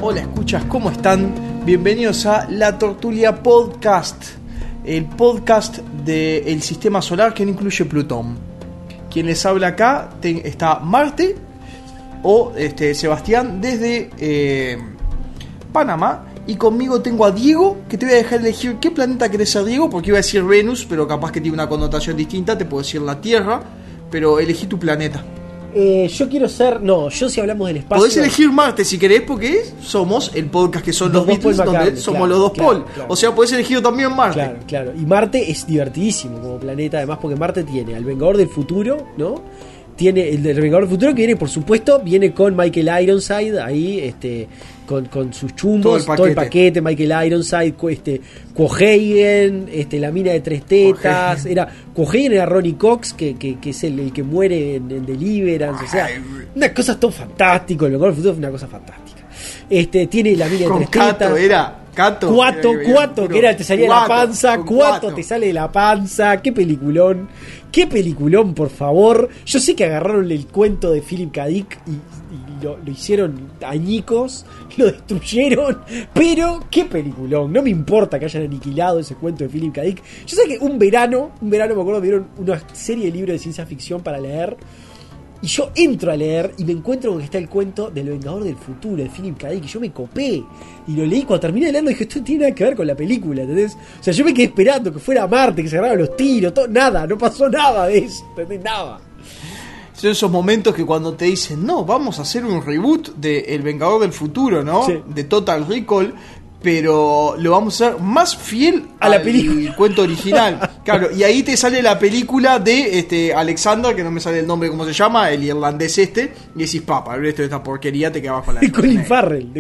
Hola, escuchas, ¿cómo están? Bienvenidos a La Tortulia Podcast, el podcast del Sistema Solar que no incluye Plutón. Quien les habla acá está Marte o Sebastián desde Panamá. Y conmigo tengo a Diego, que te voy a dejar elegir qué planeta querés ser, Diego, porque iba a decir Venus, pero capaz que tiene una connotación distinta. Te puedo decir la Tierra, pero elegí tu planeta. Yo quiero ser... No, yo si hablamos del espacio... Podés elegir Marte si querés, porque somos el podcast que son los Beatles, donde somos los dos Paul. Claro. O sea, podés elegir también Marte. Claro. Y Marte es divertidísimo como planeta, además, porque Marte tiene al Vengador del Futuro, ¿no? Tiene el del Vengador del Futuro, que viene, por supuesto, viene con Michael Ironside ahí, con sus chumbos, todo el paquete, Michael Ironside, Quohagen, la mina de tres tetas, Quohagen era Ronnie Cox, que es el que muere en Deliverance, o sea, una cosa todo fantástico, el Vengador del Futuro es una cosa fantástica. Tiene la mina de tres tetas. Cuato, que era el te salía de la panza, Cuato te sale de la panza, qué peliculón, por favor. Yo sé que agarraron el cuento de Philip K. Dick y lo hicieron añicos, lo destruyeron, pero qué peliculón. No me importa que hayan aniquilado ese cuento de Philip K. Dick. Yo sé que un verano me acuerdo, vieron una serie de libros de ciencia ficción para leer. Y yo entro a leer y me encuentro con que está el cuento del Vengador del Futuro, de Philip K. Dick, y yo me copé. Y lo leí, cuando terminé de leerlo dije, esto no tiene nada que ver con la película, ¿entendés? O sea, yo me quedé esperando que fuera a Marte, que se agarraran los tiros, todo, nada, no pasó nada de eso, ¿entendés? Nada. Son esos momentos que cuando te dicen, no, vamos a hacer un reboot de El Vengador del Futuro, ¿no? Sí. De Total Recall, pero lo vamos a hacer más fiel a la película, el cuento original. Claro, y ahí te sale la película de Alexander, que no me sale el nombre, cómo se llama, el irlandés y decís, papá, el resto de esta porquería te quedabas con la de Colin Farrell.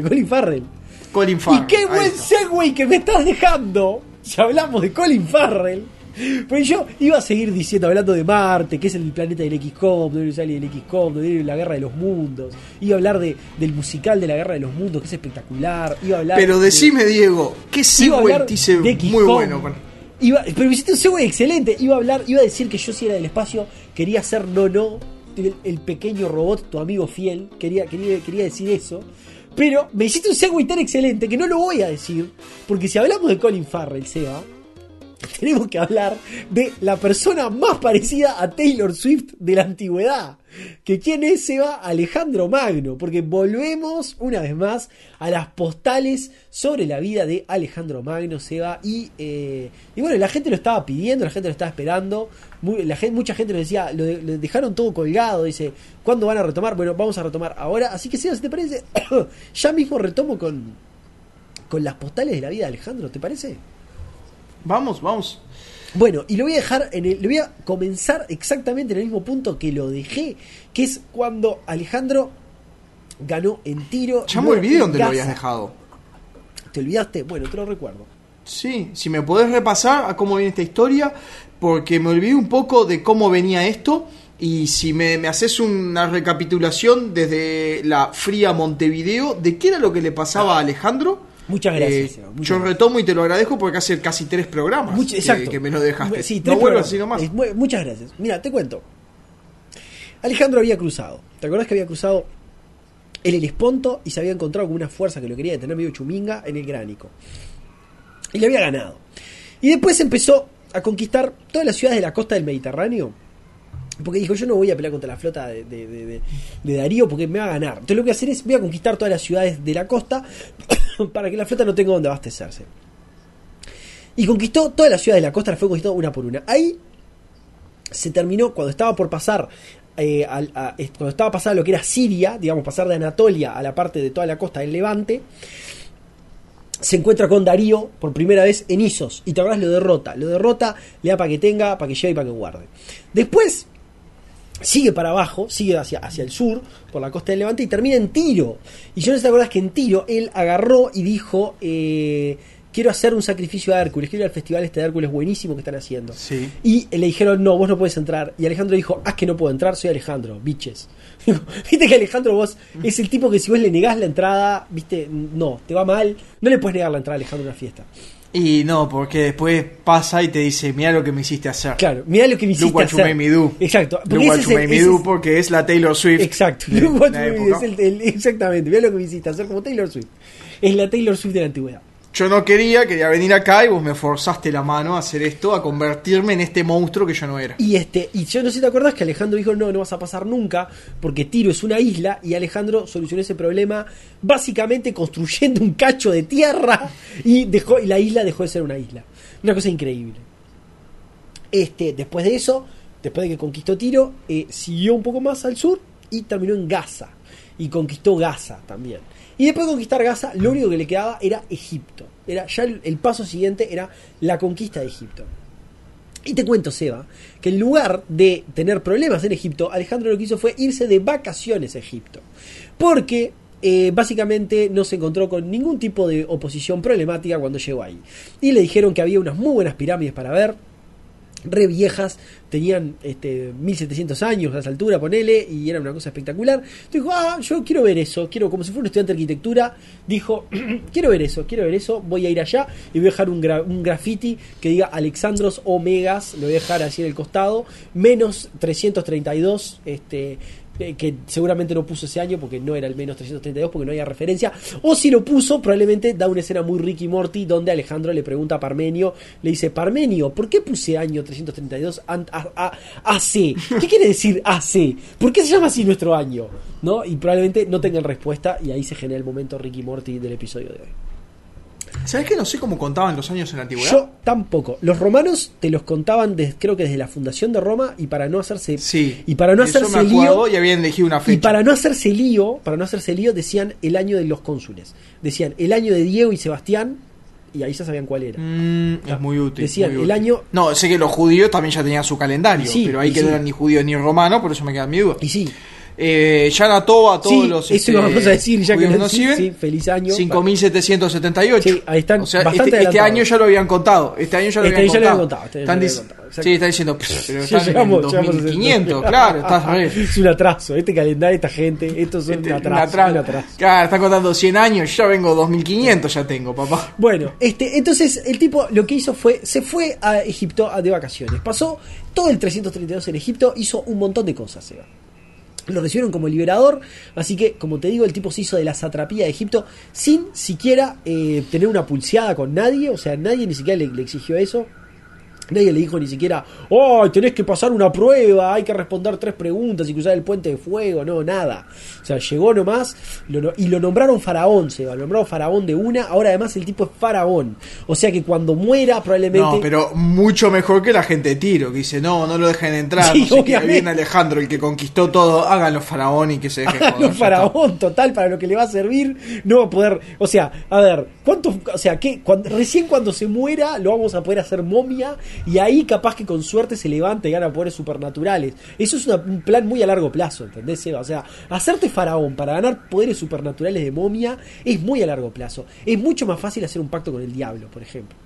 Y qué buen segue que me estás dejando. Si hablamos de Colin Farrell. Pues yo iba a seguir hablando de Marte, que es el planeta del XCOM, donde sale el XCOM, donde viene la Guerra de los Mundos. Iba a hablar del musical de la Guerra de los Mundos, que es espectacular. Iba a hablar pero decime, Diego, ¿qué segue te hice muy bueno? Pero me hiciste un segue excelente. Iba a decir que yo, si era del espacio, quería ser el pequeño robot, tu amigo fiel. Quería decir eso. Pero me hiciste un segue tan excelente que no lo voy a decir, porque si hablamos de Colin Farrell, Seba, tenemos que hablar de la persona más parecida a Taylor Swift de la antigüedad. Que quién es, Seba, Alejandro Magno. Porque volvemos una vez más a las postales sobre la vida de Alejandro Magno, Seba. Y bueno, la gente lo estaba pidiendo, la gente lo estaba esperando. Mucha gente nos decía, lo dejaron todo colgado. Dice, ¿cuándo van a retomar? Bueno, vamos a retomar ahora. Así que, Seba, si te parece, ya mismo retomo con las postales de la vida de Alejandro, ¿te parece? Vamos. Bueno, y lo voy a dejar lo voy a comenzar exactamente en el mismo punto que lo dejé, que es cuando Alejandro ganó en tiro. Ya me olvidé dónde lo habías dejado. ¿Te olvidaste? Bueno, te lo recuerdo. Sí, si me podés repasar a cómo viene esta historia, porque me olvidé un poco de cómo venía esto. Y si me haces una recapitulación desde la fría Montevideo de qué era lo que le pasaba a Alejandro. Muchas gracias. Yo retomo y te lo agradezco porque hace casi 3 programas que me lo dejaste. Sí, no vuelvo así nomás. Muchas gracias. Mira, te cuento. Alejandro había cruzado. ¿Te acordás que había cruzado el Helesponto y se había encontrado con una fuerza que lo quería detener medio chuminga en el Gránico? Y le había ganado. Y después empezó a conquistar todas las ciudades de la costa del Mediterráneo. Porque dijo, yo no voy a pelear contra la flota de Darío porque me va a ganar. Entonces lo que voy a hacer es, voy a conquistar todas las ciudades de la costa para que la flota no tenga donde abastecerse. Y conquistó todas las ciudades de la costa, las fue conquistando una por una. Ahí se terminó, cuando estaba por pasar cuando estaba pasando lo que era Siria, digamos, pasar de Anatolia a la parte de toda la costa del Levante, se encuentra con Darío por primera vez en Isos. Y te acordás, lo derrota, le da para que tenga, para que lleve y para que guarde. Después sigue para abajo, sigue hacia el sur, por la costa del Levante, y termina en Tiro. Y yo no sé si te acordás que en Tiro él agarró y dijo, quiero hacer un sacrificio a Hércules, quiero ir al festival de Hércules buenísimo que están haciendo. Sí. Y le dijeron, no, vos no puedes entrar. Y Alejandro dijo, que no puedo entrar, soy Alejandro, bitches. Viste que Alejandro, vos es el tipo que si vos le negás la entrada, viste, no, te va mal, no le puedes negar la entrada a Alejandro a una fiesta. Y no, porque después pasa y te dice, mira lo que me hiciste hacer. Claro, mirá lo que me hiciste Look what hacer. you made me do. Exacto. Look what you made me do, porque es la Taylor Swift. Exacto. de Look what la you made época. me do, es exactamente. Mirá lo que me hiciste hacer como Taylor Swift. Es la Taylor Swift de la antigüedad. Yo no quería venir acá y vos me forzaste la mano a hacer esto, a convertirme en este monstruo que yo no era. Y yo no sé si te acordás que Alejandro dijo, no vas a pasar nunca, porque Tiro es una isla, y Alejandro solucionó ese problema básicamente construyendo un cacho de tierra y la isla dejó de ser una isla. Una cosa increíble. Después de eso, después de que conquistó Tiro, siguió un poco más al sur y terminó en Gaza. Y conquistó Gaza también. Y después de conquistar Gaza, lo único que le quedaba era Egipto. El paso siguiente era la conquista de Egipto. Y te cuento, Seba, que en lugar de tener problemas en Egipto, Alejandro lo que hizo fue irse de vacaciones a Egipto. Porque básicamente no se encontró con ningún tipo de oposición problemática cuando llegó ahí. Y le dijeron que había unas muy buenas pirámides para ver, re viejas, tenían 1700 años a esa altura, ponele, y era una cosa espectacular. Entonces dijo, yo quiero ver eso, como si fuera un estudiante de arquitectura, dijo, quiero ver eso, voy a ir allá y voy a dejar un graffiti que diga Alexandros Omegas, lo voy a dejar así en el costado, menos 332, que seguramente no puso ese año porque no era el menos 332, porque no había referencia, o si lo puso probablemente da una escena muy Ricky Morty donde Alejandro le pregunta a Parmenio, le dice, Parmenio, ¿por qué puse año 332 AC? ¿Qué quiere decir AC? ¿Por qué se llama así nuestro año? ¿No? Y probablemente no tengan respuesta, y ahí se genera el momento Ricky Morty del episodio de hoy. ¿Sabes que no sé cómo contaban los años en la antigüedad? Yo tampoco. Los romanos te los contaban creo que desde la fundación de Roma, y para no hacerse lío, y habían elegido una fecha. Y para no hacerse lío, decían el año de los cónsules. Decían el año de Diego y Sebastián, y ahí ya sabían cuál era. Es muy útil. Decían muy el útil. año. No, sé que los judíos también ya tenían su calendario, Sí, pero ahí y que no sí. eran ni judíos ni romanos, por eso me quedan mi duda. Y sí. Yana Toba, todos Sí, los eso lo vamos a decir ya que judíos nos sirven. sí, feliz año. 5.778. Sí, ahí están, O sea, bastante este adelantados. año ya lo habían contado. Este año ya lo habían contado. Sí, están diciendo, pero Sí, están en 2500, claro, estás re. Es un atraso, este calendario, esta gente, esto es un atraso. Claro, están contando 100 años, yo vengo 2500, ya tengo, papá. Bueno, entonces el tipo lo que hizo se fue a Egipto de vacaciones. Pasó todo el 332 en Egipto, hizo un montón de cosas, Seba. Lo recibieron como liberador, así que, como te digo, el tipo se hizo de la satrapía de Egipto sin siquiera tener una pulseada con nadie, o sea, nadie ni siquiera le exigió eso. Nadie le dijo ni siquiera, tenés que pasar una prueba, hay que responder 3 preguntas y cruzar el puente de fuego, no, nada. O sea, llegó nomás y lo nombraron faraón, Seba, lo nombraron faraón de una, ahora además el tipo es faraón. O sea que cuando muera probablemente... No, pero mucho mejor que la gente de Tiro, que dice, no lo dejen entrar, Sí, no sé qué, obviamente. viene Alejandro, el que conquistó todo, háganlo faraón y que se deje joder. Háganlo faraón, total, para lo que le va a servir, no va a poder... O sea, a ver, recién cuando se muera lo vamos a poder hacer momia, y ahí capaz que con suerte se levanta y gana poderes supernaturales. Eso es un plan muy a largo plazo, ¿entendés, Seba? O sea, hacerte faraón para ganar poderes supernaturales de momia es muy a largo plazo. Es mucho más fácil hacer un pacto con el diablo, por ejemplo.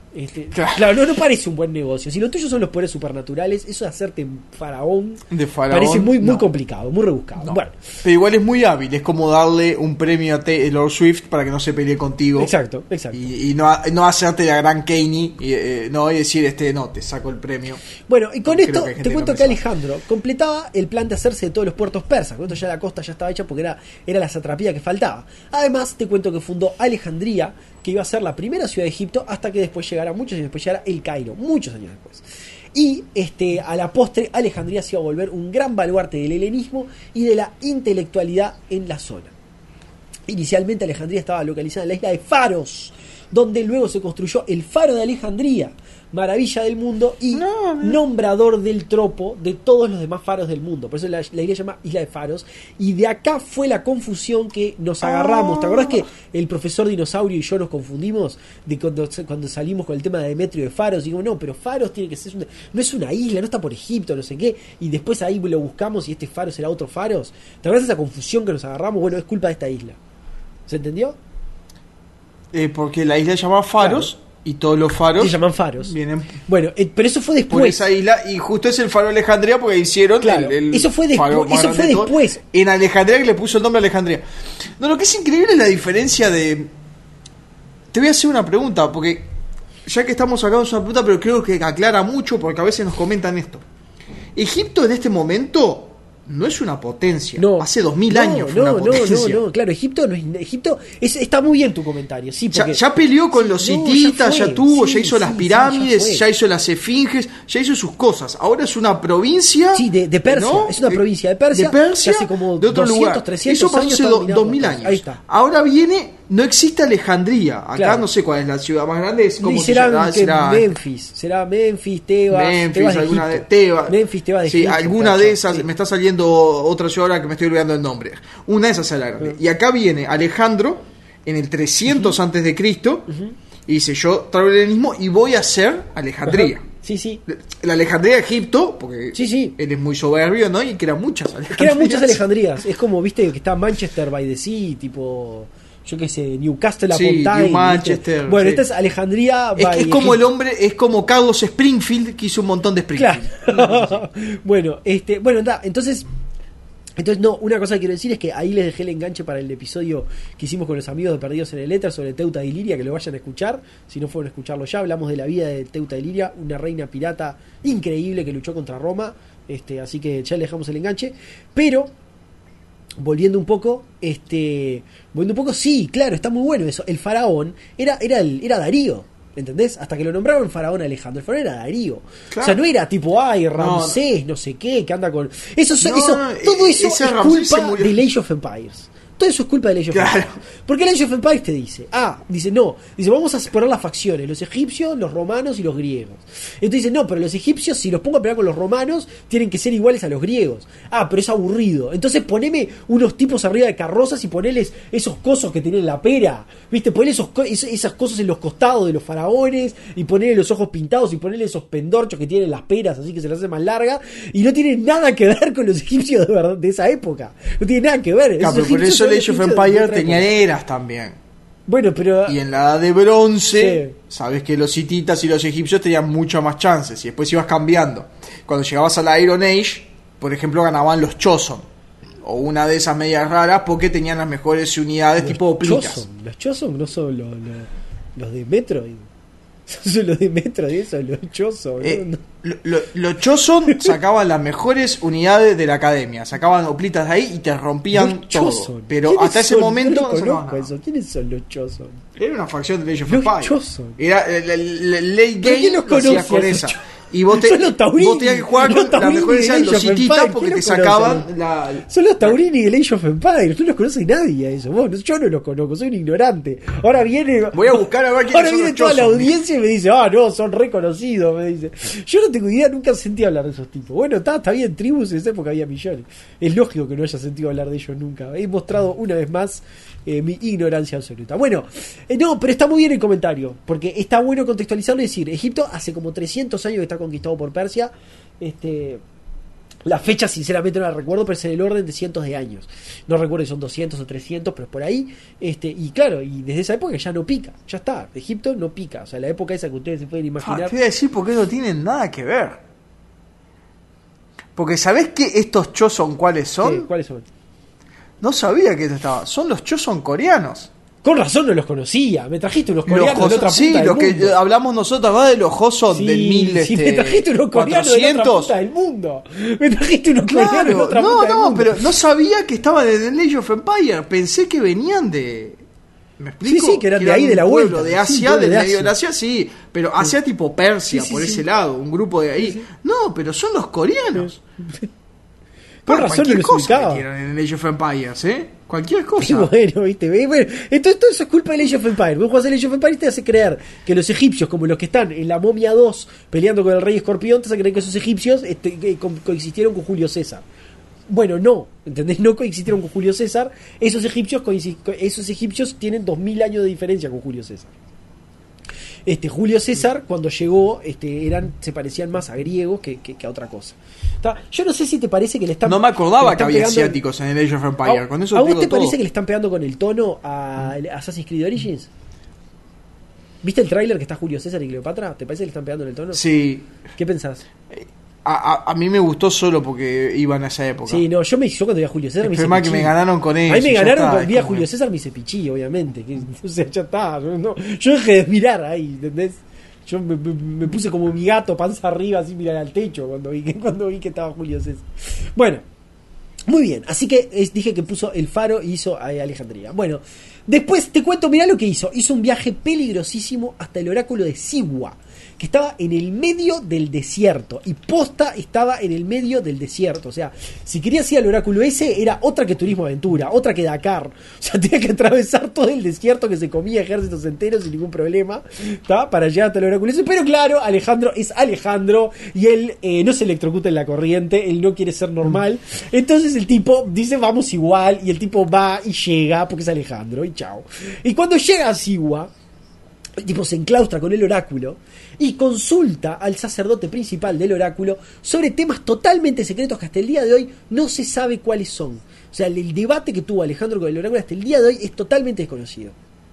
Claro, no parece un buen negocio. Si lo tuyo son los poderes supernaturales, eso de hacerte faraón, parece muy complicado, muy rebuscado. No. Bueno. Pero igual es muy hábil, es como darle un premio a Taylor Swift para que no se pelee contigo. Exacto. Y no hacerte la gran Kanye y decir, no, te saco el premio. Bueno, y con esto que te cuento que Alejandro completaba el plan de hacerse de todos los puertos persas. Con esto ya la costa ya estaba hecha porque era la satrapía que faltaba. Además, te cuento que fundó Alejandría, que iba a ser la primera ciudad de Egipto, hasta que después llegara El Cairo, muchos años después. Y a la postre, Alejandría se iba a volver un gran baluarte del helenismo y de la intelectualidad en la zona. Inicialmente Alejandría estaba localizada en la isla de Faros, donde luego se construyó el Faro de Alejandría, maravilla del mundo y nombrador del tropo de todos los demás faros del mundo. Por eso la isla se llama Isla de Faros. Y de acá fue la confusión que nos agarramos. ¿Te acordás que el profesor Dinosaurio y yo nos confundimos de cuando salimos con el tema de Demetrio de Faros? Y digo, no, pero Faros tiene que ser no es una isla, no está por Egipto, no sé qué. Y después ahí lo buscamos y este faro será otro Faros. ¿Te acordás de esa confusión que nos agarramos? Bueno, es culpa de esta isla. ¿Se entendió? Porque la isla se llama Faros, claro, y todos los faros se llaman faros. Vienen bueno, pero eso fue después. Por esa isla, y justo es el faro de Alejandría porque hicieron claro, eso fue después. En Alejandría, que le puso el nombre a Alejandría. No, lo que es increíble es la diferencia de... Te voy a hacer una pregunta, porque ya que estamos sacando una puta, pero creo que aclara mucho porque a veces nos comentan esto. Egipto en este momento no es una potencia. No. Hace 2000 años fue una potencia. No, claro, Egipto no es, Egipto está muy bien tu comentario, sí, porque Ya peleó con los hititas, ya tuvo, ya hizo las pirámides, ya hizo hizo las esfinges, ya hizo sus cosas. Ahora es una provincia. Sí, de Persia, ¿no? Es una provincia de Persia, que hace como de otro 200, lugar. 300 Eso pasó años hace está dominando 2000 Persia. años. Ahí está. Ahora viene, no existe Alejandría. Acá Claro. no sé cuál es la ciudad más grande, es como Y se llama, será Memphis, Tebas, Memphis, de alguna de Egipto. Tebas. Memphis, Tebas de Sí, Egipto, alguna cacho, de esas, sí. me está saliendo otra ciudad ahora que me estoy olvidando el nombre. Una de esas es la grande. Y acá viene Alejandro en el 300 antes de Cristo y dice, yo traigo el helenismo y voy a hacer Alejandría. Ajá. Sí. La Alejandría de Egipto, porque Sí. él es muy soberbio, ¿no? Y que eran muchas Alejandrías. Que eran muchas Alejandrías. Es como, viste, que está Manchester by the Sea, tipo, yo qué sé, Newcastle upon Tyne. New Manchester. Bueno, sí. esta es Alejandría by Es como Egipto. el hombre, es como Carlos Springfield, que hizo un montón de Springfield. Claro. Bueno, entonces no, una cosa que quiero decir es que ahí les dejé el enganche para el episodio que hicimos con los amigos de Perdidos en el Éter sobre Teuta de Iliria, que lo vayan a escuchar, si no fueron a escucharlo ya. Hablamos de la vida de Teuta de Iliria, una reina pirata increíble que luchó contra Roma, así que ya le dejamos el enganche. Pero volviendo un poco, sí, claro, está muy bueno eso. El faraón era Darío. ¿Entendés? Hasta que lo nombraron faraón Alejandro. El faraón era Darío. Claro. O sea, no era tipo, Ramsés, no sé qué, que anda con. Todo eso ese es Ramsés se culpa murió. de Age of Empires. Todo eso es culpa de Age of Claro. Empires. Porque el Age of Empires te dice, vamos a poner las facciones, los egipcios, los romanos y los griegos. Entonces dice, no, pero los egipcios, si los pongo a pelear con los romanos, tienen que ser iguales a los griegos. Pero es aburrido. Entonces poneme unos tipos arriba de carrozas y poneles esos cosos que tienen la pera. ¿Viste? Ponele esas cosas en los costados de los faraones y ponele los ojos pintados y ponele esos pendorchos que tienen las peras, así que se las hace más larga. Y no tiene nada que ver con los egipcios de verdad de esa época. No tiene nada que ver. Claro, pero por eso el Age of Empires tenía eras también. Bueno, pero. Y en la edad de bronce, Sí. sabes que los hititas y los egipcios tenían mucho más chances. Y después ibas cambiando. Cuando llegabas a la Iron Age, por ejemplo, ganaban los Choson. O una de esas medias raras porque tenían las mejores unidades tipo hoplitas. Los Choson no son los de Metroid. Son los de Metroid, eso, los Choson. ¿no? Los Choson sacaban las mejores unidades de la academia. Sacaban hoplitas de ahí y te rompían Los todo. Choson. Pero ¿Quiénes hasta ese son? momento No no sacaban conozco nada. eso. ¿Quiénes son los Choson? Era una facción de Age of Los Empires. Choson. Era el late ¿Pero quién game los lo hacías conoce con a esa. esos Y vos Son los Taurini. vos tenías que jugar Los con las Taurini mejores de eran los Age of hititas Empires. porque ¿Quién te los sacaban conoce? la. Son los Taurini del Age of Empires. No los conoce nadie a eso. Yo no los conozco, soy un ignorante. Ahora viene. Voy a buscar a ver quiénes Ahora son viene los toda la Choson. audiencia y me dice, no, son reconocidos. Me dice, yo no tengo idea, nunca sentí hablar de esos tipos. Bueno, está bien, tribus en esa época había millones. Es lógico que no haya sentido hablar de ellos nunca. He mostrado una vez más mi ignorancia absoluta. Bueno, no, pero está muy bien el comentario, porque está bueno contextualizarlo y decir, Egipto hace como 300 años que está conquistado por Persia. La fecha sinceramente no la recuerdo, pero es en el orden de cientos de años. No recuerdo si son 200 o 300, pero es por ahí. Y claro, y desde esa época ya no pica, ya está. Egipto no pica, o sea, la época esa que ustedes se pueden imaginar. Te voy a decir porque no tienen nada que ver. Porque ¿sabés que estos Choson cuáles son? ¿Qué? ¿Cuáles son? No sabía que esto estaba. Son los Choson coreanos. Con razón no los conocía. Me trajiste unos coreanos de otra punta Sí, del lo que mundo. hablamos nosotros va de los Joson Sí, del 1000 sí, me trajiste unos coreanos de otra punta del mundo. Me trajiste unos coreanos de otra punta del mundo. pero no sabía que estaban en el Age of Empires. Pensé que venían de. ¿Me explico? Sí, que eran de ahí, de la un pueblo vuelta. de Asia, Sí, pueblo del de medio de Asia. Asia, sí. Pero Asia tipo Persia, Sí, por sí. ese lado, un grupo de ahí. Sí. No, pero son los coreanos. Por Bueno, razón no cualquier los cosa ubicaba. metieron en el Age of Empires, ¿eh? Cualquier cosa. Y bueno, viste, bueno, entonces todo eso es culpa del Age of Empires. Vos jugás el Age of Empires y te hace creer que los egipcios, como los que están en la Momia 2 peleando con el rey Escorpión, te hace creer que esos egipcios que coexistieron con Julio César. Bueno, no, ¿entendés? No coexistieron con Julio César. Esos egipcios tienen 2000 años de diferencia con Julio César. Julio César, cuando llegó, se parecían más a griegos que a otra cosa. Yo no sé si te parece que le están. No me acordaba le que están había pegando- asiáticos en el Age of Empires. Con eso ¿A vos digo te todo. parece que le están pegando con el tono a Assassin's Creed Origins? ¿Viste el tráiler que está Julio César y Cleopatra? ¿Te parece que le están pegando en el tono? Sí. ¿Qué pensás? A mí me gustó solo porque iban a esa época. Sí, no, yo cuando vi a Julio César me hice El problema es que pichí. me ganaron con eso. A mí me ya ganaron está, cuando es vi a como- Julio César me hice pichí, obviamente. O sea, ya está. Yo dejé de mirar ahí, ¿entendés? Yo me puse como mi gato, panza arriba, así mirar al techo cuando vi que estaba Julio César. Bueno, muy bien. Así que dije que puso el faro y hizo a Alejandría. Bueno, después te cuento, mirá lo que hizo. Hizo un viaje peligrosísimo hasta el oráculo de Siwa, que estaba en el medio del desierto. Y posta estaba en el medio del desierto. O sea, si querías ir al oráculo ese, era otra que Turismo Aventura, otra que Dakar. O sea, tenía que atravesar todo el desierto que se comía ejércitos enteros sin ningún problema, ¿tá? Para llegar hasta el oráculo ese. Pero claro, Alejandro es Alejandro y él no se electrocuta en la corriente, él no quiere ser normal. Entonces el tipo dice, vamos igual, y el tipo va y llega, porque es Alejandro, y chao. Y cuando llega a Siwa, el tipo se enclaustra con el oráculo y consulta al sacerdote principal del oráculo sobre temas totalmente secretos que hasta el día de hoy no se sabe cuáles son. O sea, el debate que tuvo Alejandro con el oráculo hasta el día de hoy es totalmente desconocido.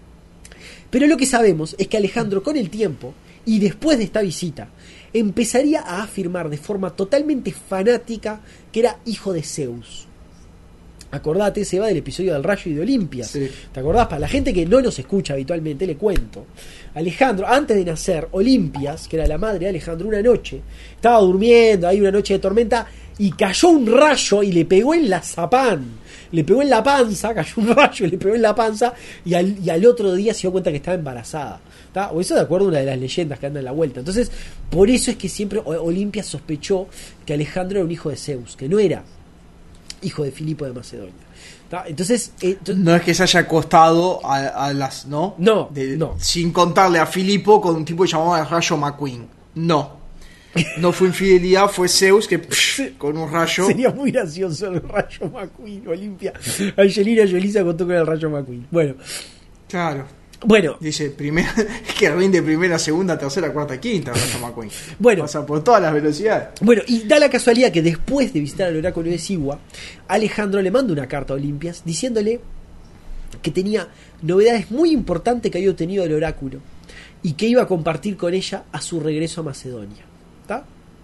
Pero lo que sabemos es que Alejandro, con el tiempo y después de esta visita, empezaría a afirmar de forma totalmente fanática que era hijo de Zeus. Acordate, se va del episodio del Rayo y de Olimpia. Sí. ¿Te acordás? Para la gente que no nos escucha habitualmente, le cuento. Alejandro, antes de nacer, Olimpias, que era la madre de Alejandro, una noche estaba durmiendo, hay una noche de tormenta, y cayó un rayo y le pegó en la zapán. Le pegó en la panza, cayó un rayo y le pegó en la panza, y al otro día se dio cuenta que estaba embarazada. ¿Tá? O eso de acuerdo a una de las leyendas que anda en la vuelta. Entonces, por eso es que siempre Olimpia sospechó que Alejandro era un hijo de Zeus, que no era hijo de Filipo de Macedonia. ¿Tá? Entonces, no es que se haya acostado a las, ¿no? No, no. Sin contarle a Filipo con un tipo que llamaba el Rayo McQueen. No fue infidelidad, fue Zeus que con un rayo. Sería muy gracioso el Rayo McQueen, Olimpia. Angelina Jolie se acostó con el Rayo McQueen. Bueno. Claro. Bueno. Dice, es que rinde primera, segunda, tercera, cuarta, quinta, Rayo McQueen. Bueno. Pasa por todas las velocidades. Bueno, y da la casualidad que después de visitar el oráculo de Siwa, Alejandro le manda una carta a Olimpias diciéndole que tenía novedades muy importantes que había obtenido del oráculo y que iba a compartir con ella a su regreso a Macedonia. ¿Está?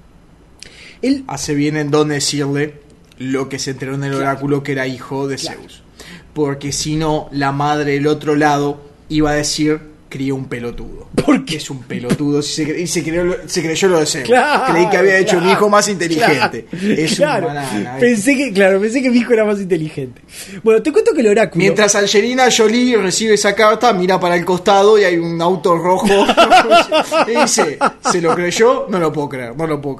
Él hace bien en don decirle lo que se enteró en el oráculo, que era hijo de Zeus. Porque si no, la madre del otro lado iba a decir, crió un pelotudo. Porque es un pelotudo. Y se creyó lo de Zeus. Claro, creí que había hecho un hijo más inteligente. Es un banana. Pensé que mi hijo era más inteligente. Bueno, te cuento que el oráculo. Mientras Angelina Jolie recibe esa carta, mira para el costado y hay un auto rojo. Y dice, ¿se lo creyó? No lo puedo creer.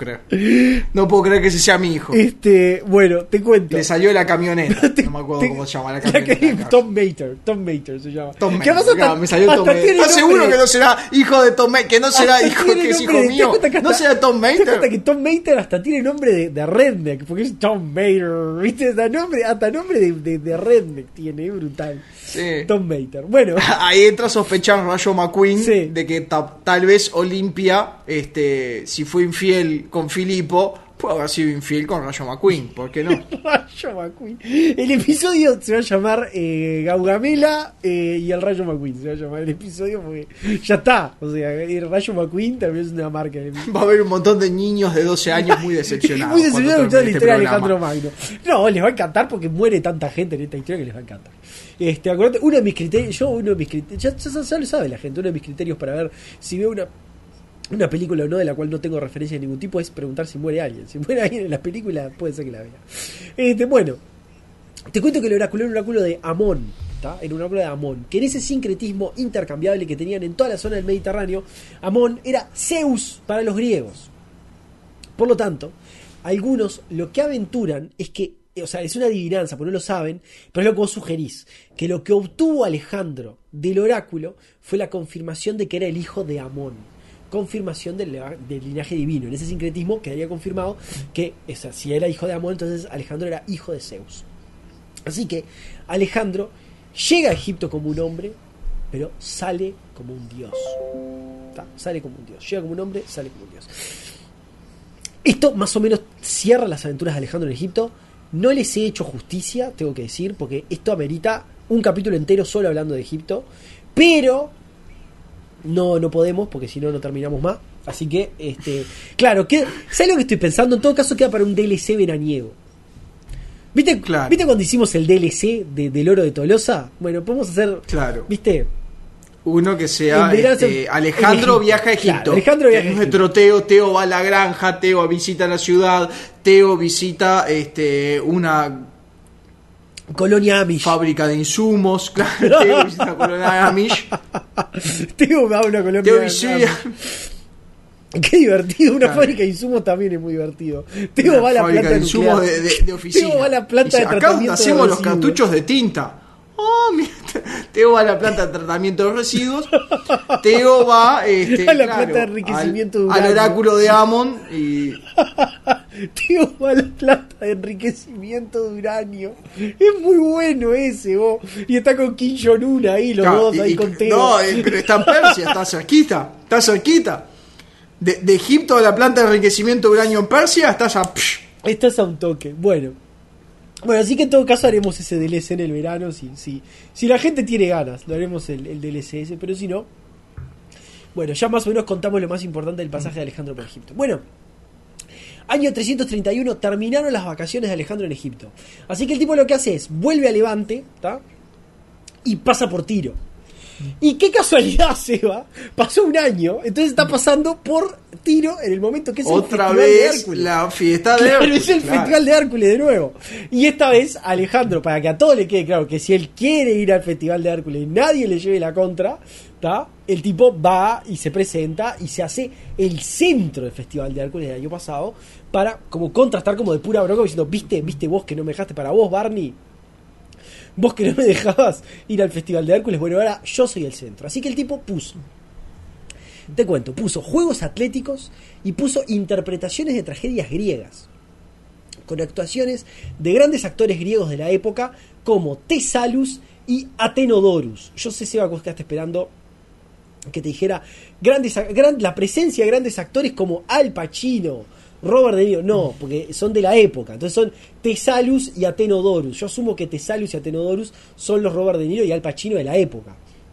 No puedo creer que ese sea mi hijo. Bueno, te cuento. Le salió la camioneta. No me acuerdo cómo se llama la camioneta. Tom Mater se llama. ¿Qué pasa? Me salió Tom Mater. ¿Estás seguro que no será hijo de Tom Mater? Que no será hijo, que es hijo mío. ¿No será Tom Mater? ¿Te cuenta que Tom Mater hasta tiene nombre de redneck? Porque es Tom Mater, ¿viste? Hasta nombre de redneck tiene, es brutal. Sí. Tom Mater. Bueno. Ahí entra a sospechar Rayo McQueen, sí, de que tal vez Olimpia, si fue infiel con Filipo, puede haber sido infiel con Rayo McQueen, ¿por qué no? Rayo McQueen. El episodio se va a llamar Gaugamela y el Rayo McQueen. Se va a llamar el episodio porque ya está. O sea, el Rayo McQueen también es una marca. Va a haber un montón de niños de 12 años muy decepcionados. Muy decepcionados con toda la historia de Alejandro Magno. No, les va a encantar porque muere tanta gente en esta historia que les va a encantar. Acordate, uno de mis criterios, ya lo sabe la gente, uno de mis criterios para ver si veo una película o no de la cual no tengo referencia de ningún tipo es preguntar si muere alguien. Si muere alguien en la película, puede ser que la vea. Bueno, te cuento que el oráculo era un oráculo de Amón, ¿tá? Era un oráculo de Amón, que en ese sincretismo intercambiable que tenían en toda la zona del Mediterráneo, Amón era Zeus para los griegos. Por lo tanto, algunos lo que aventuran es que, o sea, es una adivinanza, porque no lo saben, pero es lo que vos sugerís, que lo que obtuvo Alejandro del oráculo fue la confirmación de que era el hijo de Amón. Confirmación del linaje divino. En ese sincretismo quedaría confirmado que si era hijo de Amón, entonces Alejandro era hijo de Zeus. Así que Alejandro llega a Egipto como un hombre, pero sale como un dios. ¿Tá? Sale como un dios. Llega como un hombre, sale como un dios. Esto más o menos cierra las aventuras de Alejandro en Egipto. No les he hecho justicia, tengo que decir, porque esto amerita un capítulo entero solo hablando de Egipto, pero no podemos, porque si no, no terminamos más. Así que, claro, ¿sabes lo que estoy pensando? En todo caso queda para un DLC veraniego. ¿Viste, claro. ¿Viste cuando hicimos el DLC del Oro de Tolosa? Bueno, podemos hacer, claro, ¿viste? Uno que sea En verano Alejandro en Egipto. viaja a Egipto. Claro, Alejandro viaja a Egipto. Nuestro Teo va a la granja, Teo visita la ciudad, Teo visita una Colonia Amish. fábrica de insumos, claro, Teo visita la colonia Amish. Teo va a una colonia Teo Amish. visita Qué divertido, una Claro. fábrica de insumos también es muy divertido. Teo una va a la fábrica planta de insumos nuclear. de oficina. Teo va a la planta Dice, de acá donde tratamiento de hacemos los residuos. cartuchos de tinta. Oh, mira, Teo va a la planta de tratamiento de residuos. Teo va A la planta de enriquecimiento de al uranio. oráculo de Amon y Teo va a la planta de enriquecimiento de uranio. Es muy bueno ese, vos. Y está con Kim Jong-un ahí, los Claro, dos ahí con Teo. No, pero está en Persia, está cerquita. De Egipto a la planta de enriquecimiento de uranio en Persia, estás a... Estás a un toque. Bueno, así que en todo caso haremos ese DLC en el verano. Si la gente tiene ganas, lo haremos el DLC ese. Pero si no, bueno, ya más o menos contamos lo más importante del pasaje de Alejandro por Egipto. Bueno, año 331, terminaron las vacaciones de Alejandro en Egipto. Así que el tipo lo que hace es, vuelve a Levante, ¿tá? Y pasa por Tiro. Y qué casualidad, Seba, pasó un año, entonces está pasando por Tiro en el momento que es Otra el Festival de vez Hércules. la fiesta de Claro, Hércules. es el Claro. Festival de Hércules de nuevo. Y esta vez Alejandro, para que a todos le quede claro que si él quiere ir al Festival de Hércules y nadie le lleve la contra, ¿tá? El tipo va y se presenta y se hace el centro del Festival de Hércules del año pasado para como contrastar como de pura broma diciendo, viste vos que no me dejaste, para vos Barney, vos que no me dejabas ir al Festival de Hércules, bueno, ahora yo soy el centro. Así que el tipo puso juegos atléticos y puso interpretaciones de tragedias griegas, con actuaciones de grandes actores griegos de la época como Tesalus y Atenodorus. Yo sé, Seba, que vos quedaste esperando que te dijera la presencia de grandes actores como Al Pacino, Robert De Niro. No, porque son de la época. Entonces son Tesalus y Atenodorus. Yo asumo que Tesalus y Atenodorus son los Robert De Niro y Al Pacino de la época.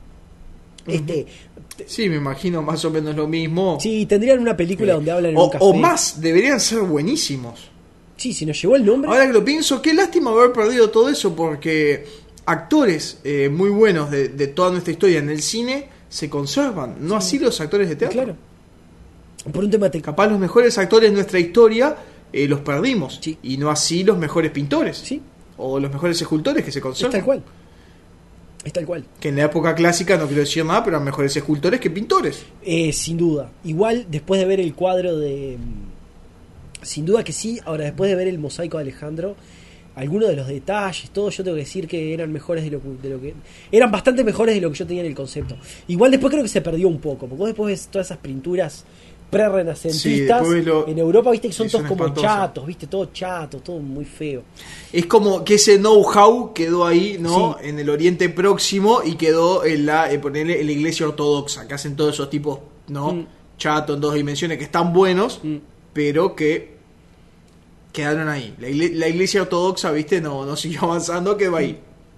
Sí, me imagino más o menos lo mismo. Sí, tendrían una película donde hablan en un café. O más, deberían ser buenísimos. Sí, si nos llegó el nombre. Ahora que lo pienso, qué lástima haber perdido todo eso, porque actores muy buenos de toda nuestra historia en el cine se conservan, no así los actores de teatro. Claro. Por un tema Capaz los mejores actores de nuestra historia los perdimos, Sí. y no así los mejores pintores. Sí. O los mejores escultores que se Es conservan. tal cual. Es tal cual. Que en la época clásica, no quiero decir nada, pero eran mejores escultores que pintores. Sin duda. Igual, después de ver el cuadro de... Sin duda que sí. Ahora, después de ver el mosaico de Alejandro, algunos de los detalles, todo, yo tengo que decir que eran mejores de lo que... Eran bastante mejores de lo que yo tenía en el concepto. Igual después creo que se perdió un poco. Porque vos después ves todas esas pinturas pre-renacentistas Sí, en Europa, viste que son todos como espantosas. chatos, viste, todo chato, todo muy feo. Es como que ese know-how quedó ahí, ¿no? Sí. En el Oriente Próximo, y quedó en ponerle en la iglesia ortodoxa, que hacen todos esos tipos, ¿no? Chato en dos dimensiones, que están buenos, pero que quedaron ahí. La iglesia ortodoxa, viste, no siguió avanzando, quedó ahí.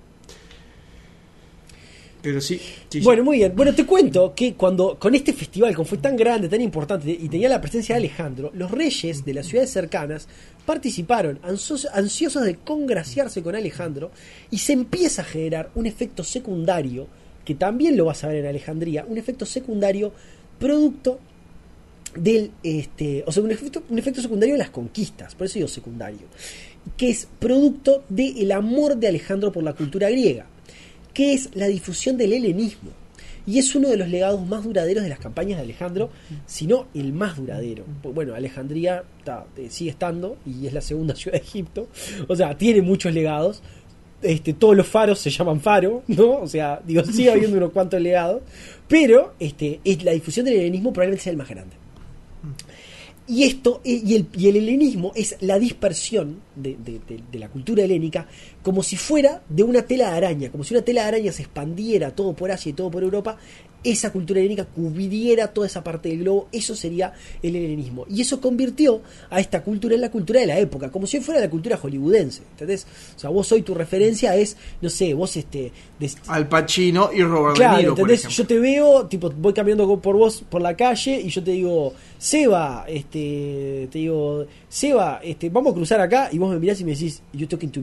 Pero sí. Bueno, muy bien. Bueno, te cuento que cuando con este festival, como fue tan grande, tan importante y tenía la presencia de Alejandro, los reyes de las ciudades cercanas participaron ansiosos de congraciarse con Alejandro, y se empieza a generar un efecto secundario, que también lo vas a ver en Alejandría, un efecto secundario producto del un efecto secundario de las conquistas, por eso digo secundario, que es producto del amor de Alejandro por la cultura griega, que es la difusión del helenismo, y es uno de los legados más duraderos de las campañas de Alejandro, si no el más duradero. Bueno, Alejandría sigue estando y es la segunda ciudad de Egipto, o sea, tiene muchos legados. Todos los faros se llaman faro, ¿no? O sea, digo, sigue habiendo unos cuantos legados, pero es la difusión del helenismo probablemente sea el más grande. Y esto y el helenismo es la dispersión de la cultura helénica, como si fuera de una tela de araña, como si una tela de araña se expandiera todo por Asia y todo por Europa. Esa cultura helénica cubriera toda esa parte del globo. Eso sería el helenismo, y eso convirtió a esta cultura en la cultura de la época, como si fuera la cultura hollywoodense, ¿entendés? O sea, vos hoy tu referencia es, no sé, vos Al Pacino y Robert claro, De Niro, por ¿entendés? ejemplo. Yo te veo, tipo, voy caminando por vos por la calle y yo te digo, Seba, vamos a cruzar acá, y vos me mirás y me decís, "You talking to me?"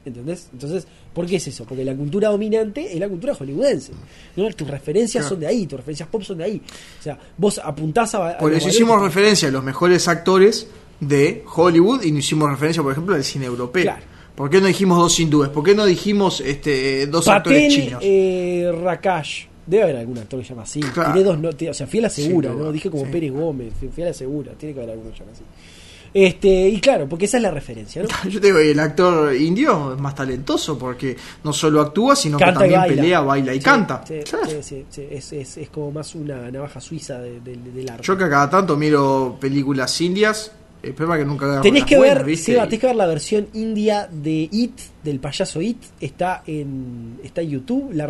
¿Entendés? Entonces, ¿por qué es eso? Porque la cultura dominante es la cultura hollywoodense, ¿no? Tus referencias son de ahí, tus referencias pop son de ahí. O sea, vos apuntás a por eso hicimos referencia a los mejores actores de Hollywood y no hicimos referencia, por ejemplo, al cine europeo. Claro. ¿Por qué no dijimos dos hindúes? ¿Por qué no dijimos dos actores chinos? Rakesh. Debe haber algún actor que se llama así. Claro. Tiré dos, o sea, fui a la segura, Sí, ¿no? Dije como sí. Pérez Gómez, fui a la segura. Tiene que haber alguno que se llama así. Y claro, porque esa es la referencia, ¿no? Yo te digo, el actor indio es más talentoso porque no solo actúa, sino Canta que y también baila. pelea, baila y Sí, canta. sí, Claro. sí, es como más una navaja suiza del arte. Yo que a cada tanto miro películas indias, el problema es que nunca agarro Tenés las que buenas, ver, ¿viste? Seba, tenés que ver la versión india de It, del payaso It, está en YouTube, la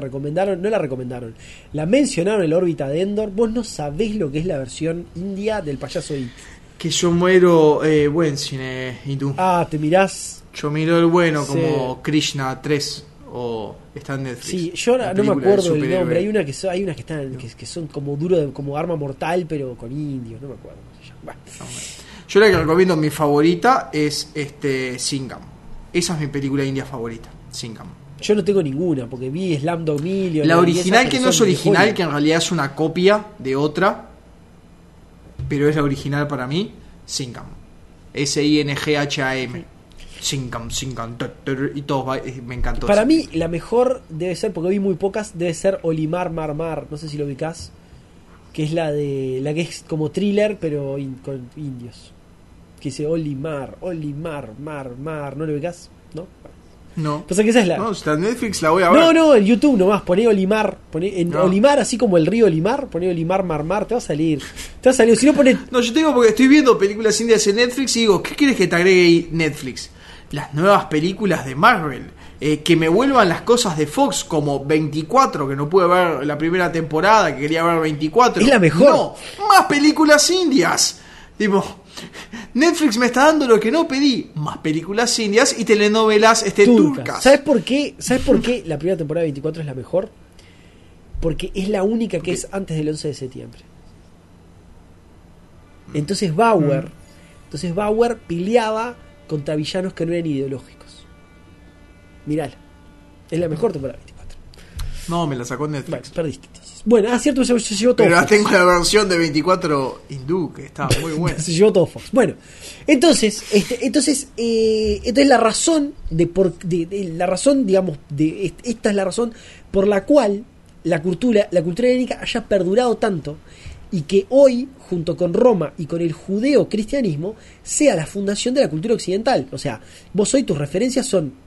mencionaron en la órbita de Endor. Vos no sabés lo que es la versión india del payaso It. Que yo muero buen cine hindú. Ah, te mirás. Yo miro el bueno Sí. como Krishna 3 o está en Netflix. Sí, yo La no me película del acuerdo del superhéroe. nombre. Hay unas que están que son como duro, como arma mortal, pero con indios. No me acuerdo cómo se llama. Bueno. Yo la que recomiendo, mi favorita es Singham. Esa es mi película india favorita, Singham. Yo no tengo ninguna, porque vi Slumdog Millionaire. La y original, esas, que pero no es son de original, Hollywood. que en realidad es una copia de otra, pero es la original para mí, Singham. Singham. Singham. Y todo, me encantó. Para esa mí, película. la mejor debe ser, porque vi muy pocas, debe ser Olimar Marmar. No sé si lo ubicás. Que es la que es como thriller, pero con indios. Que dice Olimar, Mar. ¿No lo ubicás? ¿No? No. Pasa que esa es la. No, está en Netflix, la voy a ver. No, en YouTube nomás, poné Olimar, No. Olimar, así como el río Olimar, poné Olimar Marmar, te va a salir. Si no pones. No, yo tengo porque estoy viendo películas indias en Netflix y digo, ¿qué quieres que te agregue ahí Netflix? Las nuevas películas de Marvel. Que me vuelvan las cosas de Fox como 24, que no pude ver la primera temporada, que quería ver 24. Es la mejor. No, más películas indias. Tipo, Netflix me está dando lo que no pedí, más películas indias y telenovelas turcas. ¿Sabes por qué? La primera temporada de 24 es la mejor? Porque es la única que es antes del 11 de septiembre. Entonces Bauer peleaba contra villanos que no eran ideológicos. Mirala. Es la mejor temporada de 24. No, me la sacó Netflix. Bueno, perdiste entonces. Bueno, cierto, se llevó todo Pero Fox. tengo la versión de 24 hindú, que está muy buena. Se llevó todo Fox. Bueno, entonces la razón esta es la razón por la cual la cultura helénica haya perdurado tanto y que hoy, junto con Roma y con el judeo-cristianismo, sea la fundación de la cultura occidental. O sea, vos hoy tus referencias son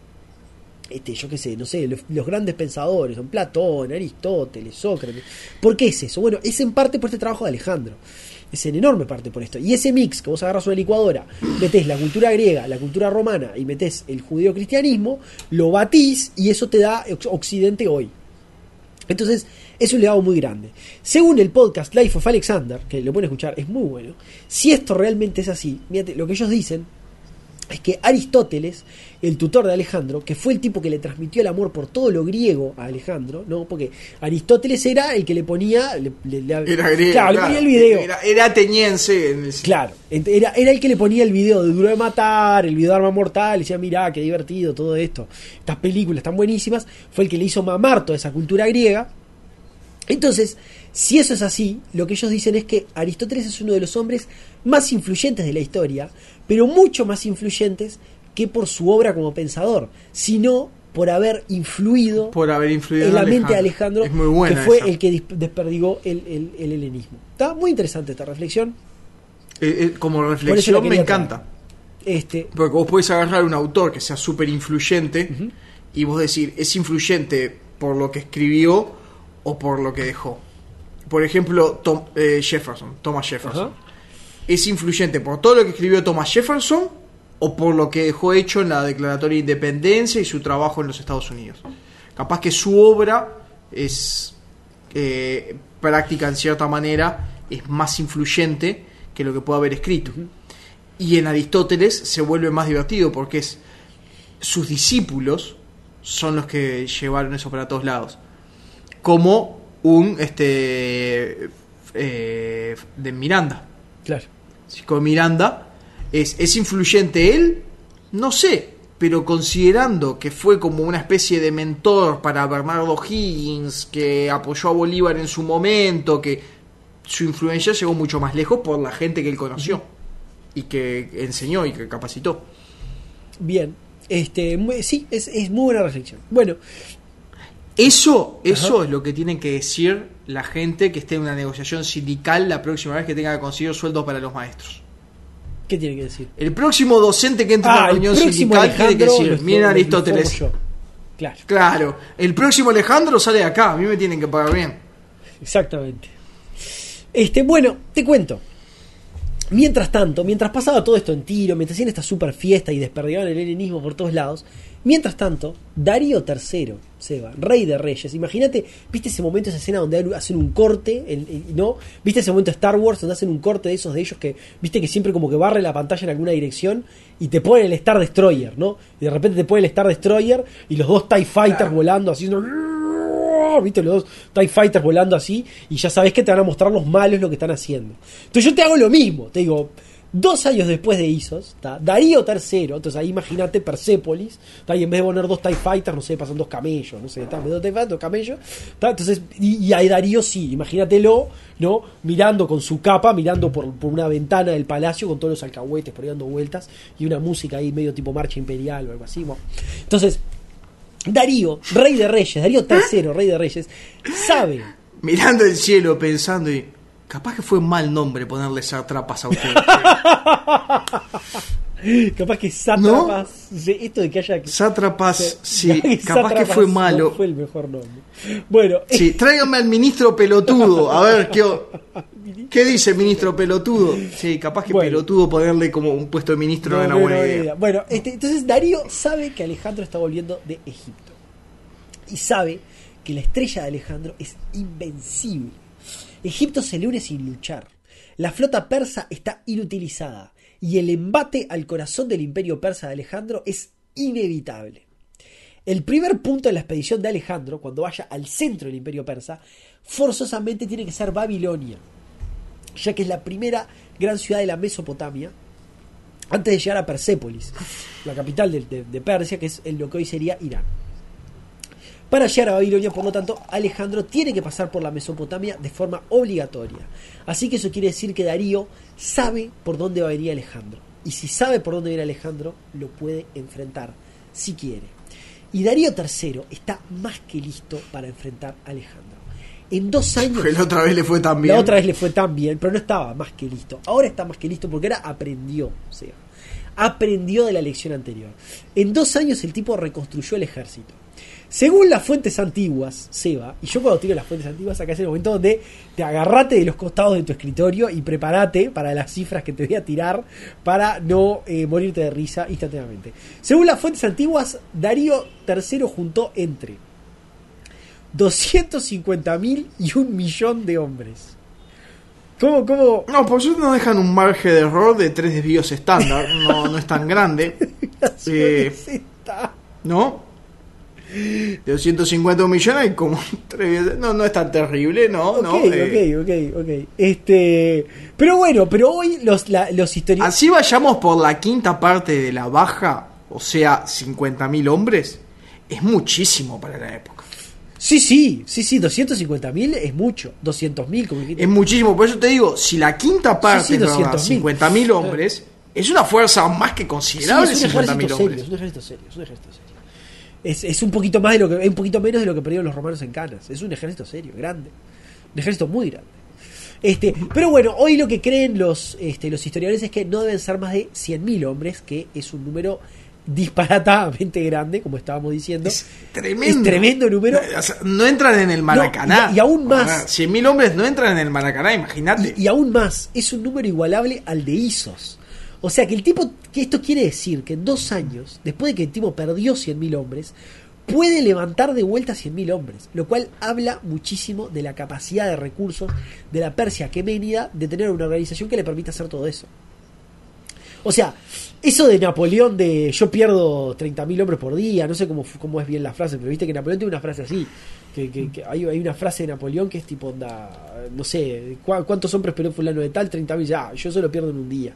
yo qué sé, no sé, los grandes pensadores, son Platón, Aristóteles, Sócrates. ¿Por qué es eso? Bueno, es en parte por este trabajo de Alejandro. Es en enorme parte por esto. Y ese mix que vos agarras una licuadora, metés la cultura griega, la cultura romana y metés el judeo-cristianismo, lo batís y eso te da Occidente hoy. Entonces, es un legado muy grande. Según el podcast Life of Alexander, que lo pueden escuchar, es muy bueno. Si esto realmente es así, fíjate, lo que ellos dicen es que Aristóteles, el tutor de Alejandro, que fue el tipo que le transmitió el amor por todo lo griego a Alejandro, ¿no? Porque Aristóteles era el que le ponía... Era griego. Claro, le ponía el video. Era ateniense. Claro, era el que le ponía el video de Duro de Matar, el video de Arma Mortal, y decía, mirá, qué divertido todo esto. Estas películas están buenísimas. Fue el que le hizo mamar toda esa cultura griega. Entonces, si eso es así, lo que ellos dicen es que Aristóteles es uno de los hombres más influyentes de la historia, pero mucho más influyentes que por su obra como pensador, sino por haber influido en la mente de Alejandro, es muy buena que fue esa. el que desperdigó el helenismo. Está muy interesante esta reflexión. Como Por eso reflexión la me quería encanta. traer. Porque vos podés agarrar un autor que sea súper influyente y vos decir, es influyente por lo que escribió o por lo que dejó. Por ejemplo, Thomas Jefferson. Ajá. ¿Es influyente por todo lo que escribió Thomas Jefferson o por lo que dejó hecho en la Declaratoria de Independencia y su trabajo en los Estados Unidos? Capaz que su obra es práctica en cierta manera, es más influyente que lo que puede haber escrito. Y en Aristóteles se vuelve más divertido porque sus discípulos son los que llevaron eso para todos lados. Como de Miranda. Claro. Con Miranda, ¿es influyente él? No sé. pero considerando que fue como una especie de mentor para Bernardo Higgins, que apoyó a Bolívar en su momento, que su influencia llegó mucho más lejos por la gente que él conoció y que enseñó y que capacitó. Bien, sí, es muy buena reflexión. Bueno, Eso es lo que tienen que decir la gente que esté en una negociación sindical la próxima vez que tenga que conseguir sueldos para los maestros. ¿qué tiene que decir? El próximo docente que entre en una reunión sindical tiene que decir, miren Aristóteles. Claro, el próximo Alejandro sale de acá, a mí me tienen que pagar bien. Exactamente. Bueno, te cuento. Mientras tanto, mientras pasaba todo esto en Tiro, mientras hacían esta super fiesta y desperdigaban el helenismo por todos lados, mientras tanto, Darío III, Seba, rey de reyes, imagínate, ¿viste ese momento, esa escena donde hacen un corte, ¿no? ¿Viste ese momento de Star Wars donde hacen un corte de esos de ellos que, viste que siempre como que barre la pantalla en alguna dirección y te ponen el Star Destroyer, ¿no? Y de repente te ponen el Star Destroyer y los dos TIE Fighters volando así, ¿viste? Los dos TIE Fighters volando así y ya sabes que te van a mostrar los malos lo que están haciendo. Entonces yo te hago lo mismo, te digo, 2 años después de Isos, ¿tá? Darío III, entonces ahí imagínate Persépolis, ¿tá? Y en vez de poner 2 TIE Fighters, no sé, pasan 2 camellos, no sé, ¿tá? 2 TIE Fighters, 2 camellos, ¿tá? Entonces, y ahí Darío sí, imagínatelo, ¿no? Mirando con su capa, mirando por una ventana del palacio con todos los alcahuetes por ahí dando vueltas y una música ahí medio tipo marcha imperial o algo así, bueno. Entonces, Darío, rey de reyes, Darío III, rey de reyes, sabe. Mirando el cielo, pensando y... Capaz que fue un mal nombre ponerle sátrapas a ustedes. Capaz que sátrapas, ¿no? Esto de que haya... Sátrapas, sí, capaz que fue malo. No fue el mejor nombre. Bueno. Sí, tráiganme al ministro pelotudo, a ver qué dice el ministro pelotudo. Sí, capaz que pelotudo ponerle como un puesto de ministro no era una buena idea. Bueno, entonces Darío sabe que Alejandro está volviendo de Egipto. Y sabe que la estrella de Alejandro es invencible. Egipto se le une sin luchar. La flota persa está inutilizada y el embate al corazón del imperio persa de Alejandro es inevitable. El primer punto de la expedición de Alejandro, cuando vaya al centro del imperio persa, forzosamente tiene que ser Babilonia, ya que es la primera gran ciudad de la Mesopotamia antes de llegar a Persépolis, la capital de Persia, que es lo que hoy sería Irán. Para llegar a Babilonia, por lo tanto, Alejandro tiene que pasar por la Mesopotamia de forma obligatoria. Así que eso quiere decir que Darío sabe por dónde va a venir Alejandro. Y si sabe por dónde viene Alejandro, lo puede enfrentar, si quiere. Y Darío III está más que listo para enfrentar a Alejandro. En 2 años... Porque la otra vez le fue tan bien. La otra vez le fue tan bien, pero no estaba más que listo. Ahora está más que listo porque ahora aprendió, o sea, aprendió de la lección anterior. En 2 años el tipo reconstruyó el ejército. Según las fuentes antiguas, Seba, y yo cuando tiro las fuentes antiguas, acá es el momento donde te agarrate de los costados de tu escritorio y prepárate para las cifras que te voy a tirar para no morirte de risa instantáneamente. Según las fuentes antiguas, Darío III juntó entre 250.000 y 1.000.000 de hombres. ¿Cómo? No, por eso no dejan un margen de error de 3 desvíos estándar, no es tan grande. ¿No? De 250 millones hay como 3, no es tan terrible, ¿no? Ok. Pero bueno, pero hoy los historiadores... Así vayamos por la quinta parte de la baja, o sea, 50.000 hombres, es muchísimo para la época. Sí, 250.000 es mucho, 200.000 como dijiste. Es muchísimo, por eso te digo, si la quinta parte es 50.000 hombres, es una fuerza más que considerable. Sí, es un 50.000 hombres. Es un ejército serio. Es un poquito más de lo que, un poquito menos de lo que perdieron los romanos en Canas. Es un ejército serio, grande. Un ejército muy grande. Pero bueno, hoy lo que creen los historiadores es que no deben ser más de 100.000 hombres, que es un número disparatadamente grande, como estábamos diciendo. Es tremendo. Es tremendo número. O sea, no entran en el Maracaná. No, y aún más. 100.000 hombres no entran en el Maracaná, imagínate. Y aún más, es un número igualable al de Isos. O sea que el tipo, que esto quiere decir que en 2 años, después de que el tipo perdió 100.000 hombres, puede levantar de vuelta 100.000 hombres, lo cual habla muchísimo de la capacidad de recursos de la Persia aqueménida de tener una organización que le permita hacer todo eso. O sea, eso de Napoleón de yo pierdo 30.000 hombres por día, no sé cómo es bien la frase, pero viste que Napoleón tiene una frase así, que hay una frase de Napoleón que es tipo onda, no sé, ¿cuántos hombres perdió fulano de tal? 30.000, yo solo pierdo en un día.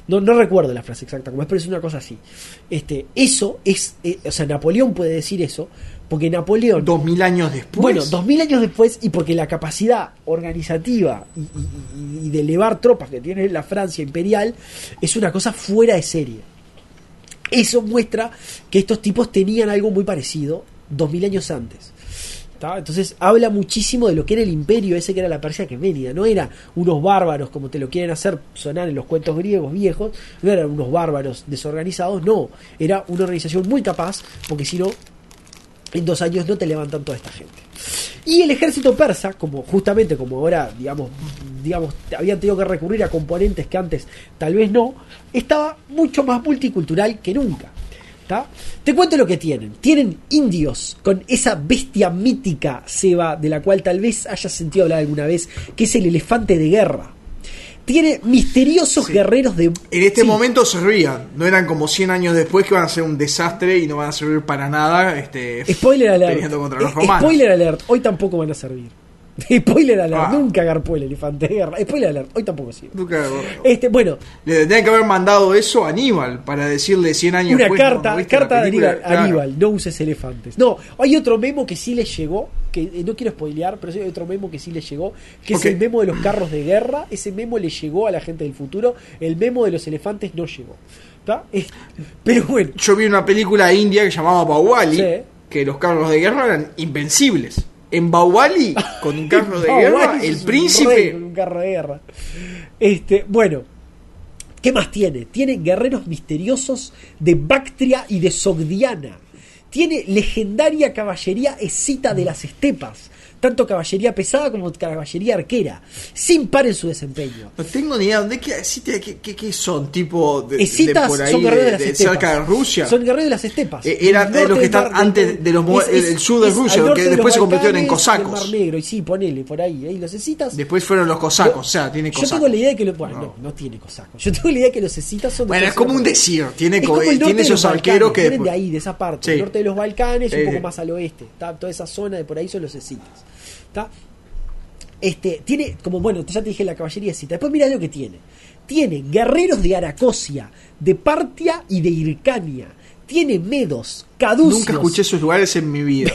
No recuerdo la frase exacta, como es, pero es una cosa así. Eso es, o sea, Napoleón puede decir eso, porque Napoleón... 2000 años después. Bueno, 2000 años después, y porque la capacidad organizativa y de elevar tropas que tiene la Francia imperial es una cosa fuera de serie. Eso muestra que estos tipos tenían algo muy parecido 2000 años antes. Entonces habla muchísimo de lo que era el imperio ese, que era la Persia aqueménida. No eran unos bárbaros como te lo quieren hacer sonar en los cuentos griegos viejos, no eran unos bárbaros desorganizados, no, era una organización muy capaz, porque si no, en 2 años no te levantan toda esta gente. Y el ejército persa, como justamente como ahora digamos habían tenido que recurrir a componentes que antes tal vez no, estaba mucho más multicultural que nunca. Te cuento lo que tienen. Tienen indios con esa bestia mítica, Seba, de la cual tal vez hayas sentido hablar alguna vez, que es el elefante de guerra. Tiene misteriosos guerreros de... En este momento servían. No eran como 100 años después que van a ser un desastre y no van a servir para nada. Spoiler alert. Peleando contra los romanos. Spoiler alert. Hoy tampoco van a servir. Spoiler alert, nunca garpó el elefante de guerra. Spoiler alert, hoy tampoco sirve. Nunca. Bueno, le tendrían que haber mandado eso a Aníbal para decirle 100 años una después. Carta de Aníbal, claro. Aníbal, no uses elefantes. No, hay otro memo que sí les llegó, que no quiero spoilear, pero sí hay otro memo que sí les llegó, que es el memo de los carros de guerra. Ese memo le llegó a la gente del futuro. El memo de los elefantes no llegó. Pero bueno. Yo vi una película india que se llamaba Bawali, sí, que los carros de guerra eran invencibles. En Bawali, con un carro de guerra, el príncipe... Con un carro de guerra. Bueno, ¿qué más tiene? Tiene guerreros misteriosos de Bactria y de Sogdiana. Tiene legendaria caballería escita de las estepas. Tanto caballería pesada como caballería arquera, sin par en su desempeño. No tengo ni idea. ¿Qué son? ¿Tipo de escitas? Por ahí, son guerreros de las estepas. cerca de Rusia? Son guerreros de las estepas. Eran los que están antes de los el sur de Rusia, que después se convirtieron en cosacos. Mar Negro, y sí, ponele por ahí. Los escitas. Después fueron los cosacos, o sea, tiene cosacos. Yo tengo la idea de que no tiene cosacos. Yo tengo la idea de que los escitas son... Bueno, es como un desierto. Tiene esos arqueros que vienen de ahí, de esa parte. Sí. El norte de los Balcanes, un poco más al oeste. Toda esa zona de por ahí son los escitas. Tiene, como bueno, ya te dije la caballería escita. Después mira lo que tiene. Tiene guerreros de Aracosia, de Partia y de Hircania. Tiene medos, caducios. Nunca escuché esos lugares en mi vida.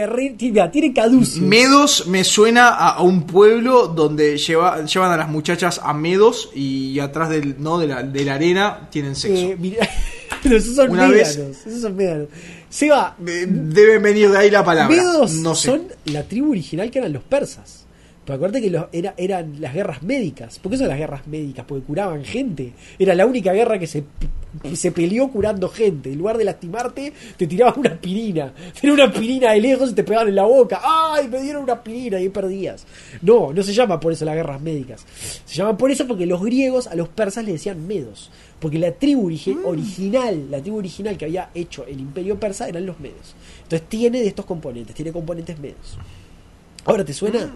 tiene caducios. Medos me suena a un pueblo donde llevan a las muchachas a Medos y atrás de la arena tienen sexo. Pero esos son médanos. Seba, deben venir de ahí la palabra. Medos no sé. son la tribu original que eran los persas. Pero acuérdate que eran las guerras médicas. ¿Por qué son las guerras médicas? Porque curaban gente. Era la única guerra que se peleó curando gente. En lugar de lastimarte, te tiraban una aspirina. Era una aspirina de lejos y te pegaban en la boca. ¡Ay! Me dieron una aspirina y ahí perdías. No se llama por eso las guerras médicas. Se llama por eso porque los griegos a los persas le decían medos. Porque la tribu original que había hecho el imperio persa eran los medos. Entonces tiene de estos componentes. Tiene componentes medos. ¿Ahora te suena?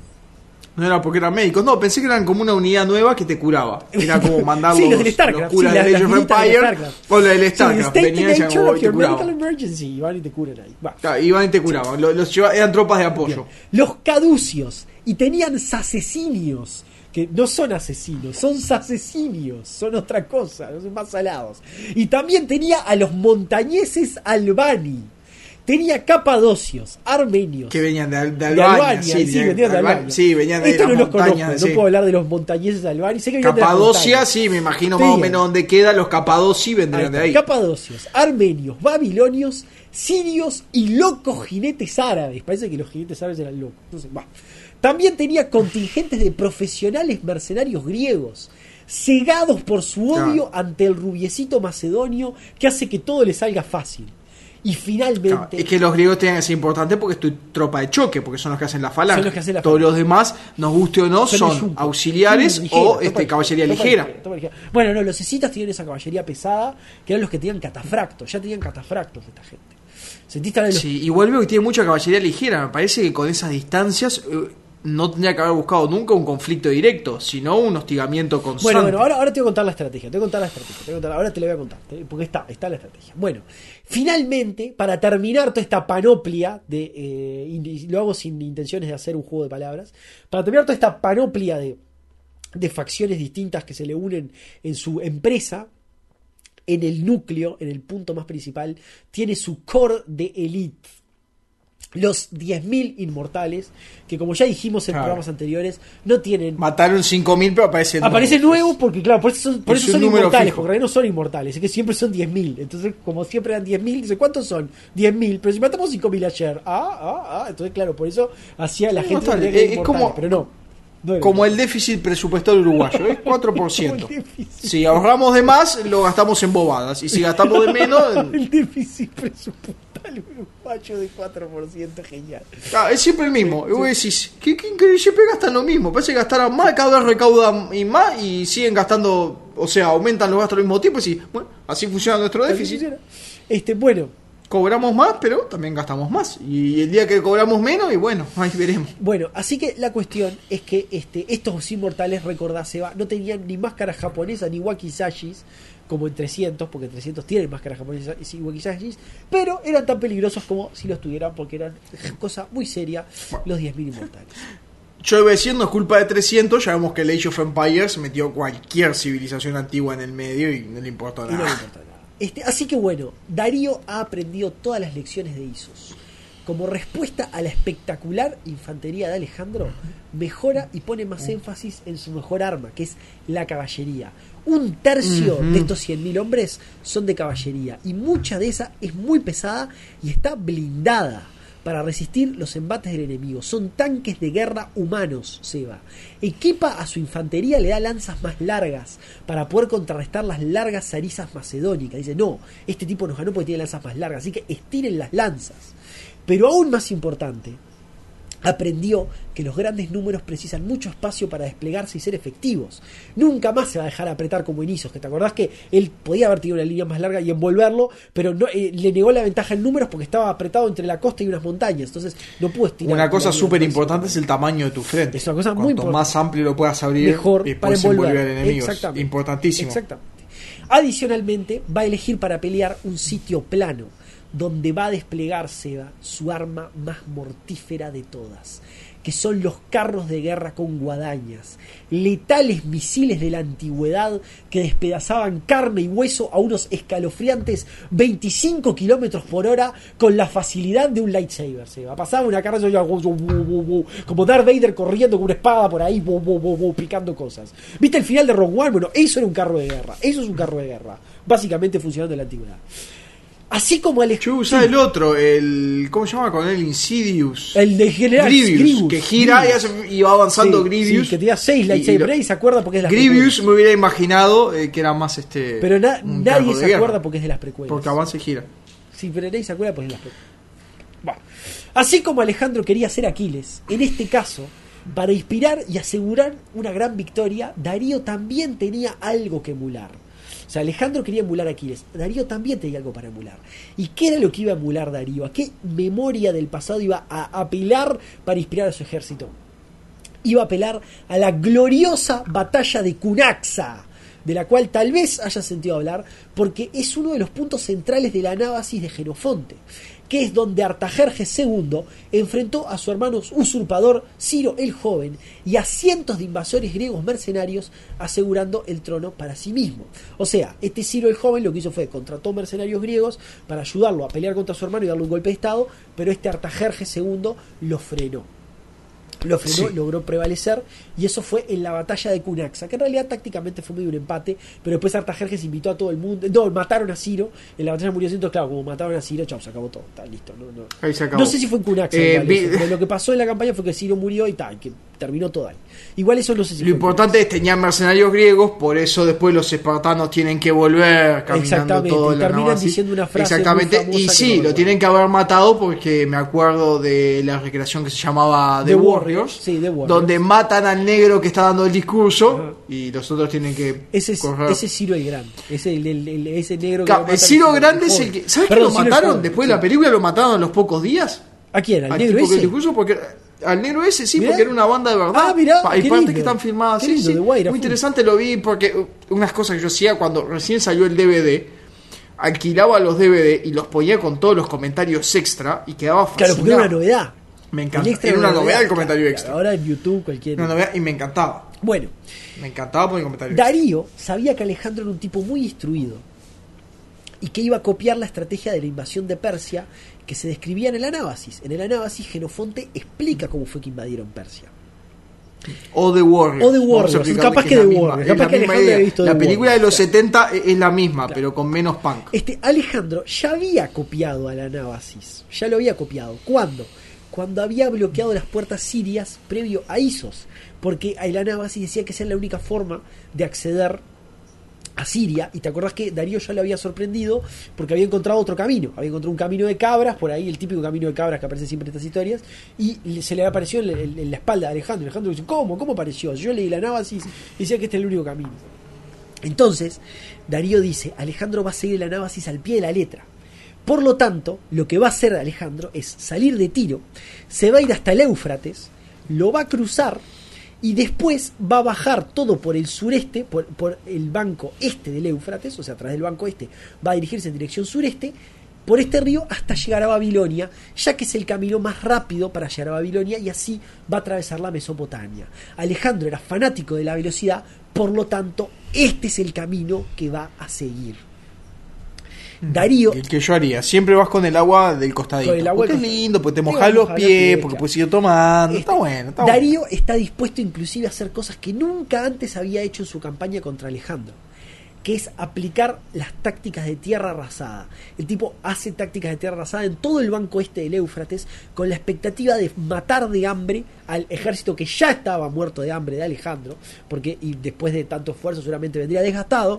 No era porque eran médicos, no, pensé que eran como una unidad nueva que te curaba. Era como mandar sí, los curas de Age of Empires o la del StarCraft. Venían y te curaban. Emergency, iban y te curan ahí. Claro, iban y te curaban. Eran tropas de apoyo. Bien. Los caducios. Y tenían sacesinios. Que no son asesinos, son sacesinios, son otra cosa, son más salados. Y también tenía a los montañeses albani. Tenía capadocios, armenios. Que venían de Albania. Venían de Albania. Sí, venían de Esto las no los conozco, montañas. no puedo hablar de los montañeses de Albania. Sé que Capadocia, sí, me imagino más o menos dónde queda. Los capadocios vendrían de ahí. Capadocios, armenios, babilonios, sirios y locos jinetes árabes. Parece que los jinetes árabes eran locos. No sé, También tenía contingentes de profesionales mercenarios griegos, cegados por su odio ante el rubiecito macedonio que hace que todo le salga fácil. Y finalmente... es que los griegos tenían que ser importantes porque es tu tropa de choque, porque son los que hacen la falange. Son los que hacen la Todos los demás, nos guste o no, son auxiliares o caballería ligera. Bueno, no, los escitas tienen esa caballería pesada, que eran los que tenían catafractos. Ya tenían catafractos esta gente. ¿Sentiste la de los... Sí, igual veo que tiene mucha caballería ligera. Me parece que con esas distancias... no tendría que haber buscado nunca un conflicto directo, sino un hostigamiento constante. Bueno, ahora te voy a contar la estrategia. Ahora te la voy a contar, porque está la estrategia. Bueno, finalmente, para terminar toda esta panoplia y lo hago sin intenciones de hacer un juego de palabras, para terminar toda esta panoplia de facciones distintas que se le unen en su empresa. En el núcleo, en el punto más principal, tiene su core de elite. Los 10.000 inmortales, que como ya dijimos en programas anteriores, no tienen... Mataron 5.000, pero aparecen nuevos porque, claro, por eso son inmortales, fijo. porque en realidad no son inmortales, es que siempre son 10.000. Entonces, como siempre eran 10.000, dice, ¿cuántos son? 10.000, pero si matamos 5.000 ayer. Entonces, claro, por eso hacía la gente... Es como... Pero no. Como el déficit presupuestario uruguayo, es 4%. Si ahorramos de más, lo gastamos en bobadas. Y si gastamos de menos... El déficit presupuestario uruguayo de 4%, genial. Es siempre el mismo. Y vos decís, qué increíble, siempre gastan lo mismo. Parece que gastaran más, cada vez recaudan y más y siguen gastando, o sea, aumentan los gastos al mismo tiempo. Y bueno, así funciona nuestro déficit. Bueno. Cobramos más, pero también gastamos más. Y el día que cobramos menos, y bueno, ahí veremos. Bueno, así que la cuestión es que estos inmortales, recordá, Seba, no tenían ni máscara japonesa ni wakizashis, como en 300, porque en 300 tienen máscaras japonesas y wakizashis, pero eran tan peligrosos como si los tuvieran, porque eran cosa muy seria, los 10.000 inmortales. Yo iba diciendo, es culpa de 300, ya vemos que el Age of Empires metió cualquier civilización antigua en el medio y no le importó nada. Así que bueno, Darío ha aprendido todas las lecciones de Isos. Como respuesta a la espectacular infantería de Alejandro, mejora y pone más énfasis en su mejor arma, que es la caballería. Un tercio de estos 100.000 hombres son de caballería, y mucha de esa es muy pesada y está blindada para resistir los embates del enemigo. Son tanques de guerra humanos, Seba. Equipa a su infantería, le da lanzas más largas para poder contrarrestar las largas zarizas macedónicas. Dice, no, este tipo nos ganó porque tiene lanzas más largas, así que estiren las lanzas. Pero aún más importante, aprendió que los grandes números precisan mucho espacio para desplegarse y ser efectivos. Nunca más se va a dejar apretar como en Isos, que te acordás que él podía haber tenido una línea más larga y envolverlo, pero no, le negó la ventaja en números porque estaba apretado entre la costa y unas montañas, entonces no pudo estirar. Una cosa súper importante es el tamaño de tu frente. Es una cosa muy importante. Cuanto más amplio lo puedas abrir, mejor para envolver enemigos. Exactamente. Importantísimo. Exactamente. Adicionalmente, va a elegir para pelear un sitio plano, donde va a desplegarse su arma más mortífera de todas, que son los carros de guerra con guadañas, letales misiles de la antigüedad que despedazaban carne y hueso a unos escalofriantes 25 kilómetros por hora con la facilidad de un lightsaber. Pasaba una carga como Darth Vader corriendo con una espada por ahí, picando cosas. ¿Viste el final de Rogue One? Bueno, eso era un carro de guerra. Eso es un carro de guerra, básicamente funcionando en la antigüedad. Así como yo usaba el otro, ¿cómo se llama con él? Insidious. El de General Grievous, que gira y va avanzando Grievous. Sí, que tenía 6 lightsabers. Y se acuerda porque es de las Grievous precuelas. me hubiera imaginado que era más Pero nadie se acuerda porque es de las precuelas. Porque avanza y gira. Sí, pero nadie se acuerda porque es de las precuelas. Bueno. Así como Alejandro quería ser Aquiles, en este caso, para inspirar y asegurar una gran victoria, Darío también tenía algo que emular. O sea, Alejandro quería emular a Aquiles, Darío también tenía algo para emular. ¿Y qué era lo que iba a emular Darío? ¿A qué memoria del pasado iba a apelar para inspirar a su ejército? Iba a apelar a la gloriosa batalla de Cunaxa, de la cual tal vez hayas sentido hablar, porque es uno de los puntos centrales de la anábasis de Jenofonte, que es donde Artajerjes II enfrentó a su hermano usurpador Ciro el Joven y a cientos de invasores griegos mercenarios, asegurando el trono para sí mismo. O sea, este Ciro el Joven lo que hizo fue contrató mercenarios griegos para ayudarlo a pelear contra su hermano y darle un golpe de estado, pero este Artajerjes II lo frenó. Logró prevalecer, y eso fue en la batalla de Cunaxa, que en realidad tácticamente fue medio un empate, pero después Artajerjes invitó a todo el mundo. No, mataron a Ciro, en la batalla murió Ciro, claro, como mataron a Ciro, chao, se acabó todo, está listo. Ahí se acabó. No sé si fue en Cunaxa, pero lo que pasó en la campaña fue que Ciro murió y tal, que terminó todo ahí. Igual eso no sé si lo importante es tenían mercenarios griegos, por eso después los espartanos tienen que volver caminando todo y terminan diciendo una frase exactamente, muy y famosa sí, lo tienen que haber matado porque me acuerdo de la recreación que se llamaba The Warriors, sí, The Warriors, donde matan al negro que está dando el discurso y los otros tienen que correr. Ese es Ciro el Grande, ese negro que el Ciro Grande es el que, ¿sabes que lo mataron? Después de la película lo mataron a los pocos días. ¿A quién? ¿Al negro tipo ese? Que el discurso porque al negro ese sí, ¿Mirá? porque era una banda de verdad. Mirá, hay partes que están filmadas así, sí. Muy interesante, lo vi porque unas cosas que yo hacía cuando recién salió el DVD, alquilaba los DVD y los ponía con todos los comentarios extra y quedaba fascinado. Claro, porque era una novedad. Me encanta. El extra Era una novedad, novedad el comentario claro, extra. Ahora en YouTube cualquier... Una novedad y me encantaba. Bueno, Me encantaba por el comentario extra. Darío sabía que Alejandro era un tipo muy instruido y que iba a copiar la estrategia de la invasión de Persia que se describía en el Anábasis. En el Anábasis, Jenofonte explica cómo fue que invadieron Persia. O The Warriors. O The Vamos a Warriors, explicarle capaz que es The la misma, Warriors, es capaz la que misma Alejandro idea. había visto La The película de Warriors. los 70 es la misma, Claro. pero con menos punk. Alejandro ya había copiado al Anábasis. Ya lo había copiado. ¿Cuándo? Cuando había bloqueado las puertas sirias previo a Isos. Porque el Anábasis decía que esa era la única forma de acceder a Siria. Y te acordás que Darío ya lo había sorprendido porque había encontrado otro camino. Había encontrado un camino de cabras, por ahí el típico camino de cabras que aparece siempre en estas historias. Y se le apareció en la espalda de Alejandro. Alejandro dice, ¿cómo? ¿Cómo apareció? Yo leí el Anábasis y decía que este es el único camino. Entonces, Darío dice, Alejandro va a seguir el Anábasis al pie de la letra. Por lo tanto, lo que va a hacer Alejandro es salir de Tiro, se va a ir hasta el Éufrates, lo va a cruzar y después va a bajar todo por el sureste, por el banco este del Éufrates, o sea, a través del banco este, va a dirigirse en dirección sureste, por este río hasta llegar a Babilonia, ya que es el camino más rápido para llegar a Babilonia y así va a atravesar la Mesopotamia. Alejandro era fanático de la velocidad, por lo tanto, este es el camino que va a seguir. Darío, El que yo haría. Siempre vas con el agua del costadito. Con el agua porque del es lindo, porque te costadito. mojas los Moja pies, porque claro. puedes ir tomando. Está bueno, está bueno. Darío está dispuesto inclusive a hacer cosas que nunca antes había hecho en su campaña contra Alejandro, que es aplicar las tácticas de tierra arrasada. El tipo hace tácticas de tierra arrasada en todo el banco este del Éufrates con la expectativa de matar de hambre al ejército que ya estaba muerto de hambre de Alejandro, porque y después de tanto esfuerzo seguramente vendría desgastado.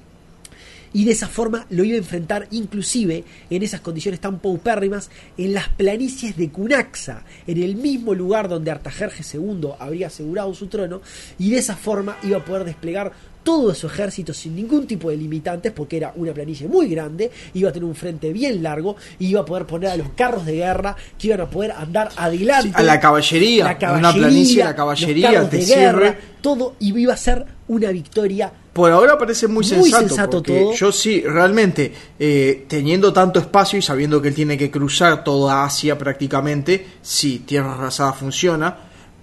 Y de esa forma lo iba a enfrentar inclusive en esas condiciones tan paupérrimas en las planicies de Cunaxa, en el mismo lugar donde Artajerjes II habría asegurado su trono, y de esa forma iba a poder desplegar todo su ejército sin ningún tipo de limitantes, porque era una planicie muy grande, iba a tener un frente bien largo, y iba a poder poner a los carros de guerra que iban a poder andar adelante. Sí, a la caballería, en una planicie, la caballería, los carros te de cierre. guerra, todo, y iba a ser una victoria. Por ahora parece muy sensato, sensato porque todo. yo sí, realmente, teniendo tanto espacio y sabiendo que él tiene que cruzar toda Asia prácticamente, sí, tierra arrasada funciona.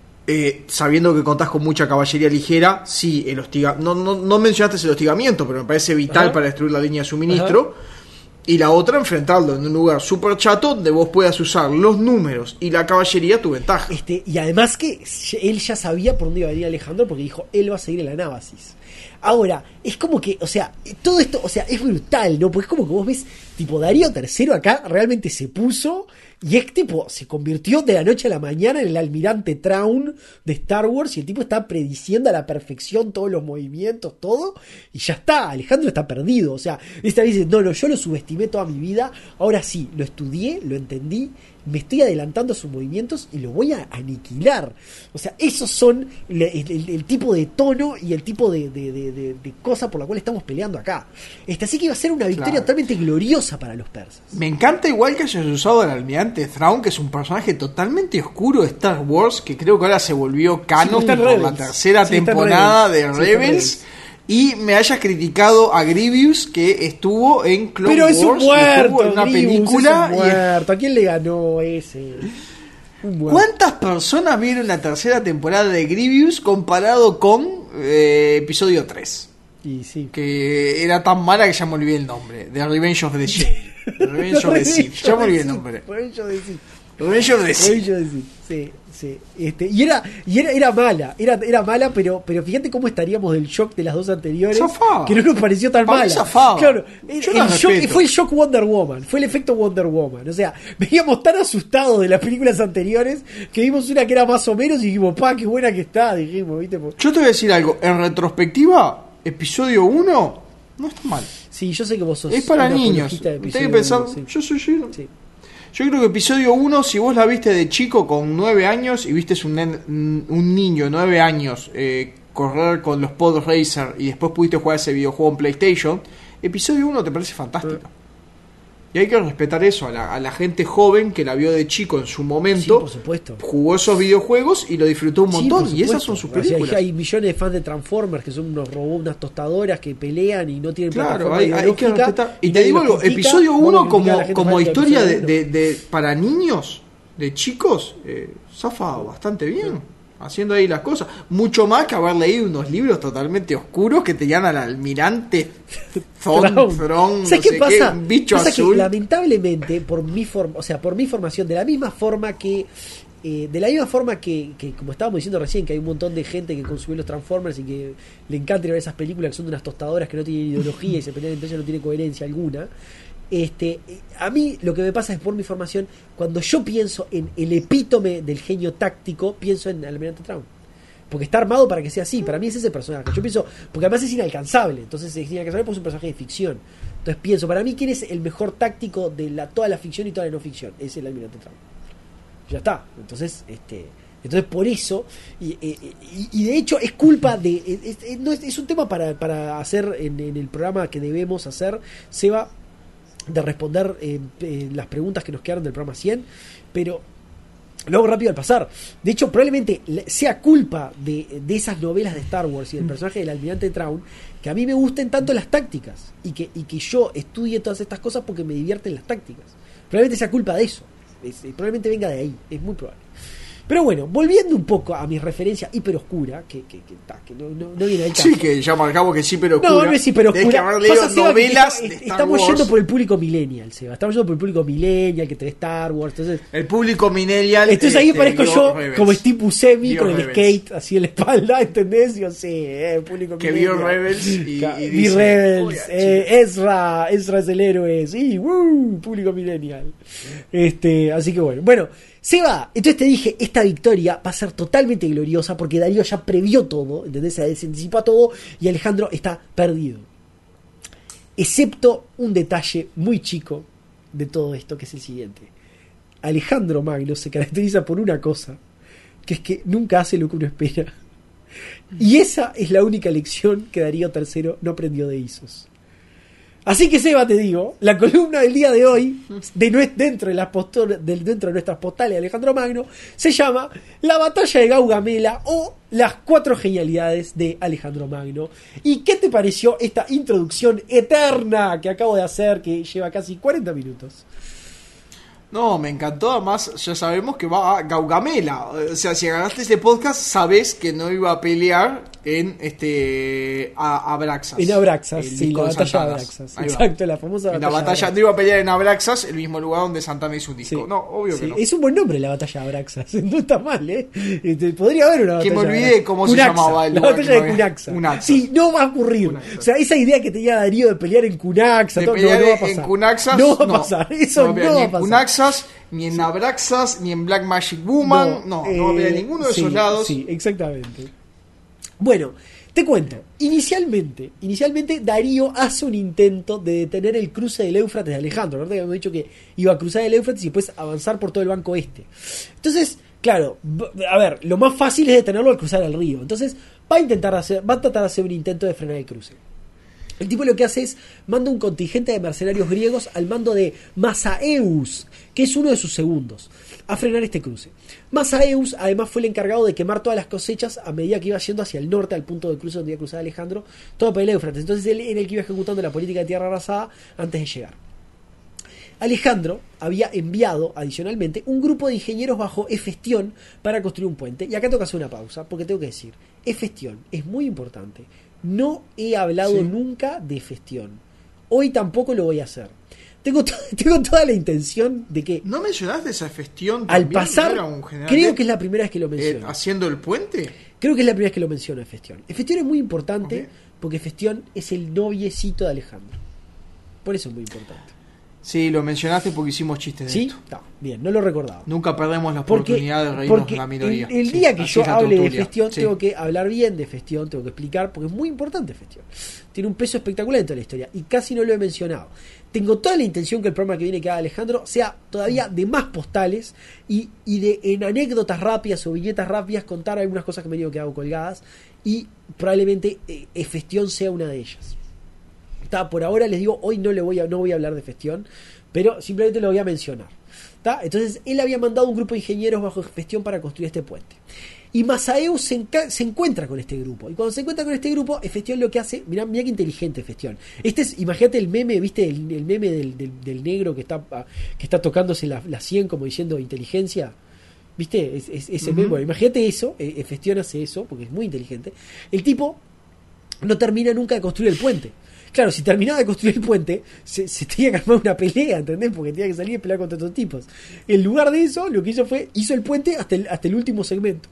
Sabiendo que contás con mucha caballería ligera, sí, el no mencionaste el hostigamiento, pero me parece vital Ajá. para destruir la línea de suministro. Y la otra, enfrentarlo en un lugar súper chato donde vos puedas usar los números y la caballería a tu ventaja. Y además que él ya sabía por dónde iba a venir Alejandro, porque dijo, él va a seguir el Anábasis. Ahora, es como que, o sea, todo esto, o sea, es brutal, ¿no? Porque es como que vos ves, tipo, Darío III acá realmente se puso y es tipo, se convirtió de la noche a la mañana en el almirante Thrawn de Star Wars y el tipo está prediciendo a la perfección todos los movimientos, todo, y ya está, Alejandro está perdido, o sea, esta vez dice, no, yo lo subestimé toda mi vida, ahora sí, lo estudié, lo entendí, me estoy adelantando a sus movimientos y lo voy a aniquilar. O sea, esos son el tipo de tono y el tipo de cosa por la cual estamos peleando acá. Así que iba a ser una victoria totalmente gloriosa para los persas. Me encanta igual que hayas usado al almirante Thrawn, que es un personaje totalmente oscuro de Star Wars, que creo que ahora se volvió canon por Rebels. la tercera Sí, está temporada Rebels. de Sí, Rebels. Y me hayas criticado a Grievous, que estuvo en Clone Pero Wars, es un muerto, estuvo en una Grievous, película. es un muerto. ¿A quién le ganó ese? Un muerto. ¿Cuántas personas vieron la tercera temporada de Grievous comparado con episodio 3? Y sí. Que era tan mala que ya me olvidé el nombre. The Revenge of the Sith. The Revenge of the Sith. Ya me olvidé el nombre. Revenge of the Sith. Revenge of the Sith. Revenge of the Sith. Sí, sí. Era mala, era mala, pero fíjate cómo estaríamos del shock de las dos anteriores, Zafaba. que no nos pareció tan Para mí mala. zafaba. Claro, Yo la respeto. fue el shock Wonder Woman, fue el efecto Wonder Woman. O sea, veníamos tan asustados de las películas anteriores que vimos una que era más o menos y dijimos, pa, qué buena que está, dijimos, ¿viste? Yo te voy a decir algo. En retrospectiva, episodio 1 no está mal. Sí, yo sé que vos sos Es para una niños. apologista de Tenés que episodio pensar. uno, sí. Sí. Sí. Yo creo que episodio 1, si vos la viste de chico con 9 años y viste un niño de 9 años correr con los Pod Racer y después pudiste jugar ese videojuego en PlayStation, episodio 1 te parece fantástico. Y hay que respetar eso a la gente joven que la vio de chico en su momento, Sí, por supuesto. jugó esos videojuegos y lo disfrutó un Sí, montón. por Y esas supuesto. son sus O sea, películas. hay millones de fans de Transformers que son unos robots, unas tostadoras que pelean y no tienen Claro, plataforma hay que ideológica, respetar. Y te nadie digo los algo, critica, episodio vamos a 1 criticar a la gente como fanática de historia episodio uno. para niños, de chicos, zafa bastante bien. Haciendo ahí las cosas. Mucho más que haber leído unos libros totalmente oscuros que te llaman al almirante Thrawn, no sé qué pasa? qué, un bicho pasa azul. Que, lamentablemente, por mi formación, de la misma forma que como estábamos diciendo recién, que hay un montón de gente que consume los Transformers y que le encanta ir a ver esas películas que son de unas tostadoras que no tienen ideología y se pelean entre ellas, no tiene coherencia alguna. A mí lo que me pasa es, por mi formación, cuando yo pienso en el epítome del genio táctico, pienso en Almirante Thrawn, porque está armado para que sea así. Para mí es ese personaje. Yo pienso, porque además es inalcanzable, entonces es inalcanzable porque es un personaje de ficción. Entonces pienso, para mí, ¿quién es el mejor táctico de toda la ficción y toda la no ficción? Es el Almirante Thrawn. Ya está. Entonces por eso, y de hecho es culpa de, es un tema para hacer en el programa que debemos hacer, Seba, de responder las preguntas que nos quedaron del programa 100, pero lo hago rápido al pasar. De hecho, probablemente sea culpa de esas novelas de Star Wars y del personaje del Almirante Thrawn que a mí me gusten tanto las tácticas y que yo estudie todas estas cosas porque me divierten las tácticas. Probablemente sea culpa de eso. Probablemente venga de ahí, es muy probable. Pero bueno, volviendo un poco a mi referencia hiperoscura, que no viene al caso. Sí, que ya marcamos que es hiperoscura. No es hiperoscura. Tenés que haber leído novelas de Star estamos Wars. yendo por el público millennial, Seba. Estamos yendo por el público millennial que te ve Star Wars. Entonces, el público millennial. Entonces ahí parezco yo Rebels. como Steve Buscemi Vio con el Rebels. skate así en la espalda, ¿entendés? Yo sé, el público Que millennial. vio Rebels y Vi dice, Rebels, "Oye, Ezra es el héroe, sí, público millennial. Así que bueno, Seba, entonces te dije, esta victoria va a ser totalmente gloriosa porque Darío ya previó todo, ¿entendés? Se anticipó a todo y Alejandro está perdido. Excepto un detalle muy chico de todo esto, que es el siguiente. Alejandro Magno se caracteriza por una cosa, que es que nunca hace lo que uno espera. Y esa es la única lección que Darío III no aprendió de Isos. Así que, Seba, te digo, la columna del día de hoy, dentro de nuestras postales de Alejandro Magno, se llama La batalla de Gaugamela o las 4 genialidades de Alejandro Magno. ¿Y qué te pareció esta introducción eterna que acabo de hacer, que lleva casi 40 minutos? No, me encantó. Además, ya sabemos que va a Gaugamela. O sea, si ganaste este podcast, sabes que no iba a pelear en Abraxas. En Abraxas, el sí, disco la de batalla de Santana. Abraxas. Ahí va. Exacto, la famosa En batalla. la batalla de Abraxas. no iba a pelear en Abraxas, el mismo lugar donde Santana hizo un disco. Sí. No, obvio Sí, que no. es un buen nombre la batalla de Abraxas. No está mal, ¿eh? Podría haber una batalla. Que me de olvidé Abraxas. cómo se Cunaxa, llamaba el la lugar batalla que de no había- Cunaxa. Cunaxa. Sí, no va a ocurrir. Cunaxa. O sea, esa idea que tenía Darío de pelear en Cunaxa, De no pelear va a pasar. en Cunaxas, no va a pasar. Eso no, va a pelear va ni a en pasar. Cunaxas, ni en Abraxas, ni en Black Magic Woman. No va a pelear en ninguno de esos lados. Sí, exactamente. Bueno, te cuento. Inicialmente Darío hace un intento de detener el cruce del Éufrates de Alejandro. ¿Verdad? Habíamos dicho que iba a cruzar el Éufrates y después avanzar por todo el banco este. Entonces, claro, a ver, lo más fácil es detenerlo al cruzar el río. Entonces, va a tratar de hacer un intento de frenar el cruce. El tipo lo que hace es manda un contingente de mercenarios griegos al mando de Masaeus, que es uno de sus segundos, a frenar este cruce. Masaeus además fue el encargado de quemar todas las cosechas a medida que iba yendo hacia el norte, al punto de cruce donde iba a cruzar Alejandro, todo por el Éufrates. Entonces él era el que iba ejecutando la política de tierra arrasada antes de llegar. Alejandro había enviado adicionalmente un grupo de ingenieros bajo Hefestión para construir un puente. Y acá tengo que hacer una pausa, porque tengo que decir, Hefestión es muy importante. No he hablado nunca de Hefestión. Hoy tampoco lo voy a hacer. Tengo toda la intención de que ¿No mencionaste esa Hefestión al también? pasar, ¿No era un general creo que es la primera vez que lo menciono. haciendo el puente? Creo que es la primera vez que lo menciono, Hefestión. Hefestión es muy importante Ok. porque Hefestión es el noviecito de Alejandro. Por eso es muy importante. Sí, lo mencionaste porque hicimos chistes de ¿Sí? esto. No, bien, no lo recordaba. Nunca perdemos la Porque, oportunidad de reírnos porque de la minoría. el Sí, día que así yo es la hable de tertulia. Hefestión, Sí. tengo que hablar bien de Hefestión, tengo que explicar, porque es muy importante Hefestión. Tiene un peso espectacular en toda la historia y casi no lo he mencionado. Tengo toda la intención que el programa que viene que haga Alejandro sea todavía de más postales y de en anécdotas rápidas o viñetas rápidas contar algunas cosas que me digo que hago colgadas y probablemente Hefestión sea una de ellas. Por ahora les digo, hoy no voy a hablar de Hefestión, pero simplemente lo voy a mencionar. ¿tá? Entonces él había mandado un grupo de ingenieros bajo gestión para construir este puente. Y Masaeus se encuentra con este grupo. Y cuando se encuentra con este grupo, Hefestión lo que hace... Mirá qué inteligente Hefestión. Imagínate el meme, ¿viste? El meme del negro que está tocándose la 100 como diciendo inteligencia. ¿Viste? Ese meme. Bueno, imagínate eso. Hefestión hace eso porque es muy inteligente. El tipo no termina nunca de construir el puente. Claro, si terminaba de construir el puente, se tenía que armar una pelea, ¿entendés? Porque tenía que salir y pelear contra estos tipos. En lugar de eso, lo que hizo el puente hasta el último segmento.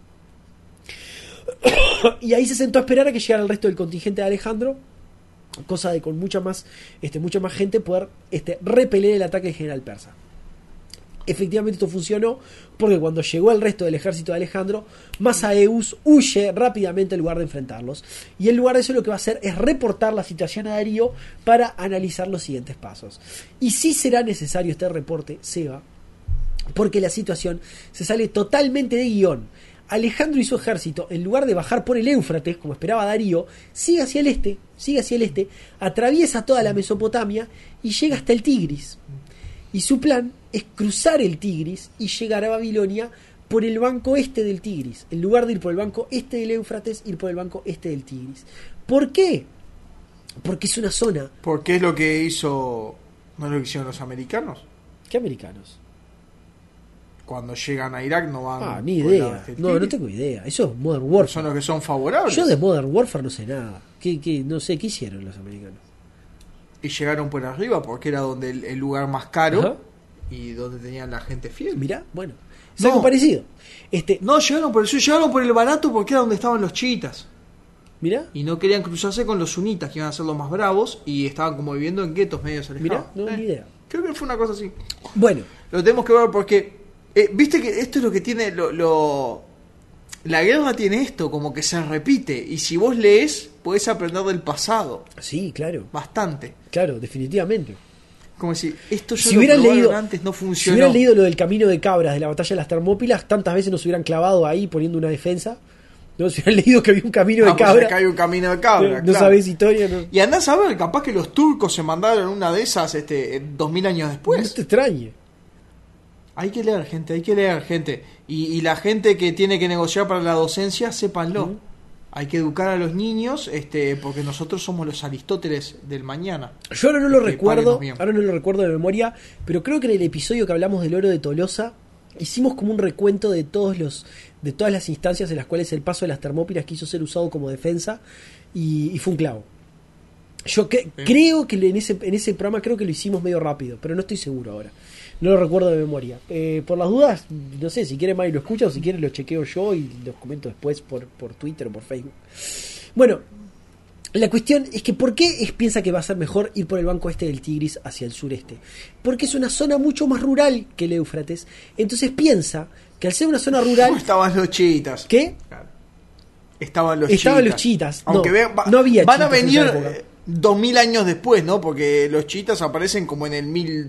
Y ahí se sentó a esperar a que llegara el resto del contingente de Alejandro, cosa de con mucha más gente poder repeler el ataque del general persa. Efectivamente esto funcionó, porque cuando llegó el resto del ejército de Alejandro, Masaeus huye rápidamente en lugar de enfrentarlos, y en lugar de eso lo que va a hacer es reportar la situación a Darío para analizar los siguientes pasos. Y sí será necesario este reporte, Seba, porque la situación se sale totalmente de guión. Alejandro y su ejército, en lugar de bajar por el Éufrates, como esperaba Darío, sigue hacia el este, atraviesa toda la Mesopotamia y llega hasta el Tigris. Y su plan es cruzar el Tigris y llegar a Babilonia por el banco este del Tigris. En lugar de ir por el banco este del Éufrates, ir por el banco este del Tigris. ¿Por qué? Porque es una zona... Porque es lo que hizo... ¿No es lo que hicieron los americanos? ¿Qué americanos? Cuando llegan a Irak no van... ni idea. No tengo idea. Eso es Modern Warfare. Son los que son favorables. Yo de Modern Warfare no sé nada. No sé, ¿qué hicieron los americanos? Y llegaron por arriba porque era donde el lugar más caro. Ajá. Y donde tenían la gente fiel. Mirá, bueno. Es algo parecido. No, llegaron por el barato porque era donde estaban los chiitas. Mirá. Y no querían cruzarse con los sunitas, que iban a ser los más bravos. Y estaban como viviendo en guetos medios alejados. Mirá, ni idea. Creo que fue una cosa así. Bueno. Lo tenemos que ver porque... viste que esto es lo que tiene la guerra tiene esto, como que se repite, y si vos lees podés aprender del pasado. Sí, claro. Bastante. Claro, definitivamente. Como decir, esto ya si lo hubieran probaron leído antes, no funcionó. Si hubieran leído lo del camino de cabras de la batalla de las Termópilas, tantas veces nos hubieran clavado ahí poniendo una defensa. No, si hubieran leído que había un camino de cabras. Acá hay un camino de cabras. No sabés historia, no. Y andás a ver, capaz que los turcos se mandaron una de esas 2000 años después. No te extrañe. Hay que leer, gente. Y la gente que tiene que negociar para la docencia, sépanlo. Hay que educar a los niños, porque nosotros somos los Aristóteles del mañana. Yo ahora no lo recuerdo de memoria, pero creo que en el episodio que hablamos del oro de Tolosa hicimos como un recuento de todas las instancias en las cuales el paso de las Termópilas quiso ser usado como defensa y fue un clavo. Yo creo que en ese programa creo que lo hicimos medio rápido, pero no estoy seguro ahora. No lo recuerdo de memoria. Por las dudas, no sé, si quiere Mari lo escucha o si quiere lo chequeo yo y los comento después por Twitter o por Facebook. Bueno, la cuestión es que ¿por qué piensa que va a ser mejor ir por el banco este del Tigris hacia el sureste? Porque es una zona mucho más rural que el Éufrates. Entonces piensa que al ser una zona rural... Estaban los chiitas. ¿Qué? Claro. Estaban los chiitas. Aunque no había van a chiitas venir 2000 años después, ¿no? Porque los chiitas aparecen como en el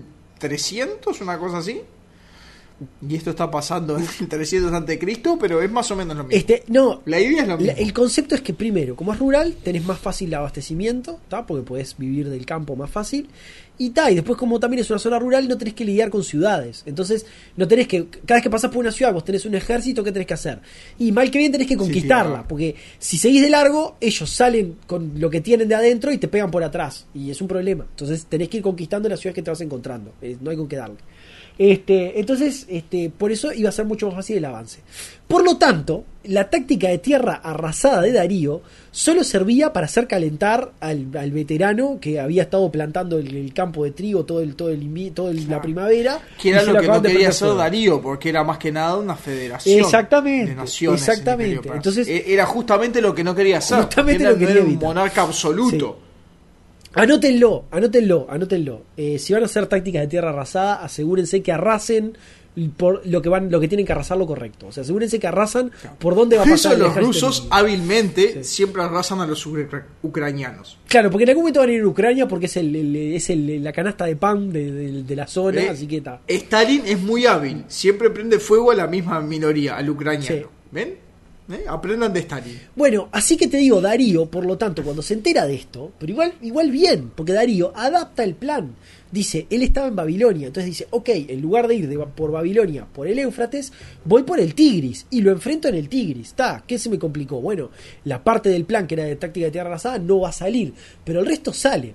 1300, una cosa así. Y esto está pasando en el 300 a.C., pero es más o menos lo mismo. La idea es lo mismo. El concepto es que primero, como es rural, tenés más fácil el abastecimiento, ¿tá? Porque podés vivir del campo más fácil. Y después como también es una zona rural, no tenés que lidiar con ciudades. Entonces, no tenés que, cada vez que pasás por una ciudad, vos tenés un ejército, ¿qué tenés que hacer? Y mal que bien tenés que conquistarla, sí, porque si seguís de largo, ellos salen con lo que tienen de adentro y te pegan por atrás. Y es un problema. Entonces tenés que ir conquistando las ciudades que te vas encontrando. No hay con qué darle. Entonces, por eso iba a ser mucho más fácil el avance. Por lo tanto, la táctica de tierra arrasada de Darío solo servía para hacer calentar al veterano que había estado plantando el campo de trigo toda la primavera. Que era lo que no quería hacer Darío, porque era más que nada una federación de naciones. Exactamente. Entonces, era justamente lo que no quería hacer. Justamente lo que era un monarca absoluto. Sí. Anótenlo. Si van a hacer tácticas de tierra arrasada, asegúrense que arrasen por lo que tienen que arrasar lo correcto. O sea, asegúrense que arrasan por dónde va a pasar. Eso los rusos hábilmente siempre arrasan a los ucranianos. Claro, porque en algún momento van a ir a Ucrania porque es la canasta de pan de la zona, así que está. Stalin es muy hábil, siempre prende fuego a la misma minoría, al ucraniano. ¿Ven? Aprendan de Stalin. Bueno, así que te digo, Darío, por lo tanto, cuando se entera de esto, pero igual bien, porque Darío adapta el plan. Dice, él estaba en Babilonia, entonces dice, ok, en lugar de ir por Babilonia por el Éufrates, voy por el Tigris y lo enfrento en el Tigris. ¿Qué se me complicó? Bueno, la parte del plan que era de táctica de tierra arrasada no va a salir, pero el resto sale.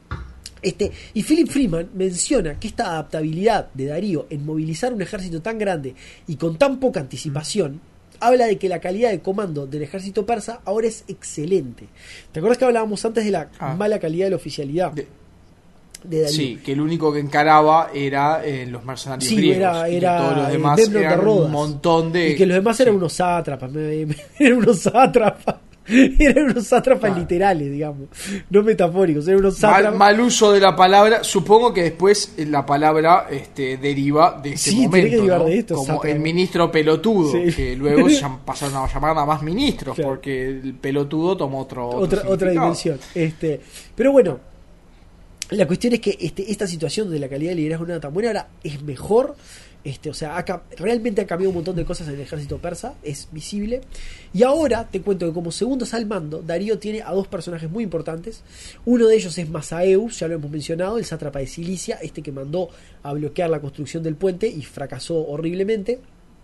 Y Philip Freeman menciona que esta adaptabilidad de Darío en movilizar un ejército tan grande y con tan poca anticipación habla de que la calidad de comando del ejército persa ahora es excelente. ¿Te acuerdas que hablábamos antes de la mala calidad de la oficialidad? De Darío. Sí, que el único que encaraba era los mercenarios griegos. Era todos los demás eran de un montón de... Y que los demás eran unos sátrapas. Eran unos sátrapas. Eran unos sátrapas literales, digamos. No metafóricos, eran unos sátrapas. Mal uso de la palabra. Supongo que después la palabra deriva de este momento. Tiene que derivar, ¿no? de esto, como sátrapa. El ministro pelotudo, que luego pasaron a llamar nada más ministros, claro. porque el pelotudo tomó otra dimensión. Pero bueno, la cuestión es que esta situación de la calidad de liderazgo no era tan buena, ahora es mejor. O sea, realmente ha cambiado un montón de cosas en el ejército persa, es visible. Y ahora te cuento que como segundos al mando, Darío tiene a dos personajes muy importantes. Uno de ellos es Masaeus, ya lo hemos mencionado, el sátrapa de Cilicia, que mandó a bloquear la construcción del puente y fracasó horriblemente.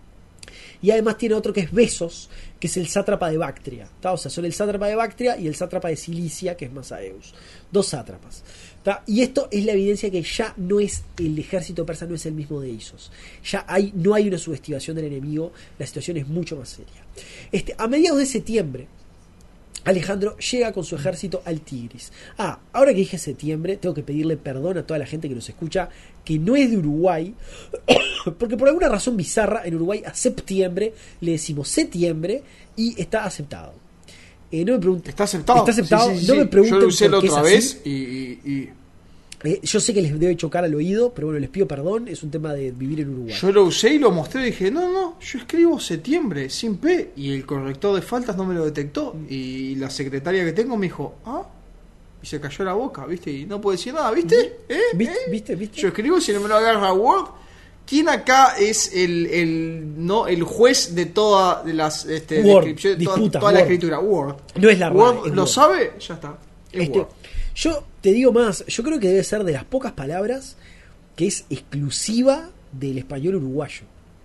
Y además tiene otro que es Besos, que es el sátrapa de Bactria. O sea, son el sátrapa de Bactria y el sátrapa de Cilicia, que es Masaeus. Dos sátrapas. Y esto es la evidencia que ya no es el ejército persa, no es el mismo de Isos. Ya no hay una subestimación del enemigo, la situación es mucho más seria. A mediados de septiembre, Alejandro llega con su ejército al Tigris. Ahora que dije septiembre, tengo que pedirle perdón a toda la gente que nos escucha, que no es de Uruguay, porque por alguna razón bizarra, en Uruguay a septiembre le decimos septiembre y está aceptado. No me pregunten. Está aceptado. Está aceptado. Sí. No me pregunten yo lo usé la por qué otra es vez así. y yo sé que les debe chocar al oído, pero bueno, les pido perdón. Es un tema de vivir en Uruguay. yo lo usé y lo mostré y dije, no, yo escribo septiembre sin P, y el corrector de faltas no me lo detectó, y la secretaria que tengo me dijo, y se cayó la boca, ¿viste? Y no puede decir nada, ¿viste? ¿Viste? Yo escribo, si no me lo agarra Word. ¿Quién acá es el juez de todas las descripciones, toda la escritura? Word. No es la RAE, Word es lo Word. sabe, ya está. Word. Yo te digo más, yo creo que debe ser de las pocas palabras que es exclusiva del español uruguayo.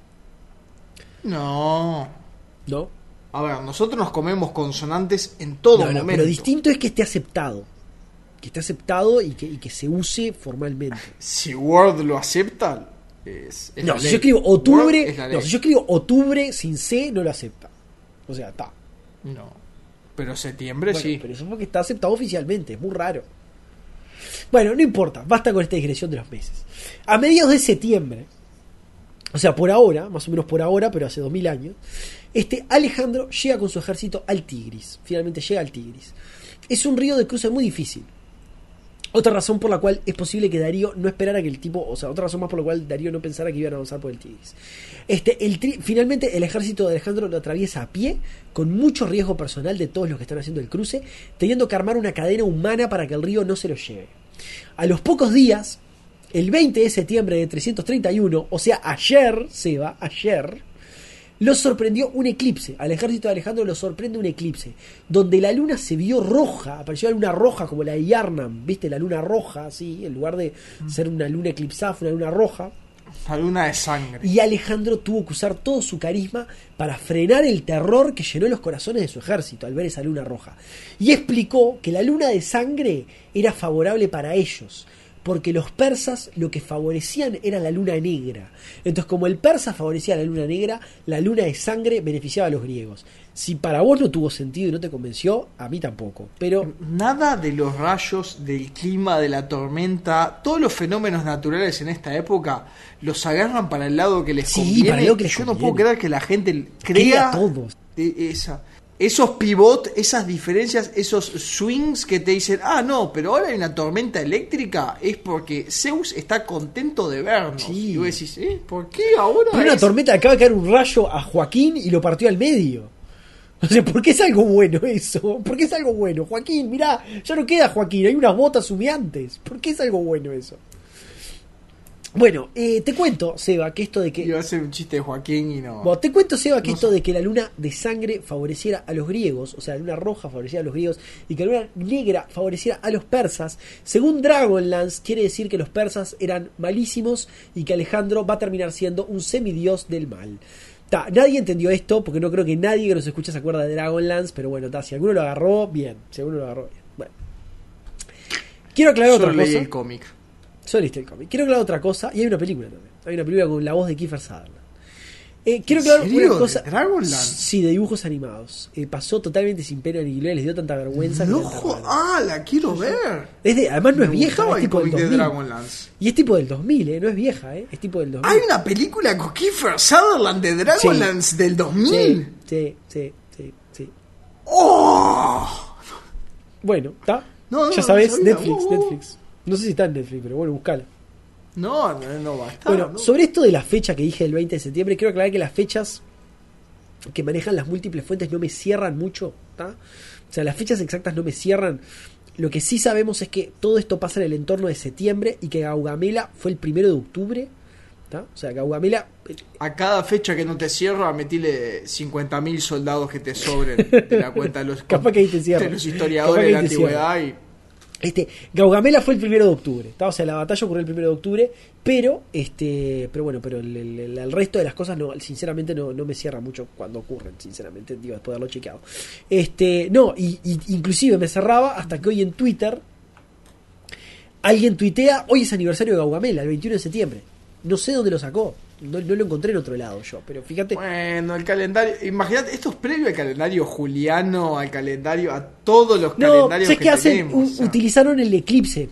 No. ¿No? A ver, nosotros nos comemos consonantes en todo momento. Pero distinto es que esté aceptado. Que esté aceptado y que se use formalmente. Si Word lo acepta, es no, la si ley. yo escribo octubre, Word es la ley. si yo escribo octubre sin C, no lo acepta. O sea, está. No. Pero septiembre Bueno, sí. pero eso es porque está aceptado oficialmente, es muy raro. Bueno, no importa, basta con esta digresión de los meses. A mediados de septiembre, o sea, por ahora, más o menos por ahora, pero hace 2000 años, Alejandro llega con su ejército al Tigris. Finalmente llega al Tigris. Es un río de cruce muy difícil. Otra razón por la cual es posible que Darío no esperara que el tipo, o sea, otra razón más por la cual Darío no pensara que iban a avanzar por el Tigris. Finalmente el ejército de Alejandro lo atraviesa a pie, con mucho riesgo personal de todos los que están haciendo el cruce, teniendo que armar una cadena humana para que el río no se lo lleve. A los pocos días, el 20 de septiembre de 331, o sea, ayer, Seba, los sorprendió un eclipse. Al ejército de Alejandro lo sorprende un eclipse, donde la luna se vio roja, apareció la luna roja como la de Yarnam, ¿viste? La luna roja, así, en lugar de ser una luna eclipsada, fue una luna roja. La luna de sangre. Y Alejandro tuvo que usar todo su carisma para frenar el terror que llenó los corazones de su ejército al ver esa luna roja. Y explicó que la luna de sangre era favorable para ellos, porque los persas lo que favorecían era la luna negra. Entonces, como el persa favorecía la luna negra, la luna de sangre beneficiaba a los griegos. Si para vos no tuvo sentido y no te convenció, a mí tampoco. Pero nada de los rayos, del clima, de la tormenta, todos los fenómenos naturales en esta época los agarran para el lado que les conviene. Para el lado que les Yo conviene. no puedo creer que la gente crea todos. Esos pivot, esas diferencias, esos swings que te dicen, no, pero ahora hay una tormenta eléctrica, es porque Zeus está contento de vernos. Sí. Y vos decís, ¿por qué ahora? Pero una tormenta, acaba de caer un rayo a Joaquín y lo partió al medio. O sea, ¿por qué es algo bueno eso? ¿Por qué es algo bueno? Joaquín, mirá, ya no queda Joaquín, hay unas botas humeantes. ¿Por qué es algo bueno eso? Bueno, te cuento, Seba, que esto de que... Iba a hacer un chiste de Joaquín y no... Bueno, te cuento, Seba, que No esto sé. de que la luna de sangre favoreciera a los griegos, o sea, la luna roja favoreciera a los griegos, y que la luna negra favoreciera a los persas, según Dragonlance, quiere decir que los persas eran malísimos y que Alejandro va a terminar siendo un semidios del mal. Nadie entendió esto, porque no creo que nadie que nos escucha se acuerda de Dragonlance, pero bueno, si alguno lo agarró, bien. Si alguno lo agarró, bien. Bueno. Quiero aclarar Solo otra leí cosa. el cómic. Solo leíste el cómic. Quiero aclarar otra cosa, y hay una película también. Hay una película con la voz de Kiefer Sutherland. Quiero aclarar serio? una cosa. ¿De Dragonlance? Sí, de dibujos animados. Pasó totalmente sin pena ni gloria, les dio tanta vergüenza. No, que tanta rara. la quiero ver. Además no es Me vieja, gustaba es el tipo del cómic de 2000. Dragonlance. Y es tipo del 2000, no es vieja, es tipo del 2000. Hay una película con Kiefer Sutherland de Dragonlance del 2000. Sí. ¡Oh! Bueno, ¿está? No, ya no sabes, sabía. Netflix. No sé si está en Netflix, pero bueno, buscala. No va a estar. Bueno, ¿no? sobre esto de la fecha que dije el 20 de septiembre, quiero aclarar que las fechas que manejan las múltiples fuentes no me cierran mucho, ¿tá? O sea, las fechas exactas no me cierran. Lo que sí sabemos es que todo esto pasa en el entorno de septiembre y que Gaugamela fue el 1 de octubre, ¿tá? O sea, Gaugamela... A cada fecha que no te cierra, metile 50.000 soldados que te sobren de la cuenta de los, Capaz que ahí te cierra. de los historiadores de la antigüedad. Gaugamela fue el 1 de octubre, ¿tá? O sea, la batalla ocurrió el 1 de octubre, pero el resto de las cosas no, sinceramente no me cierra mucho cuando ocurren, sinceramente, digo, después de haberlo chequeado. Inclusive me cerraba hasta que hoy en Twitter alguien tuitea, hoy es aniversario de Gaugamela, el 21 de septiembre. No sé dónde lo sacó, no lo encontré en otro lado yo, pero fíjate. Bueno, el calendario, imagínate, esto es previo al calendario juliano, al calendario, a todos los calendarios ¿sabes que qué hacen? tenemos. O sea. Utilizaron el eclipse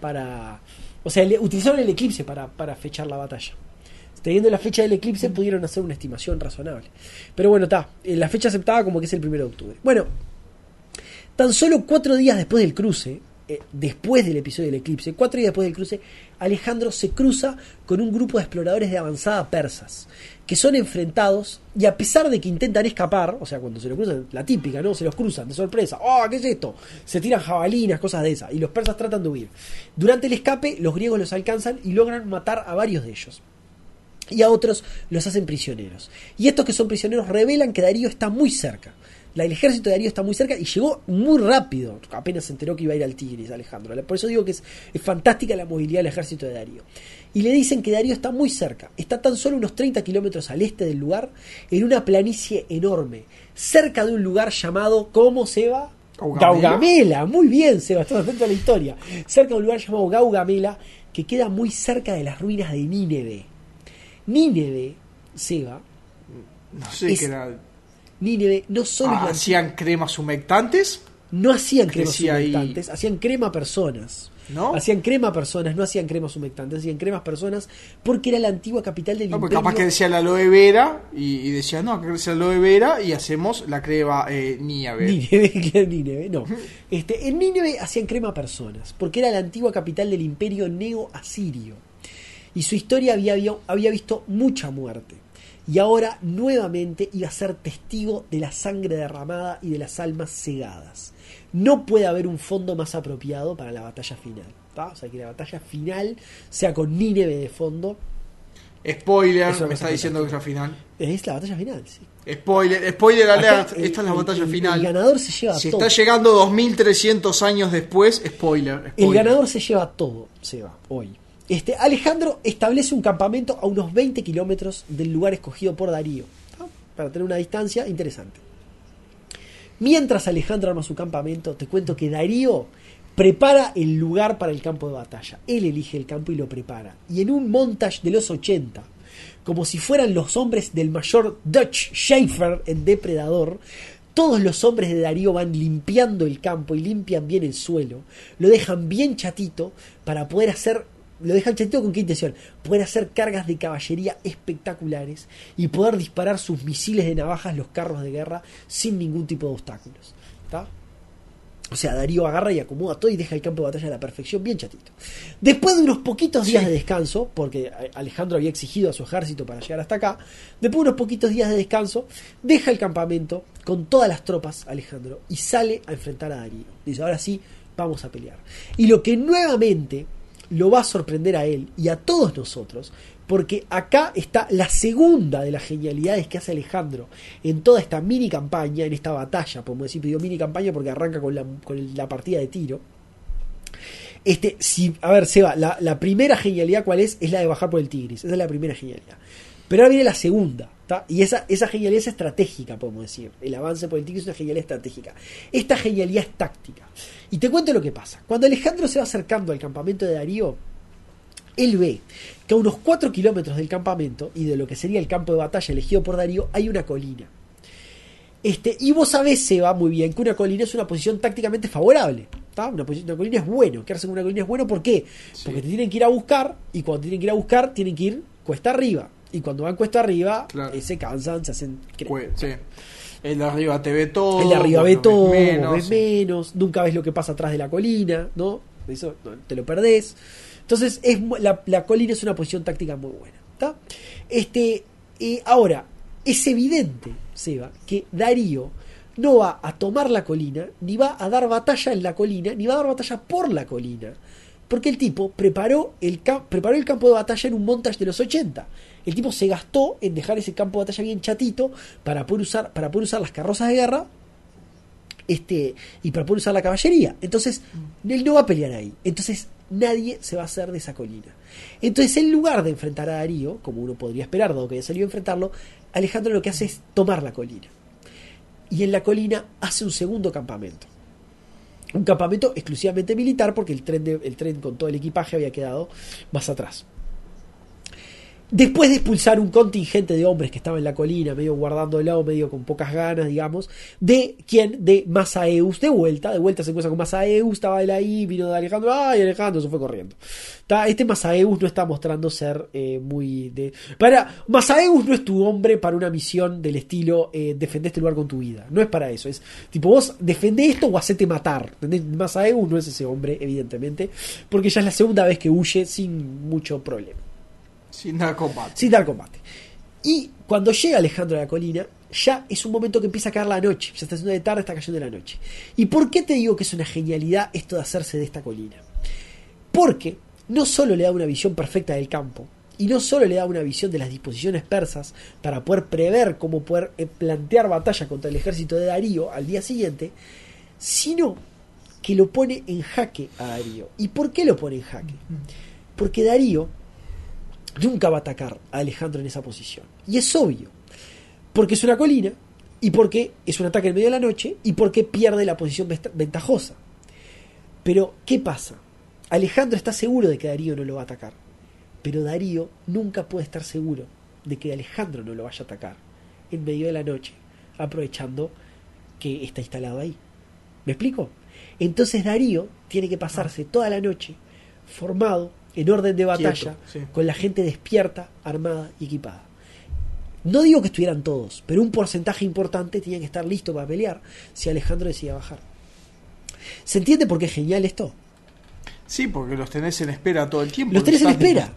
utilizaron el eclipse para fechar la batalla. Teniendo la fecha del eclipse pudieron hacer una estimación razonable. Pero bueno, la fecha aceptada como que es el 1 de octubre. Bueno, tan solo 4 días después del cruce, después del episodio del eclipse, 4 días después del cruce, Alejandro se cruza con un grupo de exploradores de avanzada persas, que son enfrentados y a pesar de que intentan escapar, o sea, cuando se los cruzan, la típica, ¿no? Se los cruzan de sorpresa, ¡oh, qué es esto! Se tiran jabalinas, cosas de esas, y los persas tratan de huir. Durante el escape, los griegos los alcanzan y logran matar a varios de ellos. Y a otros los hacen prisioneros. Y estos que son prisioneros revelan que Darío está muy cerca. El ejército de Darío está muy cerca y llegó muy rápido. Apenas se enteró que iba a ir al Tigris, Alejandro. Por eso digo que es fantástica la movilidad del ejército de Darío. Y le dicen que Darío está muy cerca. Está tan solo unos 30 kilómetros al este del lugar, en una planicie enorme, cerca de un lugar llamado, ¿cómo se va? Gaugamela. Muy bien, Seba, estás atento a la historia. Cerca de un lugar llamado Gaugamela, que queda muy cerca de las ruinas de Nínive. Nínive, Seba, No sé qué era. Nínive no solo ¿Hacían cremas humectantes? no hacían cremas Decía ahí- humectantes, hacían crema personas. ¿No? Hacían crema personas, no hacían cremas humectantes, hacían cremas personas porque era la antigua capital del No, porque imperio. capaz que decía la aloe vera y decía, no, que decía aloe vera y hacemos la crema nieve. Nínive, claro, Nínive, no. En Nínive hacían crema personas porque era la antigua capital del imperio neo-asirio. Y su historia había visto mucha muerte. Y ahora nuevamente iba a ser testigo de la sangre derramada y de las almas cegadas. No puede haber un fondo más apropiado para la batalla final, ¿tá? O sea, que la batalla final sea con Nínive de fondo. Spoiler, Eso me está diciendo que es la final. Es la batalla final, sí. Spoiler alert, Acá, esta es la batalla final. El ganador se lleva Si todo. está llegando 2300 años después, spoiler. El ganador se lleva todo, Seba, hoy. Alejandro establece un campamento a unos 20 kilómetros del lugar escogido por Darío, ¿tá? Para tener una distancia interesante. Mientras Alejandro arma su campamento, te cuento que Darío prepara el lugar para el campo de batalla. Él elige el campo y lo prepara. Y en un montage de los 80, como si fueran los hombres del mayor Dutch Schaefer en Depredador, todos los hombres de Darío van limpiando el campo y limpian bien el suelo. Lo dejan bien chatito para poder hacer... Lo dejan chatito con qué intención, poder hacer cargas de caballería espectaculares y poder disparar sus misiles de navajas, los carros de guerra, sin ningún tipo de obstáculos, ¿tá? O sea, Darío agarra y acomoda todo y deja el campo de batalla a la perfección, bien chatito. Después de unos poquitos días de descanso, porque Alejandro había exigido a su ejército para llegar hasta acá, después de unos poquitos días de descanso, deja el campamento con todas las tropas, Alejandro, y sale a enfrentar a Darío. Dice, ahora sí, vamos a pelear. Y lo que nuevamente lo va a sorprender a él y a todos nosotros, porque acá está la segunda de las genialidades que hace Alejandro en toda esta mini campaña, en esta batalla, podemos decir, digo mini campaña porque arranca con la partida de tiro. A ver, Seba, la primera genialidad, ¿cuál es? Es la de bajar por el Tigris. Esa es la primera genialidad. Pero ahora viene la segunda, ¿tá? Y esa genialidad es estratégica, podemos decir. El avance por el Tigris es una genialidad estratégica. Esta genialidad es táctica. Y te cuento lo que pasa. Cuando Alejandro se va acercando al campamento de Darío, él ve que a unos 4 kilómetros del campamento y de lo que sería el campo de batalla elegido por Darío, hay una colina. Y vos sabés, Seba, muy bien, que una colina es una posición tácticamente favorable. Una colina es bueno. Quedarse en una colina es bueno, ¿por qué? Sí. Porque te tienen que ir a buscar, y cuando tienen que ir a buscar, tienen que ir cuesta arriba. Y cuando van cuesta arriba, claro, se cansan, se hacen... Sí. El de arriba te ve todo. El de arriba ve todo, ves menos, nunca ves lo que pasa atrás de la colina, ¿no? Eso no, te lo perdés. Entonces, la colina es una posición táctica muy buena. ¿Tá? Ahora, es evidente, Seba, que Darío no va a tomar la colina, ni va a dar batalla en la colina, ni va a dar batalla por la colina. Porque el tipo preparó el campo de batalla en un montage de los 80. El tipo se gastó en dejar ese campo de batalla bien chatito para poder usar las carrozas de guerra y para poder usar la caballería. Entonces, él no va a pelear ahí. Entonces, nadie se va a hacer de esa colina. Entonces, en lugar de enfrentar a Darío, como uno podría esperar, dado que haya salido a enfrentarlo, Alejandro lo que hace es tomar la colina. Y en la colina hace un segundo campamento. Un campamento exclusivamente militar, porque el tren con todo el equipaje había quedado más atrás. Después de expulsar un contingente de hombres que estaba en la colina, medio guardándolo, medio con pocas ganas, digamos, de Masaeus, de vuelta se encuentra con Masaeus, estaba él ahí, vino de Alejandro, ¡ay, Alejandro! Se fue corriendo. Masaeus no está mostrando ser Masaeus no es tu hombre para una misión del estilo defender este lugar con tu vida. No es para eso. Es tipo, vos defendé esto o hacete matar. ¿Entendés? Masaeus no es ese hombre, evidentemente, porque ya es la segunda vez que huye sin mucho problema. Sin dar combate. Y cuando llega Alejandro a la colina, ya es un momento que empieza a caer la noche. Ya está haciendo de tarde, está cayendo la noche. ¿Y por qué te digo que es una genialidad esto de hacerse de esta colina? Porque no solo le da una visión perfecta del campo, y no solo le da una visión de las disposiciones persas para poder prever cómo poder plantear batalla contra el ejército de Darío al día siguiente, sino que lo pone en jaque a Darío. ¿Y por qué lo pone en jaque? Porque Darío nunca va a atacar a Alejandro en esa posición. Y es obvio. Porque es una colina, y porque es un ataque en medio de la noche, y porque pierde la posición ventajosa. Pero, ¿qué pasa? Alejandro está seguro de que Darío no lo va a atacar. Pero Darío nunca puede estar seguro de que Alejandro no lo vaya a atacar en medio de la noche, aprovechando que está instalado ahí. ¿Me explico? Entonces Darío tiene que pasarse toda la noche formado en orden de batalla, quieto, sí, con la gente despierta, armada y equipada. No digo que estuvieran todos, pero un porcentaje importante tenía que estar listo para pelear si Alejandro decía bajar. ¿Se entiende por qué es genial esto? Sí, porque los tenés en espera todo el tiempo. Los tenés en espera.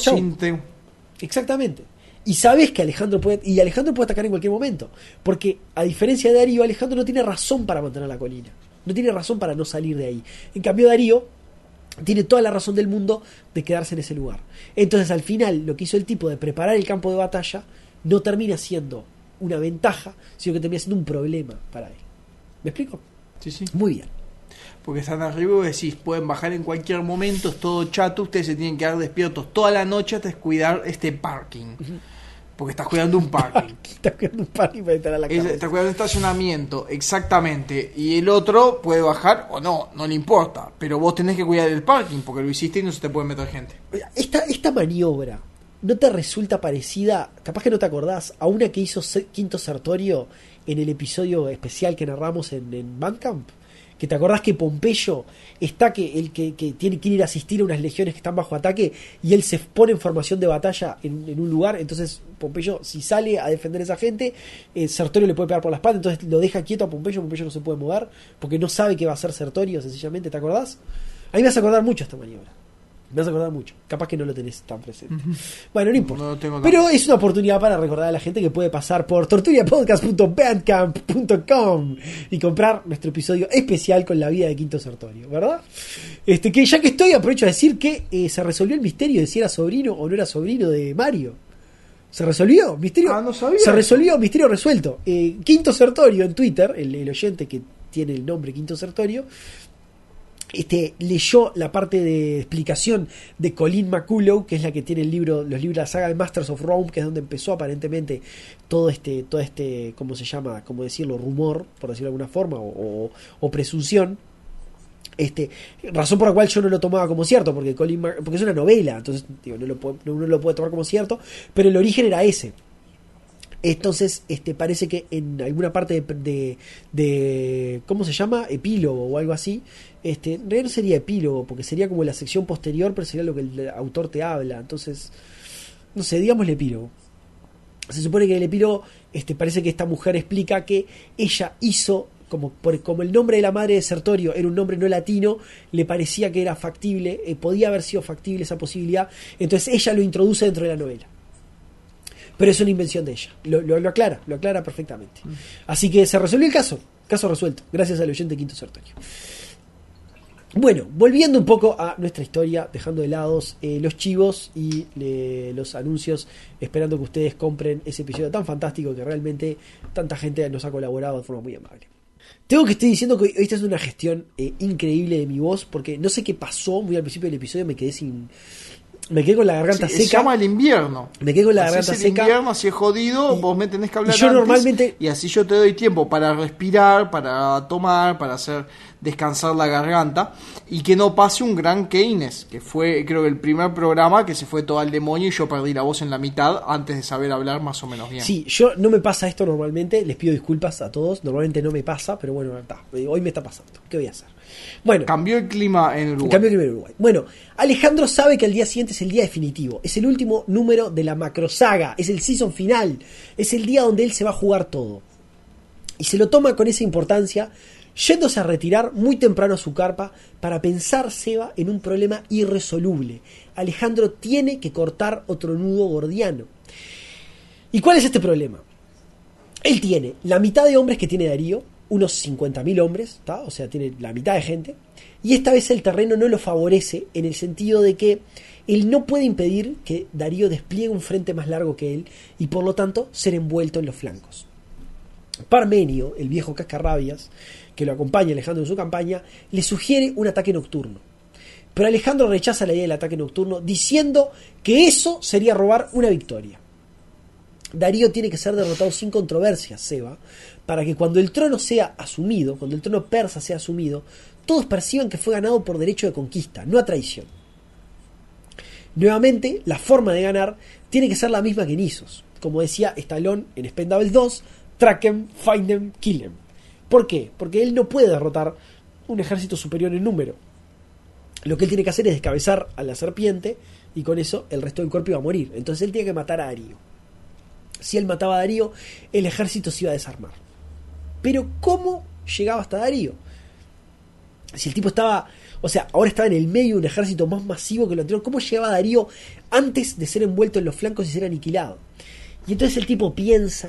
Exactamente. Y sabés que Alejandro puede atacar en cualquier momento. Porque a diferencia de Darío, Alejandro no tiene razón para mantener la colina. No tiene razón para no salir de ahí. En cambio, Darío tiene toda la razón del mundo de quedarse en ese lugar. Entonces, al final, lo que hizo el tipo de preparar el campo de batalla no termina siendo una ventaja, sino que termina siendo un problema para él. ¿Me explico? Sí. Muy bien. Porque están arriba y decís, pueden bajar en cualquier momento, es todo chato, ustedes se tienen que quedar despiertos toda la noche hasta descuidar este parking. Porque estás cuidando un parking. Estás cuidando un parking para estar a la cabeza. Estás cuidando un estacionamiento, exactamente. Y el otro puede bajar o no le importa. Pero vos tenés que cuidar el parking porque lo hiciste y no se te puede meter gente. Esta maniobra, ¿no te resulta parecida, capaz que no te acordás, a una que hizo Quinto Sertorio en el episodio especial que narramos en Bandcamp? Que te acordás que Pompeyo está que tiene que ir a asistir a unas legiones que están bajo ataque y él se pone en formación de batalla en un lugar. Entonces Pompeyo, si sale a defender a esa gente, Sertorio le puede pegar por la espalda, entonces lo deja quieto a Pompeyo no se puede mover porque no sabe qué va a hacer Sertorio, sencillamente. ¿Te acordás? A mí me vas a acordar mucho esta maniobra. Me vas a acordar mucho. Capaz que no lo tenés tan presente. Bueno, no importa. No lo tengo tan Pero es una oportunidad para recordar a la gente que puede pasar por torturiapodcast.bandcamp.com y comprar nuestro episodio especial con la vida de Quinto Sertorio, ¿verdad? Que ya que estoy, aprovecho a decir que se resolvió el misterio de si era sobrino o no era sobrino de Mario. ¿Se resolvió? Misterio. No sabía. Se resolvió, misterio resuelto. Quinto Sertorio en Twitter, el oyente que tiene el nombre Quinto Sertorio, leyó la parte de explicación de Colleen McCullough, que es la que tiene los libros de la saga de Masters of Rome, que es donde empezó aparentemente todo este, ¿cómo se llama? ¿Cómo decirlo? Rumor, por decirlo de alguna forma, o presunción. Razón por la cual yo no lo tomaba como cierto, porque es una novela, entonces digo, no lo puede tomar como cierto, pero el origen era ese. Entonces, parece que en alguna parte de ¿cómo se llama? Epílogo o algo así. En realidad no sería epílogo, porque sería como la sección posterior, pero sería lo que el autor te habla. Entonces, no sé, digamos el epílogo. Se supone que en el epílogo parece que esta mujer explica que ella hizo, como el nombre de la madre de Sertorio era un nombre no latino, le parecía que era factible, podía haber sido factible esa posibilidad. Entonces ella lo introduce dentro de la novela. Pero es una invención de ella. Lo aclara perfectamente. Así que se resolvió el caso. Caso resuelto. Gracias al oyente Quinto Sertorio. Bueno, volviendo un poco a nuestra historia, dejando de lado los chivos y los anuncios, esperando que ustedes compren ese episodio tan fantástico que realmente tanta gente nos ha colaborado de forma muy amable. Tengo que estoy diciendo que esta es una gestión increíble de mi voz, porque no sé qué pasó muy al principio del episodio, me quedé con la garganta seca. Se llama el invierno. Me quedé con la garganta seca. El invierno, así es jodido, vos me tenés que hablar yo antes, normalmente, y así yo te doy tiempo para respirar, para tomar, para hacer descansar la garganta, y que no pase un gran Keynes, que fue creo que el primer programa que se fue todo al demonio y yo perdí la voz en la mitad antes de saber hablar más o menos bien. Sí, no me pasa esto normalmente, les pido disculpas a todos, normalmente no me pasa, pero bueno, hoy me está pasando, ¿qué voy a hacer? Bueno, cambió el clima en Uruguay. Bueno, Alejandro sabe que el día siguiente es el día definitivo, es el último número de la macrosaga, es el season final, es el día donde él se va a jugar todo. Y se lo toma con esa importancia, yéndose a retirar muy temprano a su carpa para pensar, Seba, en un problema irresoluble. Alejandro tiene que cortar otro nudo gordiano. ¿Y cuál es este problema? Él tiene la mitad de hombres que tiene Darío, unos 50.000 hombres, ¿tá? O sea, tiene la mitad de gente, y esta vez el terreno no lo favorece en el sentido de que él no puede impedir que Darío despliegue un frente más largo que él y por lo tanto ser envuelto en los flancos. Parmenio, el viejo cascarrabias, que lo acompaña a Alejandro en su campaña, le sugiere un ataque nocturno. Pero Alejandro rechaza la idea del ataque nocturno, diciendo que eso sería robar una victoria. Darío tiene que ser derrotado sin controversias, Seba, para que cuando el trono sea asumido, cuando el trono persa sea asumido, todos perciban que fue ganado por derecho de conquista, no a traición. Nuevamente, la forma de ganar tiene que ser la misma que en Isos. Como decía Stallone en Expendables 2, track 'em, find 'em, kill 'em. ¿Por qué? Porque él no puede derrotar un ejército superior en número. Lo que él tiene que hacer es descabezar a la serpiente y con eso el resto del cuerpo iba a morir. Entonces él tiene que matar a Darío. Si él mataba a Darío, el ejército se iba a desarmar. Pero ¿cómo llegaba hasta Darío? Si el tipo estaba, o sea, ahora estaba en el medio de un ejército más masivo que lo anterior, ¿cómo llegaba Darío antes de ser envuelto en los flancos y ser aniquilado? Y entonces el tipo piensa,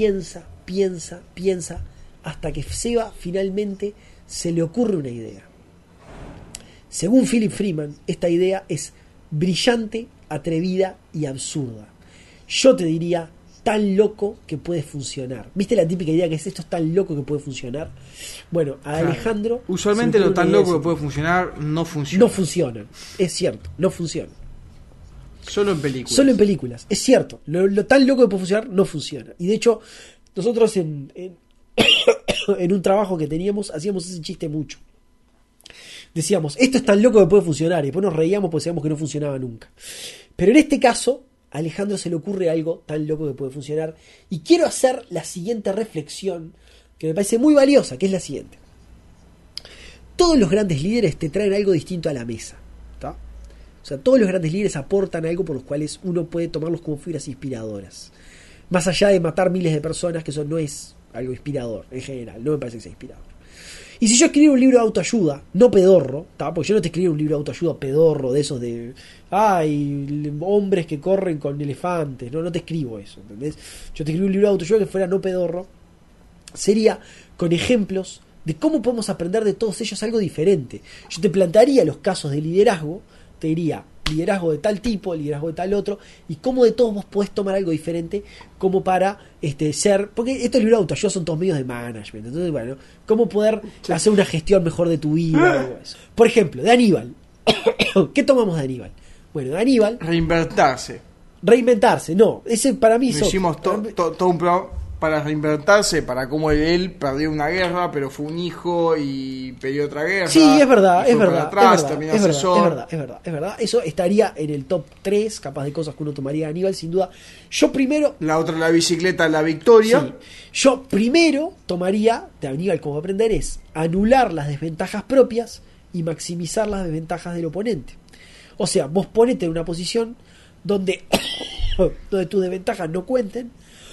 hasta que Seba finalmente se le ocurre una idea. Según Philip Freeman, esta idea es brillante, atrevida y absurda. Yo te diría, tan loco que puede funcionar. ¿Viste la típica idea que es esto es tan loco que puede funcionar? Bueno, a claro. Alejandro... Usualmente lo tan loco que puede funcionar no funciona. No funciona, es cierto, no funciona. Solo en películas. Solo en películas, es cierto. Lo tan loco que puede funcionar no funciona. Y de hecho, nosotros en un trabajo que teníamos, hacíamos ese chiste mucho. Decíamos, esto es tan loco que puede funcionar. Y después nos reíamos porque decíamos que no funcionaba nunca. Pero en este caso, a Alejandro se le ocurre algo tan loco que puede funcionar. Y quiero hacer la siguiente reflexión, que me parece muy valiosa, que es la siguiente. Todos los grandes líderes te traen algo distinto a la mesa. ¿Tá? O sea, todos los grandes líderes aportan algo por los cuales uno puede tomarlos como figuras inspiradoras. Más allá de matar miles de personas, que eso no es algo inspirador en general, no me parece que sea inspirador. Y si yo escribiera un libro de autoayuda, no pedorro, ¿tá? Porque yo no te escribiría un libro de autoayuda pedorro de esos de hombres que corren con elefantes, no te escribo eso, ¿entendés? Yo te escribo un libro de autoayuda que fuera no pedorro, sería con ejemplos de cómo podemos aprender de todos ellos algo diferente. Yo te plantearía los casos de liderazgo, te diría liderazgo de tal tipo, liderazgo de tal otro, y cómo de todos vos podés tomar algo diferente como para ser, porque estos libros de autoayuda son todos medios de management, entonces bueno, cómo poder hacer una gestión mejor de tu vida, algo eso. Por ejemplo, de Aníbal. ¿Qué tomamos de Aníbal? Bueno, de Aníbal, reinventarse, no, ese para mí hicimos todo un programa para reinventarse, para cómo él perdió una guerra, pero fue un hijo y perdió otra guerra. Sí, es verdad, es verdad, atrás, es verdad. Eso estaría en el top 3, capaz de cosas que uno tomaría de Aníbal, sin duda. Yo primero... La otra, la bicicleta, la victoria. Sí, yo primero tomaría de Aníbal como aprender es anular las desventajas propias y maximizar las desventajas del oponente. O sea, vos ponete en una posición donde tus desventajas no cuenten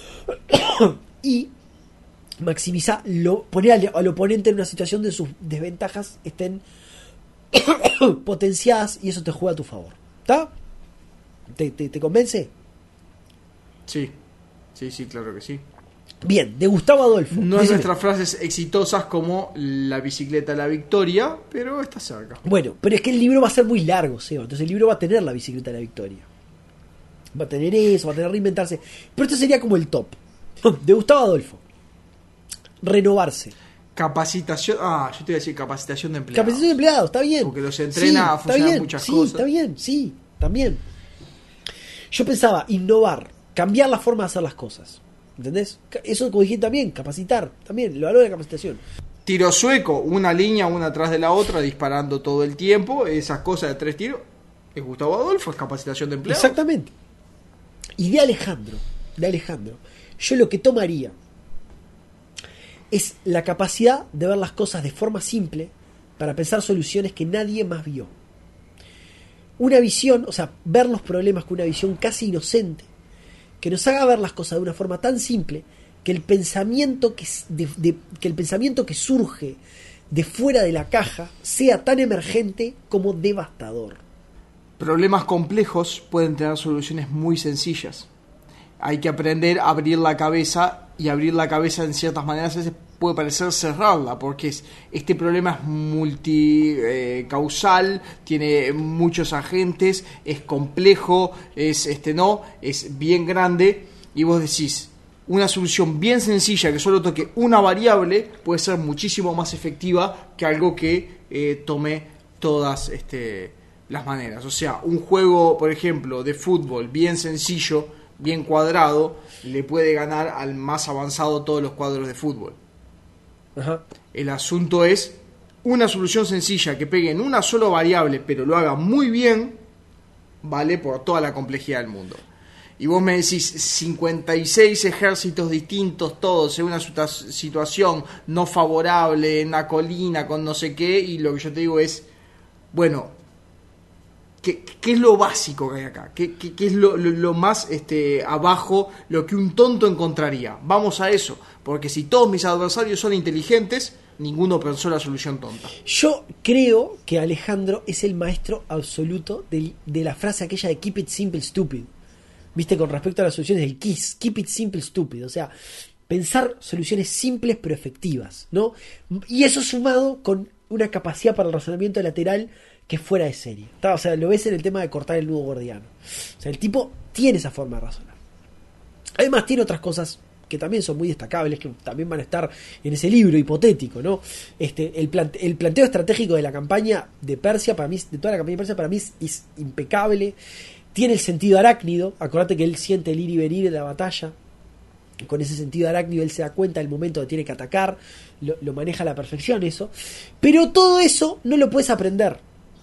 y maximizar, poner al oponente en una situación de sus desventajas estén potenciadas y eso te juega a tu favor. ¿Está? ¿Te convence? Sí, claro que sí. Bien, de Gustavo Adolfo. No es nuestras frases exitosas como la bicicleta, la victoria, pero está cerca. Bueno, pero es que el libro va a ser muy largo, Seba. Entonces el libro va a tener la bicicleta, la victoria. Va a tener eso, va a tener reinventarse. Pero esto sería como el top. De Gustavo Adolfo. Renovarse. Capacitación. Yo te iba a decir capacitación de empleados. Capacitación de empleados, está bien. Porque los entrena a funcionar muchas cosas. Sí, está bien, sí, también. Yo pensaba innovar, cambiar la forma de hacer las cosas. ¿Entendés? Eso, como dijiste también, capacitar. También, lo valor de capacitación. Tiro sueco, una línea, una atrás de la otra, disparando todo el tiempo. Esas cosas de 3 tiros. Es Gustavo Adolfo, es capacitación de empleados. Exactamente. Y de Alejandro, yo lo que tomaría es la capacidad de ver las cosas de forma simple para pensar soluciones que nadie más vio. Una visión, o sea, ver los problemas con una visión casi inocente, que nos haga ver las cosas de una forma tan simple que el pensamiento que el pensamiento que surge de fuera de la caja sea tan emergente como devastador. Problemas complejos pueden tener soluciones muy sencillas. Hay que aprender a abrir la cabeza, y abrir la cabeza en ciertas maneras a veces puede parecer cerrarla, porque este problema es multicausal, tiene muchos agentes, es complejo, es bien grande, y vos decís, una solución bien sencilla que solo toque una variable puede ser muchísimo más efectiva que algo que tome todas las maneras. O sea, un juego, por ejemplo, de fútbol bien sencillo, bien cuadrado, le puede ganar al más avanzado todos los cuadros de fútbol. Ajá. El asunto es una solución sencilla que pegue en una sola variable, pero lo haga muy bien, vale por toda la complejidad del mundo. Y vos me decís 56 ejércitos distintos, todos en una situación no favorable, en una colina, con no sé qué, y lo que yo te digo es, bueno, ¿qué es lo básico que hay acá? ¿Qué es lo más abajo, lo que un tonto encontraría? Vamos a eso, porque si todos mis adversarios son inteligentes, ninguno pensó la solución tonta. Yo creo que Alejandro es el maestro absoluto de la frase aquella de Keep it simple, stupid. ¿Viste? Con respecto a las soluciones del KISS, Keep it simple, stupid. O sea, pensar soluciones simples pero efectivas, ¿no? Y eso sumado con una capacidad para el razonamiento lateral que fuera de serie. O sea, lo ves en el tema de cortar el nudo gordiano. O sea, el tipo tiene esa forma de razonar. Además tiene otras cosas que también son muy destacables, que también van a estar en ese libro hipotético, ¿no? El planteo estratégico de la campaña de Persia, para mí, de toda la campaña de Persia, para mí es impecable. Tiene el sentido arácnido. Acordate que él siente el ir y venir de la batalla. Con ese sentido arácnido él se da cuenta del momento que tiene que atacar. Lo maneja a la perfección eso. Pero todo eso no lo puedes aprender.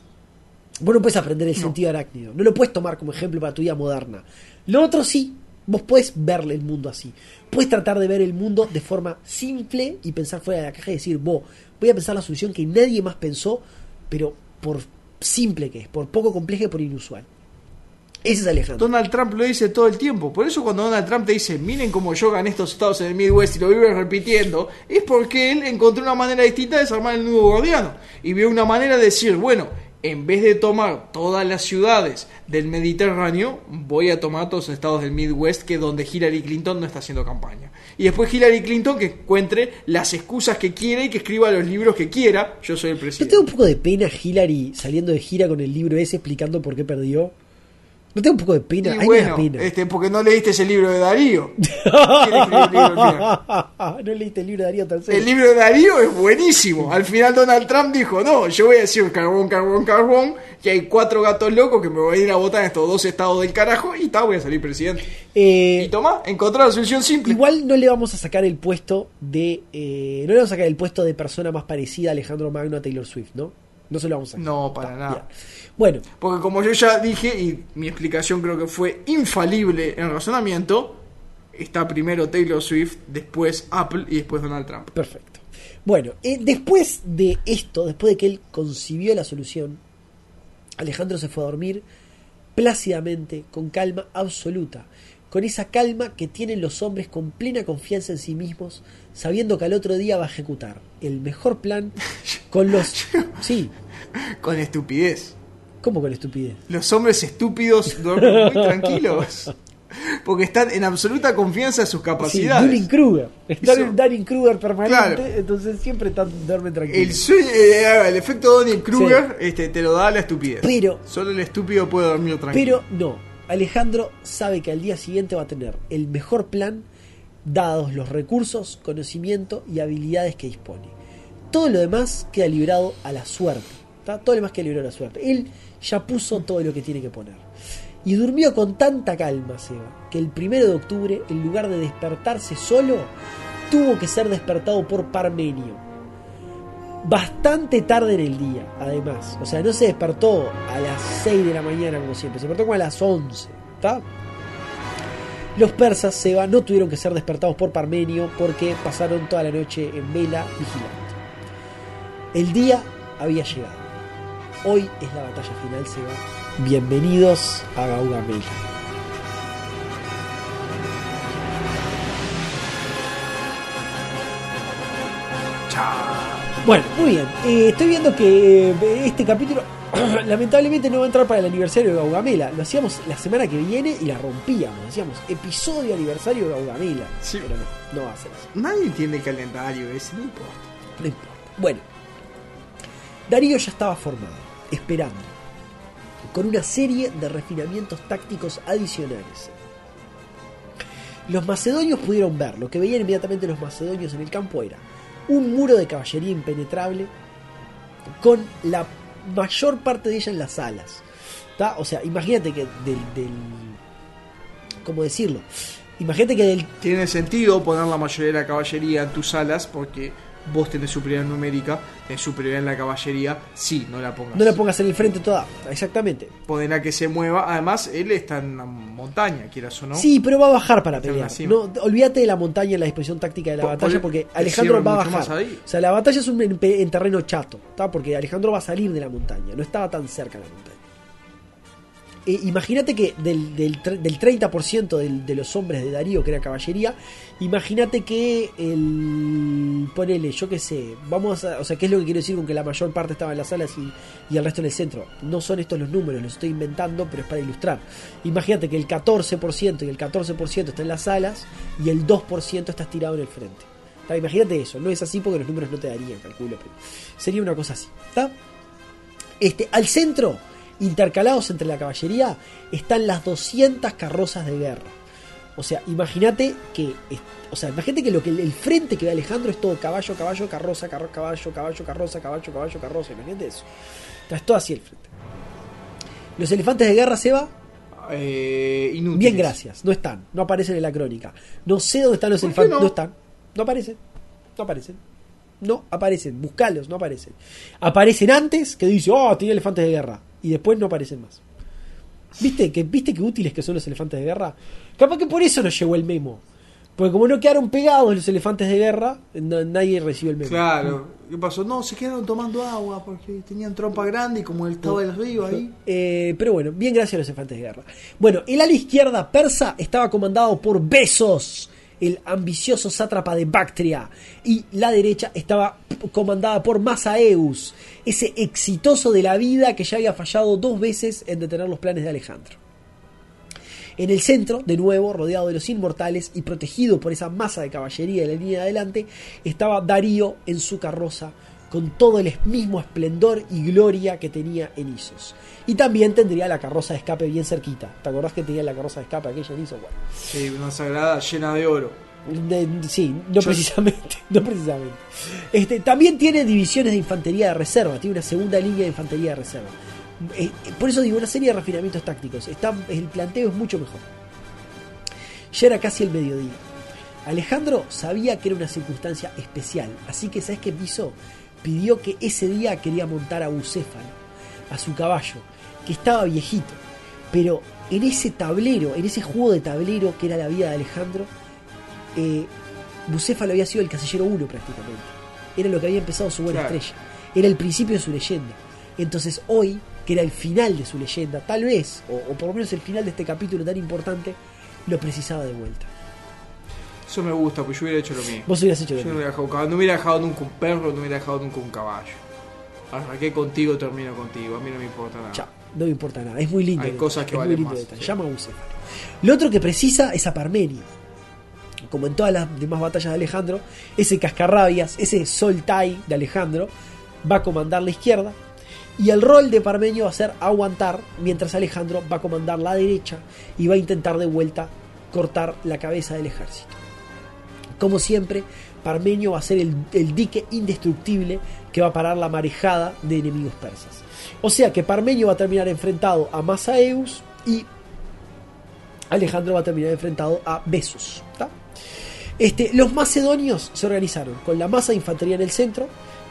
Vos no puedes aprender el sentido arácnido. No lo puedes tomar como ejemplo para tu vida moderna. Lo otro sí. Vos podés verle el mundo así. Puedes tratar de ver el mundo de forma simple y pensar fuera de la caja y decir, voy a pensar la solución que nadie más pensó, pero por simple que es, por poco compleja y por inusual. Ese es Alejandro. Donald Trump lo dice todo el tiempo. Por eso cuando Donald Trump te dice, miren cómo yo gané estos estados en el Midwest y lo vive repitiendo, es porque él encontró una manera distinta de desarmar el nudo gordiano. Y vio una manera de decir, bueno, en vez de tomar todas las ciudades del Mediterráneo, voy a tomar todos los estados del Midwest, que es donde Hillary Clinton no está haciendo campaña. Y después Hillary Clinton que encuentre las excusas que quiera y que escriba los libros que quiera. Yo soy el ¿No presidente. te da un poco de pena Hillary saliendo de gira con el libro ese explicando por qué perdió? ¿No te da un poco de pena? Y Ay, bueno, me da pena. porque no leíste ese libro de Darío. ¿Quién escribió el libro al final? No leíste el libro de Darío Tercero. El libro de Darío es buenísimo. Al final Donald Trump dijo, no, yo voy a decir carbón, carbón, carbón, que hay 4 gatos locos que me voy a ir a votar en estos 2 estados del carajo y voy a salir presidente. Y toma, encontró la solución simple. Igual no le vamos a sacar el puesto de no le vamos a sacar el puesto de persona más parecida a Alejandro Magno a Taylor Swift, ¿no? No se lo vamos a sacar. No, para nada. Bien. Bueno, Porque como yo ya dije, y mi explicación creo que fue infalible en razonamiento, está primero Taylor Swift, después Apple y después Donald Trump. perfecto. Bueno, después de esto, después de que él concibió la solución, Alejandro se fue a dormir plácidamente, con calma absoluta, con esa calma que tienen los hombres con plena confianza en sí mismos, sabiendo que al otro día va a ejecutar el mejor plan con los... Sí, Con estupidez. ¿cómo con estupidez? Los hombres estúpidos duermen muy tranquilos. Porque están en absoluta confianza en sus Sí, capacidades. Dunning-Kruger. Están en Dunning-Kruger permanente, Claro. entonces siempre duermen tranquilos. El sueño, el efecto Dunning-Kruger te lo da la estupidez. Pero- solo el estúpido puede dormir tranquilo. Pero no, Alejandro sabe que al día siguiente va a tener el mejor plan dados los recursos, conocimiento y habilidades que dispone. Todo lo demás queda librado a la suerte. ¿Tá? Todo lo demás queda librado a la suerte. Él ya puso todo lo que tiene que poner. Y durmió con tanta calma, Seba, que el 1 de octubre, en lugar de despertarse solo, tuvo que ser despertado por Parmenio. Bastante tarde en el día, además. O sea, no se despertó a las 6 de la mañana como siempre, se despertó como a las 11. ¿Tá? Los persas, Seba, no tuvieron que ser despertados por Parmenio porque pasaron toda la noche en vela vigilando. El día había llegado. Hoy es la batalla final, Seba. Bienvenidos a Gaugamela. Bueno, muy bien. Estoy viendo que este capítulo lamentablemente no va a entrar para el aniversario de Gaugamela. Lo hacíamos la semana que viene y la rompíamos. Decíamos episodio aniversario de Gaugamela. Sí. Pero no va a ser así. Nadie entiende el calendario ese, no importa. No importa. Bueno, Darío ya estaba formado, esperando, con una serie de refinamientos tácticos adicionales. Los macedonios pudieron ver, lo que veían inmediatamente los macedonios en el campo era un muro de caballería impenetrable con la mayor parte de ella en las alas. ¿Tá? O sea, imagínate que ¿cómo decirlo? Imagínate que Tiene sentido poner la mayoría de la caballería en tus alas porque vos tenés superioridad numérica, tenés superioridad en la caballería. Sí, no la pongas. no la pongas en el frente toda, exactamente. Ponerla que se mueva. Además, él está en una montaña, quieras o no. Sí, pero va a bajar para Está en pelear. la cima. No, olvídate de la montaña en la disposición táctica de la batalla porque te Alejandro sirve va a mucho bajar. más ahí. O sea, la batalla es en terreno chato, ¿tá? Porque Alejandro va a salir de la montaña, no estaba tan cerca de la montaña. Imagínate que del 30% de los hombres de Darío, que era caballería, imagínate que ponele, yo qué sé, o sea, ¿qué es lo que quiero decir con que la mayor parte estaba en las alas y el resto en el centro? No son estos los números, los estoy inventando, pero es para ilustrar. Imagínate que el 14% y el 14% está en las alas y el 2% está estirado en el frente. ¿Tá? Imagínate eso, no es así porque los números no te darían, calculo, pero sería una cosa así. ¿Tá? Al centro, intercalados entre la caballería, están las 200 carrozas de guerra. O sea, imagínate que lo que el frente que ve Alejandro es todo caballo, caballo, carroza, caballo, caballo, carroza, caballo, caballo, carroza. Imagínate eso. Es todo así el frente. Los elefantes de guerra, Seba, Inútiles. bien, gracias. No están, no aparecen en la crónica. No sé dónde están los ¿Por qué elefantes. no? No están, no aparecen. No aparecen. No aparecen, buscalos, no aparecen. Aparecen antes que dice, oh, tenía elefantes de guerra. Y después no aparecen más. ¿Viste que útiles que son los elefantes de guerra? Capaz que por eso nos llegó el memo. Porque como no quedaron pegados los elefantes de guerra, nadie recibió el meme. Claro. ¿Qué pasó? No, se quedaron tomando agua porque tenían trompa grande y como él estaba en el río ahí. Pero bueno, bien gracias a los elefantes de guerra. Bueno, el ala izquierda persa estaba comandado por Besos, el ambicioso sátrapa de Bactria, y la derecha estaba comandada por Masaeus, ese exitoso de la vida que ya había fallado 2 veces en detener los planes de Alejandro. En el centro, de nuevo, rodeado de los inmortales y protegido por esa masa de caballería de la línea de adelante, estaba Darío en su carroza, con todo el mismo esplendor y gloria que tenía en Isos. Y también tendría la carroza de escape bien cerquita. ¿Te acordás que tenía la carroza de escape aquella en Isos? Bueno. Sí, una sagrada llena de oro. Sí, no precisamente. También tiene divisiones de infantería de reserva, tiene una segunda línea de infantería de reserva. Por eso digo, una serie de refinamientos tácticos. El planteo es mucho mejor. Ya era casi el mediodía. Alejandro sabía que era una circunstancia especial, así que ¿sabes qué hizo? Pidió que ese día quería montar a Bucéfalo, a su caballo, que estaba viejito, pero en ese tablero, en ese juego de tablero que era la vida de Alejandro, Bucéfalo había sido el casillero 1 prácticamente. Era lo que había empezado su buena estrella. Era el principio de su leyenda. Entonces hoy, que era el final de su leyenda, tal vez, o por lo menos el final de este capítulo tan importante, lo precisaba de vuelta. Eso me gusta, pues yo hubiera hecho lo mismo. Vos hubieras hecho lo mismo. No hubiera dejado nunca un perro, no hubiera dejado nunca un caballo. Arranqué contigo, termino contigo. A mí no me importa nada. Chao, no me importa nada. Es muy lindo. Hay cosas que valen más. Sí. Llama a Bucéfalo. Lo otro que precisa es a Parmenio. Como en todas las demás batallas de Alejandro, ese cascarrabias, ese Soltai de Alejandro, va a comandar la izquierda. Y el rol de Parmenio va a ser aguantar, mientras Alejandro va a comandar la derecha y va a intentar de vuelta cortar la cabeza del ejército. Como siempre, Parmenio va a ser el dique indestructible que va a parar la marejada de enemigos persas. O sea que Parmenio va a terminar enfrentado a Masaeus y Alejandro va a terminar enfrentado a Besos. ¿Tá? Los macedonios se organizaron con la masa de infantería en el centro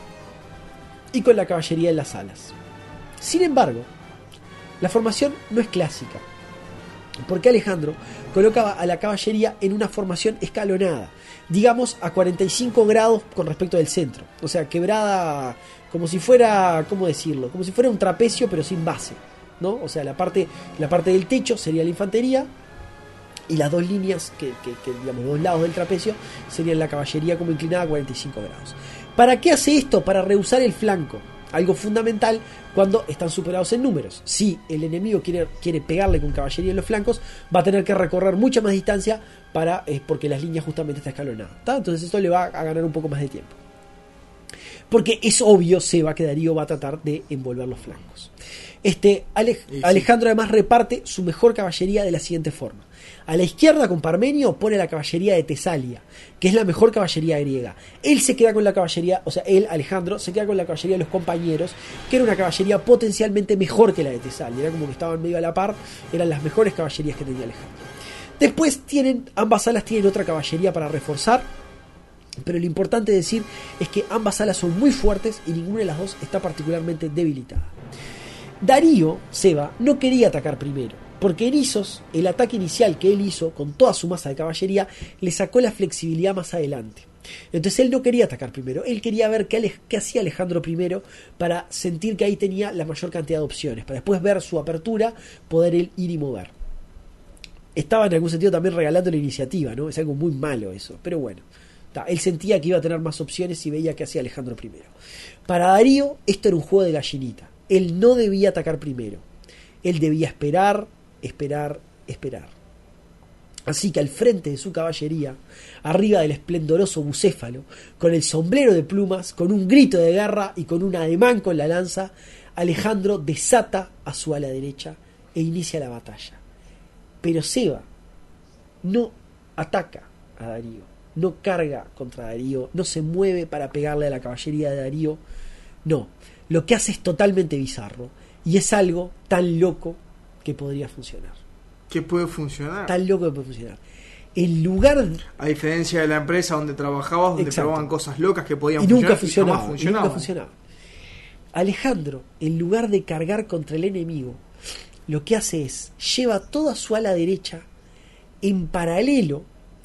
y con la caballería en las alas. Sin embargo, la formación no es clásica, porque Alejandro colocaba a la caballería en una formación escalonada, digamos a 45 grados con respecto del centro, o sea, quebrada como si fuera, ¿cómo decirlo? Como si fuera un trapecio pero sin base, ¿no? O sea, la parte del techo sería la infantería y las dos líneas, que digamos, los dos lados del trapecio serían la caballería como inclinada a 45 grados. ¿Para qué hace esto? Para rehusar el flanco. Algo fundamental cuando están superados en números. Si el enemigo quiere pegarle con caballería en los flancos, va a tener que recorrer mucha más distancia porque las líneas justamente están escalonadas. ¿Tá? Entonces esto le va a ganar un poco más de tiempo. Porque es obvio, Seba, que Darío va a tratar de envolver los flancos. Alejandro además reparte su mejor caballería de la siguiente forma. A la izquierda, con Parmenio, pone la caballería de Tesalia, que es la mejor caballería griega. Él se queda con la caballería, o sea, Alejandro, se queda con la caballería de los compañeros, que era una caballería potencialmente mejor que la de Tesalia. Era como que estaban medio a la par, eran las mejores caballerías que tenía Alejandro. Después ambas alas tienen otra caballería para reforzar, pero lo importante decir es que ambas alas son muy fuertes y ninguna de las dos está particularmente debilitada. Darío, Seba, no quería atacar primero, porque en Isos, el ataque inicial que él hizo con toda su masa de caballería le sacó la flexibilidad más adelante. Entonces él no quería atacar primero, él quería ver qué hacía Alejandro primero para sentir que ahí tenía la mayor cantidad de opciones, para después ver su apertura, poder él ir y mover. Estaba en algún sentido también regalando la iniciativa, ¿no? Es algo muy malo eso, pero bueno. Él sentía que iba a tener más opciones y veía qué hacía Alejandro primero. Para Darío esto era un juego de gallinita. Él no debía atacar primero. Él debía esperar. Así que al frente de su caballería, arriba del esplendoroso Bucéfalo, con el sombrero de plumas, con un grito de guerra y con un ademán con la lanza, Alejandro desata a su ala derecha e inicia la batalla. Pero Seba no ataca a Darío, no carga contra Darío, no se mueve para pegarle a la caballería de Darío. No, lo que hace es totalmente bizarro y es algo tan loco que podría funcionar. ¿Qué puede funcionar? Tan loco que puede funcionar. En lugar a diferencia de la empresa donde trabajabas, donde exacto, probaban cosas locas que podían y funcionar nunca funcionaba. Alejandro, en lugar de cargar contra el enemigo, lo que hace es lleva toda su ala derecha en paralelo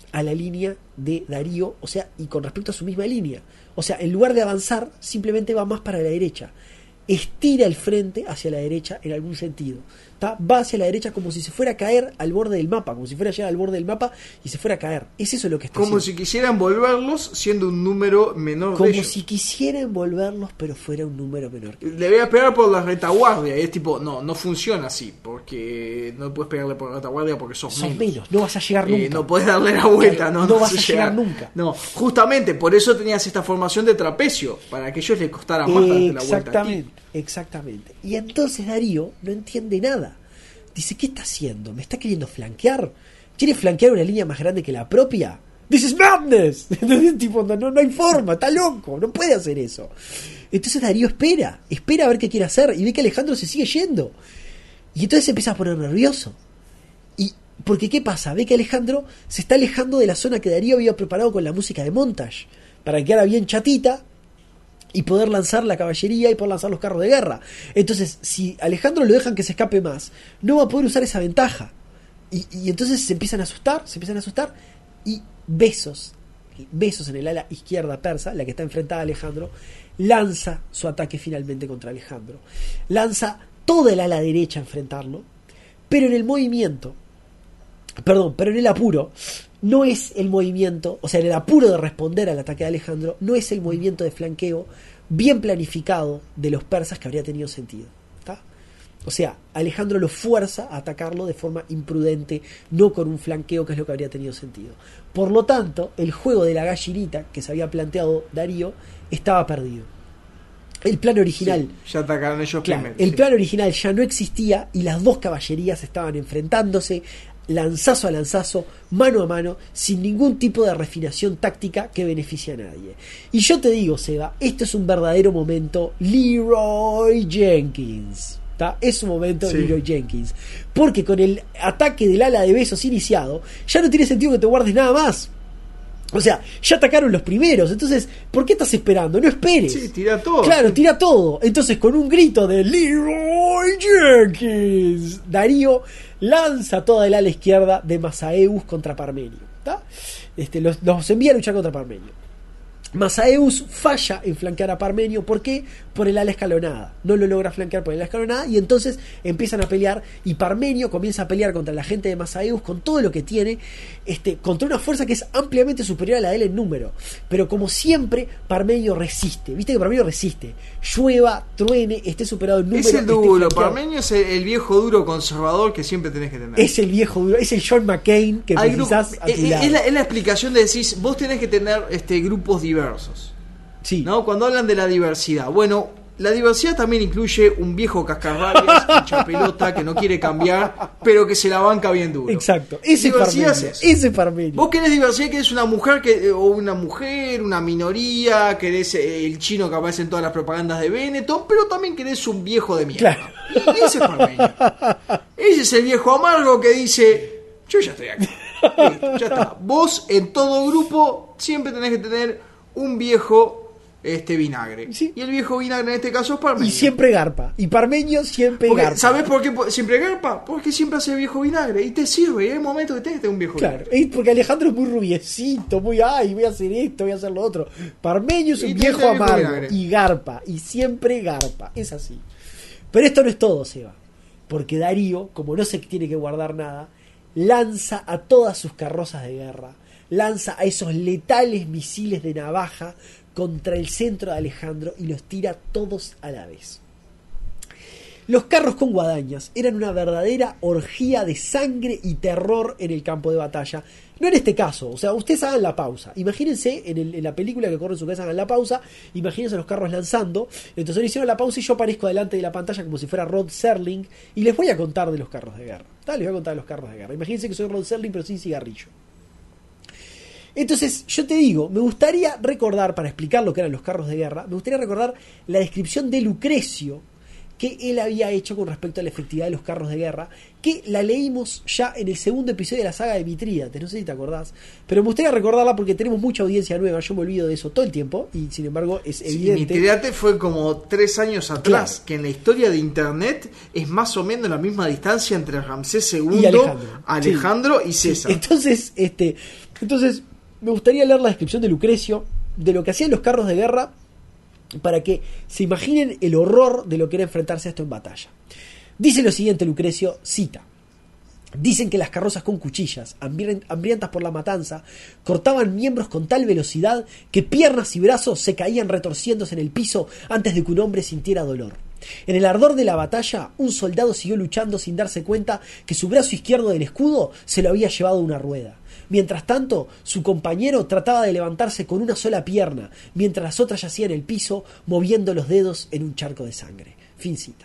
a la línea de Darío, o sea, y con respecto a su misma línea. O sea, en lugar de avanzar, simplemente va más para la derecha. Estira el frente hacia la derecha en algún sentido. ¿Tá? Va hacia la derecha como si se fuera a caer al borde del mapa, como si fuera a llegar al borde del mapa y se fuera a caer. Es eso lo que está como haciendo. si quisieran envolverlos siendo un número menor Como de ellos. si quisiera envolverlos, pero fuera un número menor. Le voy a pegar por la retaguardia. Y es tipo, no funciona así. Porque no puedes pegarle por la retaguardia porque sos menos. No vas a llegar nunca. No podés darle la vuelta. No vas a llegar nunca. No, justamente por eso tenías esta formación de trapecio. Para que ellos les costara más darte la vuelta a ti. Exactamente. Y entonces Darío no entiende nada. Dice, ¿qué está haciendo? ¿Me está queriendo flanquear? ¿Quiere flanquear una línea más grande que la propia? This is madness. Tipo, no hay forma, está loco, no puede hacer eso. Entonces Darío espera a ver qué quiere hacer y ve que Alejandro se sigue yendo. Y entonces se empieza a poner nervioso. Y porque ¿qué pasa? Ve que Alejandro se está alejando de la zona que Darío había preparado con la música de montage, para que quedara bien chatita y poder lanzar la caballería y poder lanzar los carros de guerra. Entonces, si Alejandro lo dejan que se escape más, no va a poder usar esa ventaja. Y entonces se empiezan a asustar, y besos en el ala izquierda persa, la que está enfrentada a Alejandro, lanza su ataque finalmente contra Alejandro. Lanza toda el ala derecha a enfrentarlo, pero en el movimiento, pero en el apuro, no es el movimiento, o sea, en el apuro de responder al ataque de Alejandro, no es el movimiento de flanqueo bien planificado de los persas que habría tenido sentido. ¿Tá? O sea, Alejandro lo fuerza a atacarlo de forma imprudente, no con un flanqueo que es lo que habría tenido sentido. Por lo tanto, el juego de la gallinita que se había planteado Darío estaba perdido. El plan original, sí, ya atacaron ellos primero. El plan original ya no existía y las dos caballerías estaban enfrentándose lanzazo a lanzazo, mano a mano, sin ningún tipo de refinación táctica que beneficie a nadie. Y yo te digo, Seba, esto es un verdadero momento Leroy Jenkins. ¿Tá? Es un momento de Leroy Jenkins. Porque con el ataque del ala de besos iniciado, ya no tiene sentido que te guardes nada más. O sea, ya atacaron los primeros. Entonces, ¿por qué estás esperando? No esperes. Sí, tira todo. Claro, tira todo. Entonces, con un grito de Leroy Jenkins, Darío lanza toda el ala izquierda de Masaeus contra Parmenio. ¿Tá? Los envía a luchar contra Parmenio. Masaeus falla en flanquear a Parmenio. ¿Por qué? Por el ala escalonada. No lo logra flanquear por el ala escalonada y entonces empiezan a pelear y Parmenio comienza a pelear contra la gente de Masaeus con todo lo que tiene, contra una fuerza que es ampliamente superior a la de él en número. Pero como siempre, Parmenio resiste. Viste que Parmenio resiste. Llueva, truene, esté superado en número. Es el duro. Parmenio es el viejo duro conservador que siempre tenés que tener. Es el viejo duro. Es el John McCain que precisás a tu lado. Es la explicación de decir, vos tenés que tener grupos diversos. Sí. ¿No? Cuando hablan de la diversidad, bueno, la diversidad también incluye un viejo cascarrabias, hincha pelota que no quiere cambiar, pero que se la banca bien duro. Exacto. Ese Parmenio. Vos querés diversidad, querés una mujer una minoría, querés el chino que aparece en todas las propagandas de Benetton, pero también querés un viejo de mierda. Claro. Ese es Parmenio. Ese es el viejo amargo que dice, yo ya estoy aquí. Listo, ya está. Vos en todo grupo siempre tenés que tener un viejo vinagre. Sí. Y el viejo vinagre en este caso es Parmenio. Y siempre garpa. Y Parmenio siempre garpa. ¿Sabés por qué siempre garpa? Porque siempre hace viejo vinagre y te sirve. Y hay momentos que tenés que tener un viejo vinagre. Claro, porque Alejandro es muy rubiecito, muy voy a hacer esto, voy a hacer lo otro. Parmenio es un viejo amargo y garpa. Y siempre garpa. Es así. Pero esto no es todo, Seba. Porque Darío, como no se tiene que guardar nada, lanza a todas sus carrozas de guerra, lanza a esos letales misiles de navaja contra el centro de Alejandro y los tira todos a la vez. Los carros con guadañas eran una verdadera orgía de sangre y terror en el campo de batalla. No en este caso, o sea, ustedes hagan la pausa. Imagínense en la película que corre en su casa, hagan la pausa. Imagínense los carros lanzando. Entonces hicieron la pausa y yo aparezco delante de la pantalla como si fuera Rod Serling y les voy a contar de los carros de guerra. Les voy a contar de los carros de guerra. Imagínense que soy Rod Serling pero sin cigarrillo. Entonces, yo te digo, me gustaría recordar, para explicar lo que eran los carros de guerra, me gustaría recordar la descripción de Lucrecio que él había hecho con respecto a la efectividad de los carros de guerra, que la leímos ya en el segundo episodio de la saga de Mitrídates, no sé si te acordás, pero me gustaría recordarla porque tenemos mucha audiencia nueva, yo me olvido de eso todo el tiempo, y sin embargo es evidente. Mitrídates fue como 3 años atrás, claro, que en la historia de internet es más o menos la misma distancia entre Ramsés II, y Alejandro sí, y César. Sí. Entonces me gustaría leer la descripción de Lucrecio, de lo que hacían los carros de guerra, para que se imaginen el horror de lo que era enfrentarse a esto en batalla. Dice lo siguiente Lucrecio, cita: dicen que las carrozas con cuchillas, hambrientas por la matanza, cortaban miembros con tal velocidad que piernas y brazos se caían retorciéndose en el piso antes de que un hombre sintiera dolor. En el ardor de la batalla, un soldado siguió luchando sin darse cuenta que su brazo izquierdo del escudo se lo había llevado una rueda. Mientras tanto, su compañero trataba de levantarse con una sola pierna, mientras las otras yacían en el piso, moviendo los dedos en un charco de sangre. Fin cita.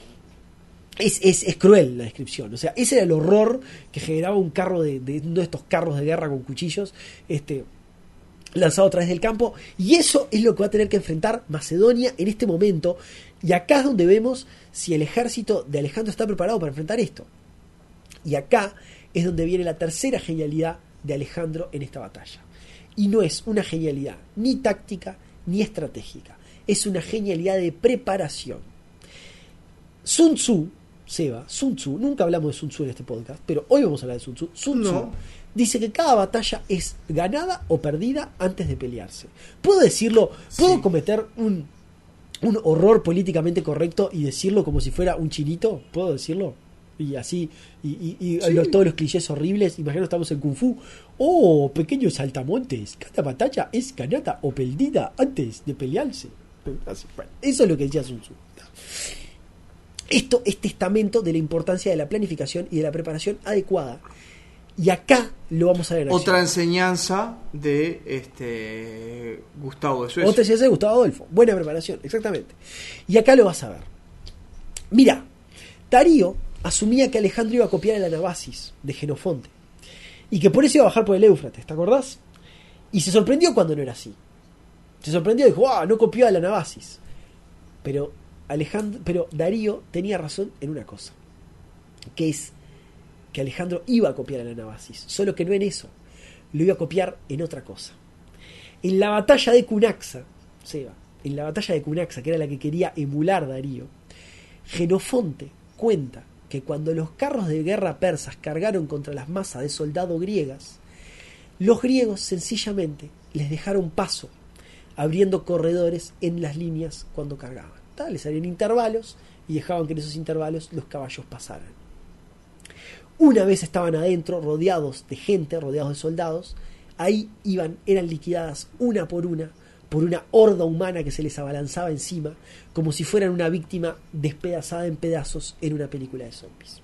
Es cruel la descripción. O sea, ese era el horror que generaba un carro de uno de estos carros de guerra con cuchillos, lanzado a través del campo. Y eso es lo que va a tener que enfrentar Macedonia en este momento. Y acá es donde vemos si el ejército de Alejandro está preparado para enfrentar esto. Y acá es donde viene la tercera genialidad de Alejandro en esta batalla. Y no es una genialidad ni táctica ni estratégica. Es una genialidad de preparación. Sun Tzu, nunca hablamos de Sun Tzu en este podcast, pero hoy vamos a hablar de Sun Tzu. Sun Tzu dice que cada batalla es ganada o perdida antes de pelearse. ¿Puedo decirlo? ¿Puedo cometer un horror políticamente correcto y decirlo como si fuera un chinito? ¿Puedo decirlo? Y así, todos los clichés horribles. Imagino estamos en Kung Fu. Oh, pequeños saltamontes, cada batalla es ganada o perdida antes de pelearse. Así, bueno, eso es lo que decía Sun Tzu. Esto es testamento de la importancia de la planificación y de la preparación adecuada. Y acá lo vamos a ver. Otra enseñanza de Gustavo de Suecia. Otra enseñanza de Gustavo Adolfo. Buena preparación, exactamente. Y acá lo vas a ver. Mira, Darío asumía que Alejandro iba a copiar el Anabasis de Jenofonte y que por eso iba a bajar por el Éufrates, ¿te acordás? Y se sorprendió cuando no era así. Se sorprendió y dijo, no copió el Anabasis. Pero Darío tenía razón en una cosa, que es que Alejandro iba a copiar el Anabasis, solo que no en eso, lo iba a copiar en otra cosa. En la batalla de Cunaxa, que era la que quería emular Darío, Jenofonte cuenta que cuando los carros de guerra persas cargaron contra las masas de soldados griegas, los griegos sencillamente les dejaron paso, abriendo corredores en las líneas cuando cargaban. Les harían intervalos y dejaban que en esos intervalos los caballos pasaran. Una vez estaban adentro, rodeados de gente, rodeados de soldados, ahí eran liquidadas una por una horda humana que se les abalanzaba encima, como si fueran una víctima despedazada en pedazos en una película de zombies.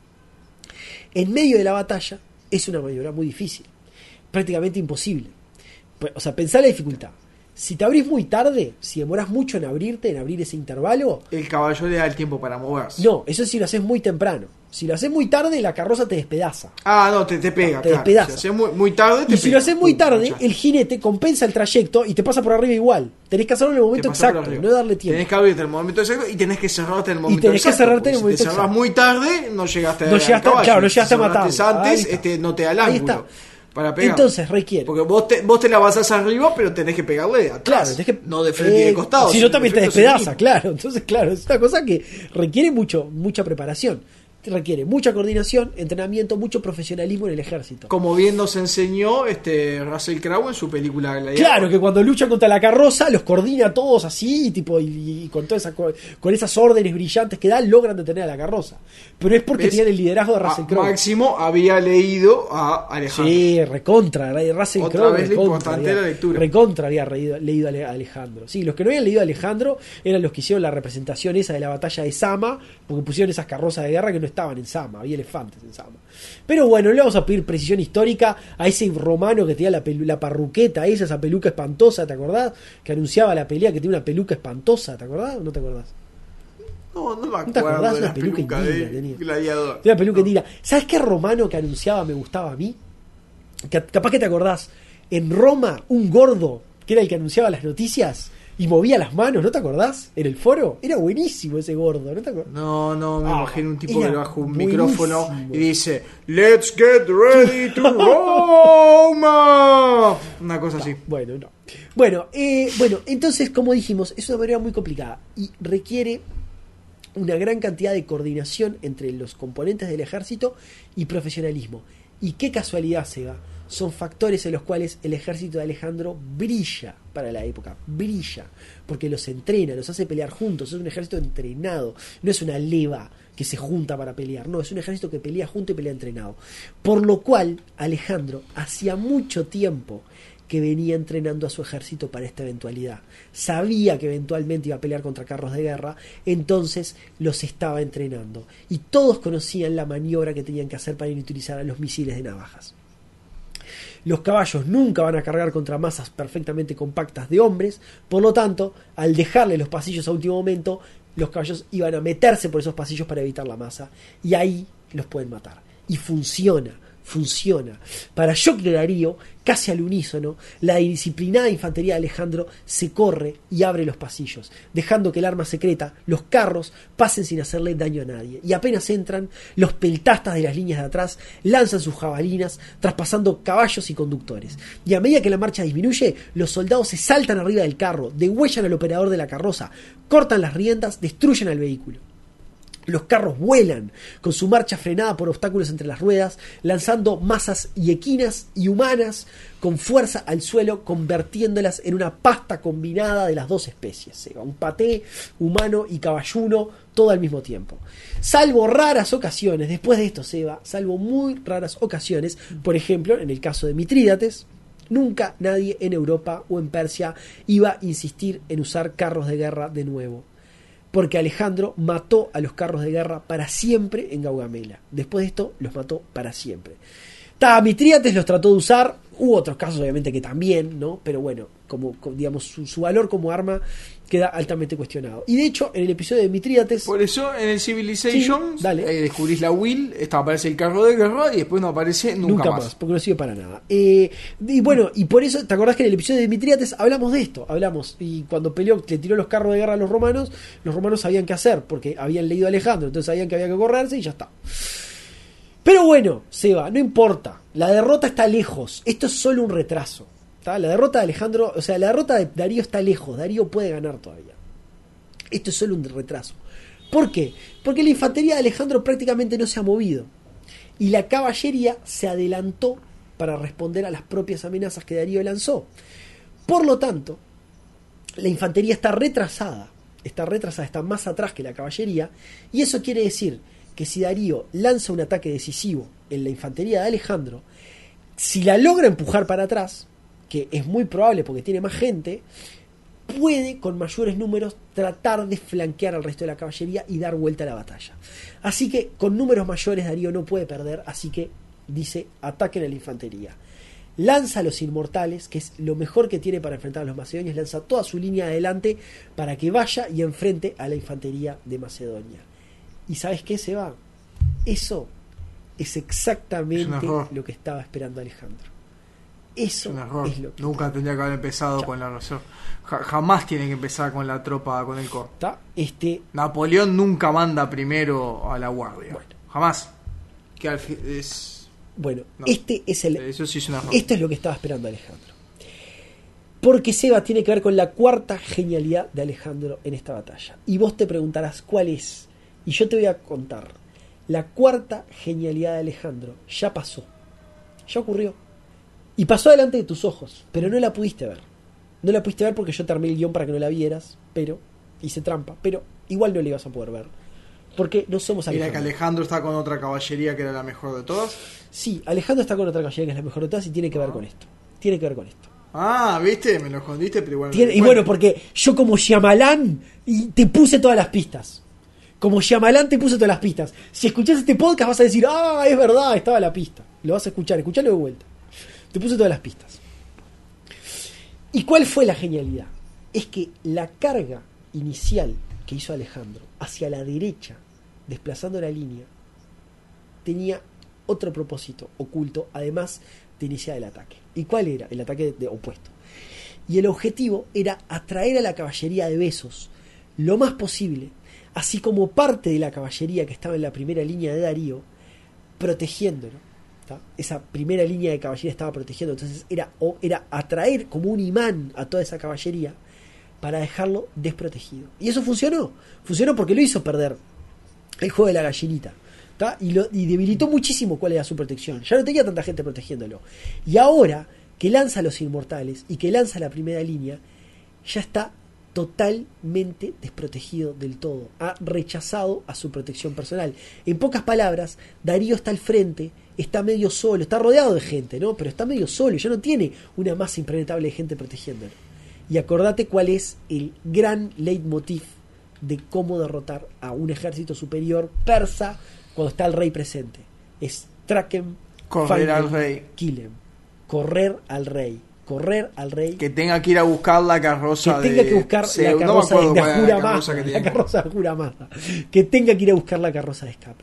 En medio de la batalla es una maniobra muy difícil, prácticamente imposible. O sea, pensá la dificultad. Si te abrís muy tarde, si demorás mucho en abrir ese intervalo, el caballo le da el tiempo para moverse. No, eso es si lo haces muy temprano. Si lo haces muy tarde, la carroza te despedaza. No, te pega. Te despedaza. Si lo haces muy tarde, te pega. Si lo haces muy tarde, el jinete compensa el trayecto y te pasa por arriba igual. Tenés que hacerlo en el momento exacto, no darle tiempo. Tenés que abrirte en el momento exacto y tenés que cerrarte en el momento exacto. Si te cerrás muy tarde, no llegaste al caballo. Claro, no llegaste a matar. Antes, no te da el ángulo para pegar. Entonces requiere. Porque vos te la basás arriba, pero tenés que pegarle atrás. Claro, tenés que, no de frente y de costado. Si no, también te despedaza, claro. Entonces, claro, es una cosa que requiere mucha preparación. Requiere mucha coordinación, entrenamiento, mucho profesionalismo en el ejército. Como bien nos enseñó Russell Crowe en su película Gladiador. Claro, que cuando lucha contra la carroza los coordina a todos así, y con todas con esas órdenes brillantes que dan, logran detener a la carroza. Pero es porque tienen el liderazgo de Russell Crowe. Máximo había leído a Alejandro. Sí, recontra, Russell Crowe. Otra vez la importante de la lectura. Recontra había leído a Alejandro. Sí, los que no habían leído a Alejandro eran los que hicieron la representación esa de la batalla de Sama, porque pusieron esas carrozas de guerra que no estaban en Sama, había elefantes en Sama. Pero bueno, le vamos a pedir precisión histórica a ese romano que tenía la parruqueta esa peluca espantosa, ¿te acordás? Que anunciaba la pelea, que tenía una peluca espantosa, ¿te acordás o no te acordás? No me acuerdo. ¿No te acordás de la la peluca indigna tenía? Gladiador. Tenía una peluca indigna. ¿Sabes qué romano que anunciaba me gustaba a mí? Capaz que te acordás. En Roma, un gordo, que era el que anunciaba las noticias, Y movía las manos, ¿no te acordás? En el foro. Era buenísimo ese gordo, ¿no te acordás? No, me imagino un tipo que le baja un buenísimo. micrófono y dice "Let's get ready to Roma". Una cosa así. Bueno, no. Bueno, entonces, como dijimos, es una manera muy complicada y requiere una gran cantidad de coordinación entre los componentes del ejército y profesionalismo. Y qué casualidad, Seba, son factores en los cuales el ejército de Alejandro brilla para la época, brilla, porque los entrena, los hace pelear juntos, es un ejército entrenado, no es una leva que se junta para pelear, no, es un ejército que pelea junto y pelea entrenado. Por lo cual, Alejandro hacía mucho tiempo que venía entrenando a su ejército para esta eventualidad. Sabía que eventualmente iba a pelear contra carros de guerra, entonces los estaba entrenando. Y todos conocían la maniobra que tenían que hacer para inutilizar a los misiles de navajas. Los caballos nunca van a cargar contra masas perfectamente compactas de hombres, por lo tanto, al dejarle los pasillos a último momento, los caballos iban a meterse por esos pasillos para evitar la masa, y ahí los pueden matar. Y funciona. Para shock de Darío, casi al unísono, la disciplinada infantería de Alejandro se corre y abre los pasillos, dejando que el arma secreta, los carros, pasen sin hacerle daño a nadie. Y apenas entran, los peltastas de las líneas de atrás lanzan sus jabalinas, traspasando caballos y conductores. Y a medida que la marcha disminuye, los soldados se saltan arriba del carro, degüellan al operador de la carroza, cortan las riendas, destruyen al vehículo. Los carros vuelan, con su marcha frenada por obstáculos entre las ruedas, lanzando masas y equinas y humanas con fuerza al suelo, convirtiéndolas en una pasta combinada de las dos especies. Un paté humano y caballuno, todo al mismo tiempo. Salvo raras ocasiones, después de esto, Seba, salvo muy raras ocasiones, por ejemplo, en el caso de Mitrídates, nunca nadie en Europa o en Persia iba a insistir en usar carros de guerra de nuevo. Porque Alejandro mató a los carros de guerra para siempre en Gaugamela. Después de esto, los mató para siempre. Mitrídates los trató de usar. Hubo otros casos, obviamente, que también, ¿no? Pero bueno, digamos, su valor como arma queda altamente cuestionado. Y de hecho, en el episodio de Mitrídates... Por eso, en el Civilization, sí, descubrís la Will, aparece el carro de guerra y después no aparece nunca más. Porque no sirve para nada. Y bueno, y por eso, ¿te acordás que en el episodio de Mitrídates hablamos de esto? Y cuando peleó, le tiró los carros de guerra a los romanos sabían qué hacer, porque habían leído a Alejandro, entonces sabían que había que correrse y ya está. Pero bueno, Seba, no importa. La derrota está lejos. Esto es solo un retraso. ¿Tá? La derrota de Alejandro, o sea, la derrota de Darío está lejos. Darío puede ganar todavía. Esto es solo un retraso. ¿Por qué? Porque la infantería de Alejandro prácticamente no se ha movido. Y la caballería se adelantó para responder a las propias amenazas que Darío lanzó. Por lo tanto, la infantería está retrasada, está más atrás que la caballería, y eso quiere decir que si Darío lanza un ataque decisivo en la infantería de Alejandro, si la logra empujar para atrás, que es muy probable porque tiene más gente, puede con mayores números tratar de flanquear al resto de la caballería y dar vuelta a la batalla. Así que con números mayores Darío no puede perder, así que dice: ataquen a la infantería. Lanza a los inmortales, que es lo mejor que tiene para enfrentar a los macedonios, lanza toda su línea adelante para que vaya y enfrente a la infantería de Macedonia. ¿Y sabes qué, Seba? Eso es exactamente lo que estaba esperando Alejandro. Eso es lo que nunca tendría que haber empezado con la razón. Jamás tiene que empezar con la tropa, con el corps. Napoleón nunca manda primero a la guardia. Bueno. Jamás. Que al fin es... Bueno, no. Eso sí es un error. Esto es lo que estaba esperando Alejandro. Porque, Seba, tiene que ver con la cuarta genialidad de Alejandro en esta batalla. Y vos te preguntarás cuál es. Y yo te voy a contar. La cuarta genialidad de Alejandro ya pasó. Ya ocurrió. Y pasó delante de tus ojos. Pero no la pudiste ver. No la pudiste ver porque yo te armé el guión para que no la vieras. Pero hice trampa. Pero igual no la ibas a poder ver. Porque no somos Alejandro. Mira que Alejandro está con otra caballería que era la mejor de todas. Sí, Alejandro está con otra caballería que es la mejor de todas y tiene que ver con esto. Tiene que ver con esto. Ah, ¿viste? Me lo escondiste, pero igual... Y bueno, porque yo como Shyamalan te puse todas las pistas. Como Shyamalan te puse todas las pistas. Si escuchás este podcast vas a decir: ah, es verdad, estaba la pista. Lo vas a escuchar, escuchalo de vuelta. Te puse todas las pistas. ¿Y cuál fue la genialidad? Es que la carga inicial que hizo Alejandro hacia la derecha, desplazando la línea, tenía otro propósito oculto, además de iniciar el ataque. ¿Y cuál era el ataque opuesto? y el objetivo era atraer a la caballería de Besos lo más posible, así como parte de la caballería que estaba en la primera línea de Darío, protegiéndolo. ¿Tá? Esa primera línea de caballería estaba protegiendo, entonces era atraer como un imán a toda esa caballería para dejarlo desprotegido. Y eso funcionó porque lo hizo perder el juego de la gallinita. ¿Tá? Y debilitó muchísimo cuál era su protección. Ya no tenía tanta gente protegiéndolo. Y ahora que lanza a los inmortales y que lanza la primera línea, ya está totalmente desprotegido del todo. Ha rechazado a su protección personal. En pocas palabras, Darío está al frente, está medio solo, está rodeado de gente, ¿no? Pero está medio solo, ya no tiene una masa impenetrable de gente protegiéndolo. Y acordate cuál es el gran leitmotiv de cómo derrotar a un ejército superior persa cuando está el rey presente. Es Trakem, correr al rey, Kilem. Correr al rey. Que tenga que ir a buscar la carroza que tenga que buscar la carroza de Ahura Mazda, la carroza de Ahura Mazda, que tenga que ir a buscar la carroza de escape.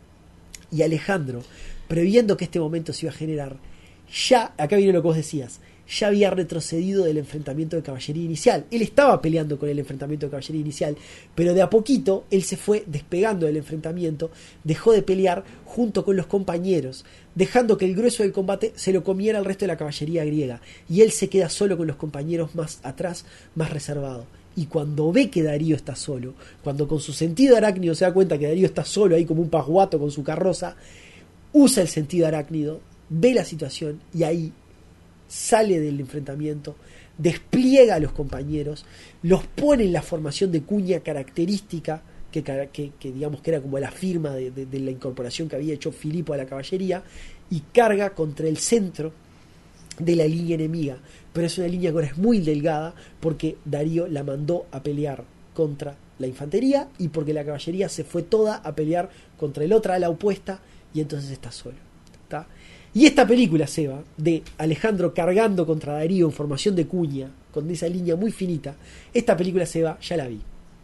Y Alejandro, previendo que este momento se iba a generar, ya, acá viene lo que vos decías, ya había retrocedido del enfrentamiento de caballería inicial. Él estaba peleando con el enfrentamiento de caballería inicial, pero de a poquito él se fue despegando del enfrentamiento, dejó de pelear junto con los compañeros, dejando que el grueso del combate se lo comiera el resto de la caballería griega, y él se queda solo con los compañeros más atrás, más reservado. Y cuando ve que Darío está solo, cuando con su sentido arácnido se da cuenta que Darío está solo ahí como un pasguato con su carroza, usa el sentido arácnido, ve la situación y ahí sale del enfrentamiento, despliega a los compañeros, los pone en la formación de cuña característica que digamos que era como la firma de la incorporación que había hecho Filipo a la caballería, y carga contra el centro de la línea enemiga, pero es una línea que ahora es muy delgada porque Darío la mandó a pelear contra la infantería y porque la caballería se fue toda a pelear contra el otra ala opuesta, y entonces está solo. ¿Tá? Y esta película, Seba, de Alejandro cargando contra Darío en formación de cuña, con esa línea muy finita, esta película, Seba, ya la vi.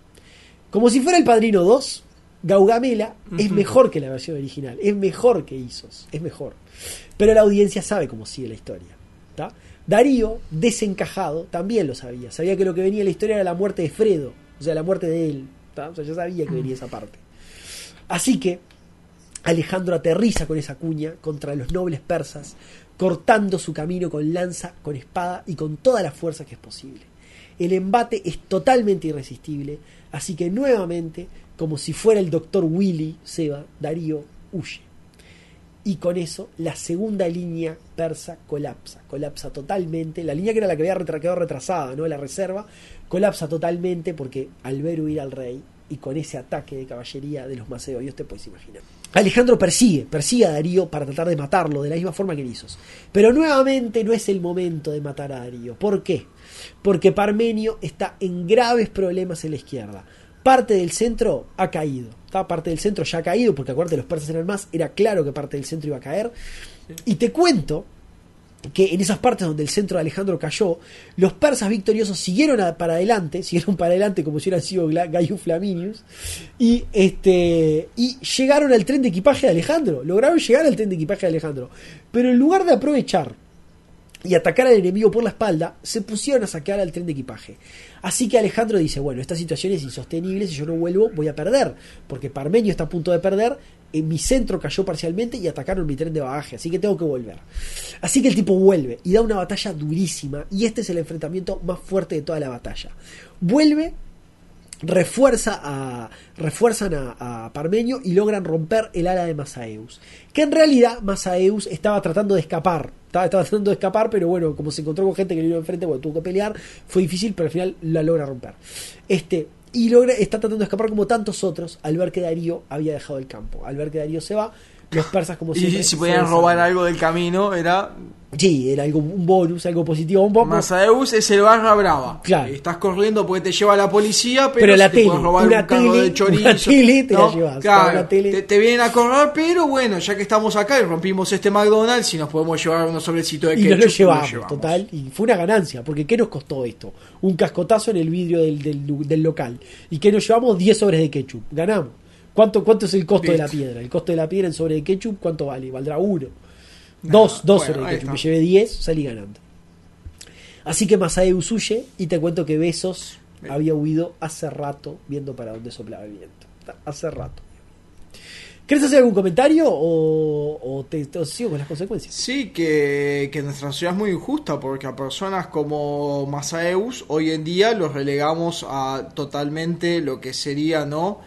Como si fuera El Padrino 2, Gaugamela es mejor que la versión original, es mejor que Isos, es mejor. Pero la audiencia sabe cómo sigue la historia. ¿Tá? Darío, desencajado, también lo sabía. Sabía que lo que venía en la historia era la muerte de Fredo, o sea, la muerte de él. ¿Tá? O sea, ya sabía que venía esa parte. Así que Alejandro aterriza con esa cuña contra los nobles persas, cortando su camino con lanza, con espada y con toda la fuerza que es posible. El embate es totalmente irresistible, así que nuevamente, como si fuera el Dr. Willy, Seba, Darío huye. Y con eso la segunda línea persa colapsa totalmente. La línea que era la que había quedado retrasada, ¿no? La reserva, colapsa totalmente porque al ver huir al rey y con ese ataque de caballería de los macedonios, te puedes imaginar. Alejandro persigue a Darío para tratar de matarlo de la misma forma que Nisos. Pero nuevamente no es el momento de matar a Darío. ¿Por qué? Porque Parmenio está en graves problemas en la izquierda. Parte del centro ha caído. Parte del centro ya ha caído, porque acuérdate, los persas eran más, era claro que parte del centro iba a caer. Y te cuento que en esas partes donde el centro de Alejandro cayó, los persas victoriosos siguieron para adelante como si hubieran sido Gaius Flaminius, y llegaron al tren de equipaje de Alejandro, lograron llegar al tren de equipaje de Alejandro, pero en lugar de aprovechar y atacar al enemigo por la espalda, se pusieron a saquear al tren de equipaje. Así que Alejandro dice, bueno, esta situación es insostenible, si yo no vuelvo voy a perder, porque Parmenio está a punto de perder, en mi centro cayó parcialmente y atacaron mi tren de bagaje, así que tengo que volver. Así que el tipo vuelve y da una batalla durísima, y este es el enfrentamiento más fuerte de toda la batalla. Vuelve, refuerzan a Parmenio y logran romper el ala de Masaeus, que en realidad Masaeus estaba tratando de escapar, pero bueno, como se encontró con gente que le iba enfrente, bueno, tuvo que pelear, fue difícil, pero al final la logra romper. Está tratando de escapar como tantos otros al ver que Darío había dejado el campo, al ver que Darío se va. Los persas, como siempre, y si podían robar algo del camino, era... Sí, era algo, un bonus, algo positivo. Un poco. Masaeus es el barra brava. Claro. Estás corriendo porque te lleva la policía, pero la si tele, te puedes robar un carro de chorizo. Una tele te la llevas. Claro, te vienen a correr, pero bueno, ya que estamos acá y rompimos este McDonald's, y nos podemos llevar unos sobrecitos de ketchup. Y nos lo llevamos, total. Y fue una ganancia, porque ¿qué nos costó esto? Un cascotazo en el vidrio del local. ¿Y qué nos llevamos? 10 sobres de ketchup. Ganamos. ¿Cuánto es el costo de la piedra? El costo de la piedra en sobre de ketchup, ¿cuánto vale? Valdrá 1. Dos sobre de ketchup. Me llevé 10, salí ganando. Así que Masaeus huye y te cuento que Besos había huido hace rato viendo para dónde soplaba el viento. Hace rato. ¿Querés hacer algún comentario o te sigo con las consecuencias? Sí, que nuestra sociedad es muy injusta porque a personas como Masaeus hoy en día los relegamos a totalmente lo que sería, ¿no?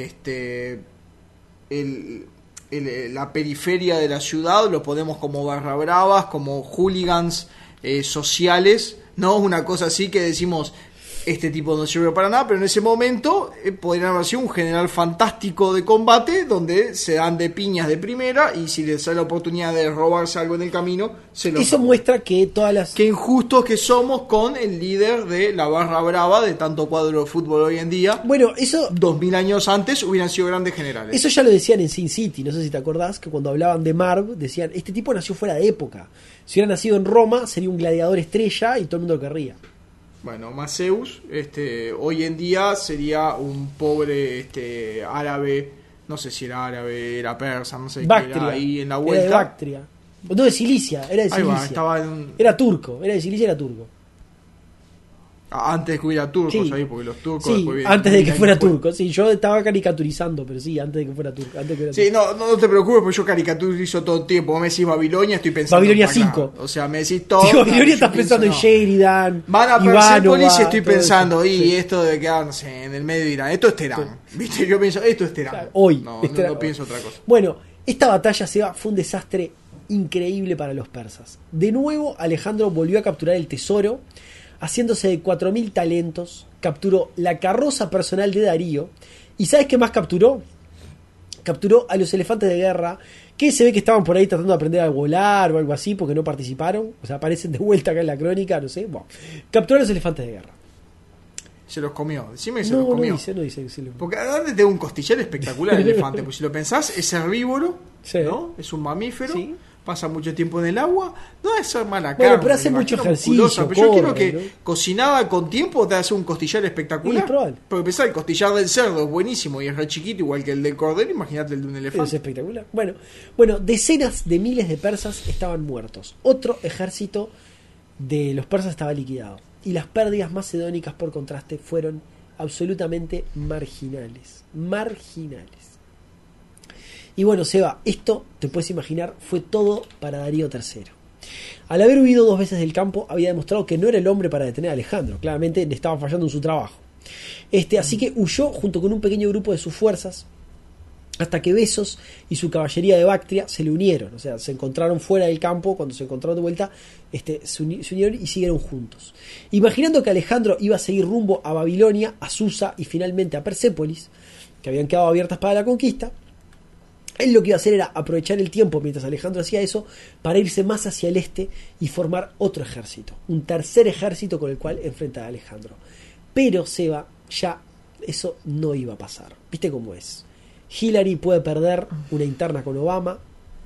La periferia de la ciudad, lo ponemos como barra bravas, como hooligans sociales, ¿no? Una cosa así que decimos, este tipo no sirve para nada, pero en ese momento podrían haber sido un general fantástico de combate, donde se dan de piñas de primera, y si les da la oportunidad de robarse algo en el camino, se lo Eso toman. muestra que todas las... Qué injustos que somos con el líder de la barra brava de tanto cuadro de fútbol hoy en día. Bueno, eso... 2000 años antes hubieran sido grandes generales. Eso ya lo decían en Sin City, no sé si te acordás, que cuando hablaban de Marv, decían, este tipo nació fuera de época. Si hubiera nacido en Roma, sería un gladiador estrella y todo el mundo lo querría. Bueno, Masaeus, hoy en día sería un pobre árabe, no sé si era árabe, era persa, no sé qué era ahí en la vuelta. Era de Bactria. No, de Cilicia, era de Cilicia. Ahí va, estaba en... Era turco, era de Cilicia, era turco. Antes de que hubiera turcos, Sí. ahí, porque los turcos Sí, después vienen antes de que fuera después. turco. Sí, yo estaba caricaturizando, pero sí, antes de que fuera turco. Antes de que fuera Sí, turco. no te preocupes, porque yo caricaturizo todo el tiempo. Vos me decís Babilonia, estoy pensando Babilonia en Bagdad. 5. O sea, me decís todo. Sí, Babilonia yo estás pienso, pensando en no. Sheridan, Van a Ivanova, Persepolis y estoy todo pensando, eso. y Sí. esto de quedarse en el medio de Irán. Esto es Teherán. ¿Viste? Yo pienso, esto es Teherán. Claro, hoy. No, Este era no hoy. pienso otra cosa. Bueno, esta batalla, Seba, fue un desastre increíble para los persas. De nuevo, Alejandro volvió a capturar el tesoro, haciéndose de 4000 talentos, capturó la carroza personal de Darío, y ¿sabes qué más capturó? Capturó a los elefantes de guerra, que se ve que estaban por ahí tratando de aprender a volar o algo así, porque no participaron, o sea, aparecen de vuelta acá en la crónica, no sé. Bueno, capturó a los elefantes de guerra. Se los comió. Decime que se No, los no comió. dice, no dice. Sí, Porque además de un costillar espectacular el elefante. Pues si lo pensás, es herbívoro, Sí. ¿no? Es un mamífero. Sí. Pasa mucho tiempo en el agua. No debe ser mala Bueno, carne. pero hace me mucho imagino ejercicio, musculosa. Pero yo quiero corre, que ¿no? cocinada con tiempo te hace un costillar espectacular. Sí, probable. Porque pensá, el costillar del cerdo es buenísimo y es re chiquito, igual que el del cordero. Imagínate el de un Es elefante. espectacular. Bueno, decenas de miles de persas estaban muertos. Otro ejército de los persas estaba liquidado. Y las pérdidas macedónicas, por contraste, fueron absolutamente marginales. Marginales. Y bueno, Seba, esto, te puedes imaginar, fue todo para Darío III. Al haber huido 2 veces del campo, había demostrado que no era el hombre para detener a Alejandro. Claramente le estaba fallando en su trabajo. Así que huyó junto con un pequeño grupo de sus fuerzas, hasta que Besos y su caballería de Bactria se le unieron. O sea, se encontraron fuera del campo. Cuando se encontraron de vuelta, se unieron y siguieron juntos. Imaginando que Alejandro iba a seguir rumbo a Babilonia, a Susa y finalmente a Persépolis, que habían quedado abiertas para la conquista, él lo que iba a hacer era aprovechar el tiempo mientras Alejandro hacía eso para irse más hacia el este y formar otro ejército, un tercer ejército con el cual enfrentar a Alejandro. Pero Seba, ya eso no iba a pasar. ¿Viste cómo es? Hillary puede perder una interna con Obama,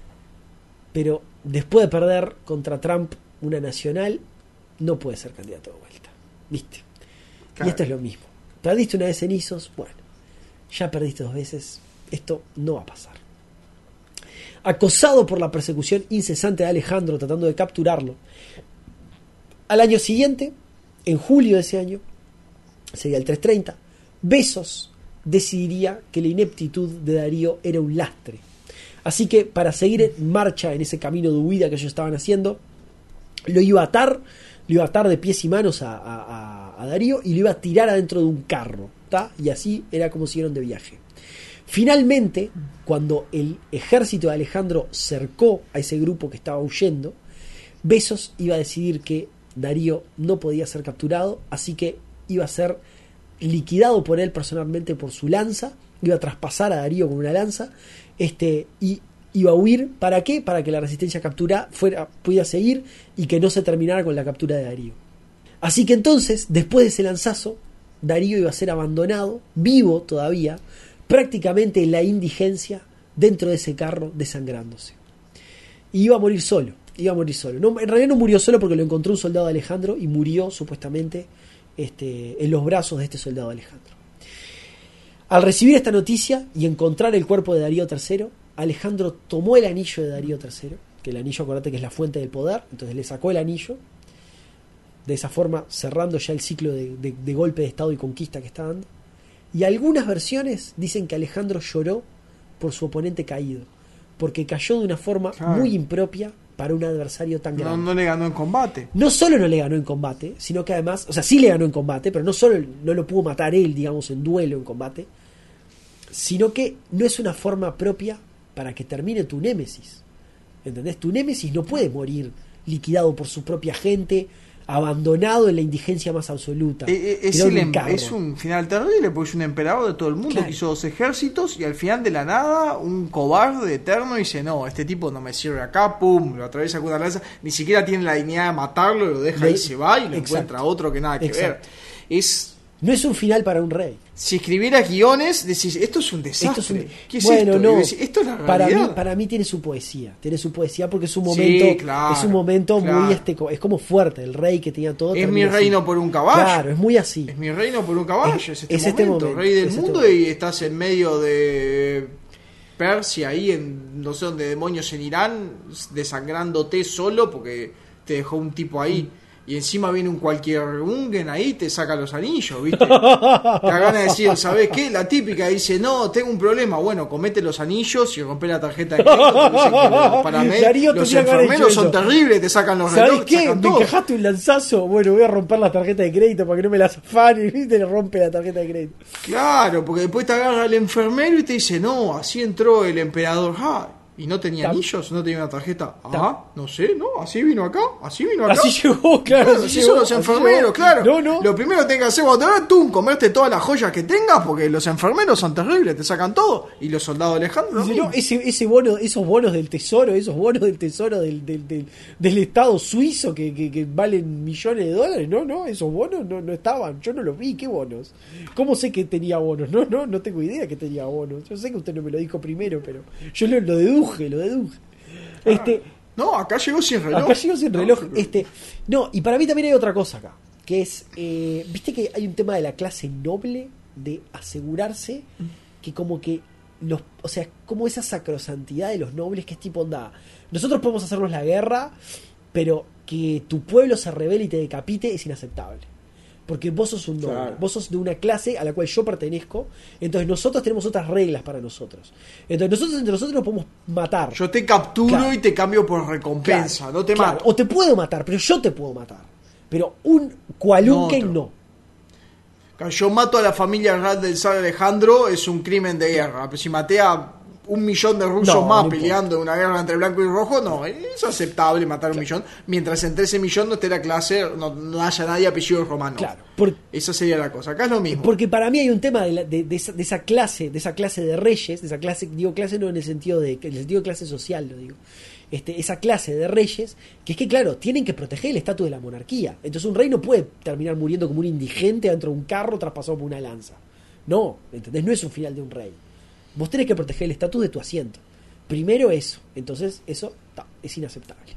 pero después de perder contra Trump una nacional, no puede ser candidato de vuelta. ¿Viste? Claro. Y esto es lo mismo. Perdiste una vez en Isos, bueno, ya perdiste 2 veces, esto no va a pasar. Acosado por la persecución incesante de Alejandro tratando de capturarlo, al año siguiente, en julio de ese año, sería el 330, Besos decidiría que la ineptitud de Darío era un lastre. Así que para seguir en marcha en ese camino de huida que ellos estaban haciendo, lo iba a atar de pies y manos a Darío y lo iba a tirar adentro de un carro, ¿tá? Y así era como siguieron de viaje. Finalmente, cuando el ejército de Alejandro cercó a ese grupo que estaba huyendo, Besos iba a decidir que Darío no podía ser capturado, así que iba a ser liquidado por él personalmente por su lanza, iba a traspasar a Darío con una lanza, y iba a huir. ¿Para qué? Para que la resistencia pudiera seguir y que no se terminara con la captura de Darío. Así que entonces, después de ese lanzazo, Darío iba a ser abandonado, vivo todavía, prácticamente en la indigencia, dentro de ese carro desangrándose. Y iba a morir solo. No, en realidad no murió solo porque lo encontró un soldado de Alejandro y murió supuestamente en los brazos de este soldado de Alejandro. Al recibir esta noticia y encontrar el cuerpo de Darío III, Alejandro tomó el anillo de Darío III, que el anillo, acordate que es la fuente del poder, entonces le sacó el anillo, de esa forma cerrando ya el ciclo de golpe de estado y conquista que está dando. Y algunas versiones dicen que Alejandro lloró por su oponente caído, porque cayó de una forma muy impropia para un adversario tan grande. No le ganó en combate. No solo no le ganó en combate, sino que además, o sea, sí le ganó en combate, pero no solo no lo pudo matar él, digamos, en duelo, en combate, sino que no es una forma propia para que termine tu némesis. ¿Entendés? Tu némesis no puede morir liquidado por su propia gente, abandonado en la indigencia más absoluta. Es un final terrible, porque es un emperador de todo el mundo, que hizo 2 ejércitos y al final de la nada un cobarde eterno dice: no, este tipo no me sirve acá, pum, lo atraviesa con una lanza, ni siquiera tiene la dignidad de matarlo, lo deja y se va y lo encuentra otro que nada que ver. No es un final para un rey. Si escribiera guiones, decís, esto es un desastre. ¿Qué es bueno, esto? No. Decís, esto es la realidad. Para mí tiene su poesía. Tiene su poesía porque es un momento, es un momento muy es como fuerte. El rey que tenía todo. Es mi reino así. por un caballo. Claro, es muy así. Es mi reino por un caballo. Es este momento. Rey del mundo momento. Y estás en medio de Persia, ahí en no sé dónde demonios en Irán, desangrándote solo porque te dejó un tipo ahí. Y encima viene un cualquier Ungen ahí y te saca los anillos, ¿viste? Te da ganas de decir, ¿sabés qué? La típica dice, no, tengo un problema. Bueno, comete los anillos y rompe la tarjeta de crédito. Los enfermeros son terribles, te sacan los relojes. ¿Sabés qué? Me encajaste un lanzazo. Bueno, voy a romper la tarjeta de crédito para que no me la zafanen. Y te le rompe la tarjeta de crédito. Claro, porque después te agarra el enfermero y te dice, no, así entró el emperador. ¿Y no tenía anillos? ¿No tenía una tarjeta? No sé, ¿no? ¿Así vino acá? ¿Así llegó, claro. Así son los enfermeros, claro. No. Lo primero que tengas que hacer cuando te vas tú, comerte todas las joyas que tengas, porque los enfermeros son terribles, te sacan todo. Y los soldados de Alejandro. No, esos bonos del tesoro, del Estado suizo que valen millones de dólares, no, esos bonos no estaban. Yo no los vi, ¿qué bonos? ¿Cómo sé que tenía bonos? No tengo idea que tenía bonos. Yo sé que usted no me lo dijo primero, pero yo lo deduje. No, acá llegó sin reloj. No, y para mí también hay otra cosa acá, que es, viste que hay un tema de la clase noble, de asegurarse que como que o sea, como esa sacrosantidad de los nobles, que es tipo, onda, nosotros podemos hacernos la guerra, pero que tu pueblo se rebele y te decapite es inaceptable. Porque vos sos un noble, vos sos de una clase a la cual yo pertenezco, entonces nosotros tenemos otras reglas para nosotros. Entonces nosotros entre nosotros nos podemos matar. Yo te capturo y te cambio por recompensa, no te mato. O te puedo matar, pero yo te puedo matar. Pero un Qualunquen no. Yo mato a la familia real del zar Alejandro, es un crimen de guerra. Pero si maté a 1 millón de rusos más peleando en una guerra entre blanco y rojo, no, es aceptable matar 1 millón, mientras entre ese millón no esté la clase, no haya nadie apellido romano. Claro, esa sería la cosa. Acá es lo mismo. Porque para mí hay un tema de esa clase de reyes, de esa clase, digo clase no en el sentido de clase social, lo digo. Esa clase de reyes, que es que claro, tienen que proteger el estatus de la monarquía. Entonces un rey no puede terminar muriendo como un indigente dentro de un carro traspasado por una lanza. No, ¿entendés? No es un final de un rey. Vos tenés que proteger el estatus de tu asiento. Primero eso. Entonces eso es inaceptable.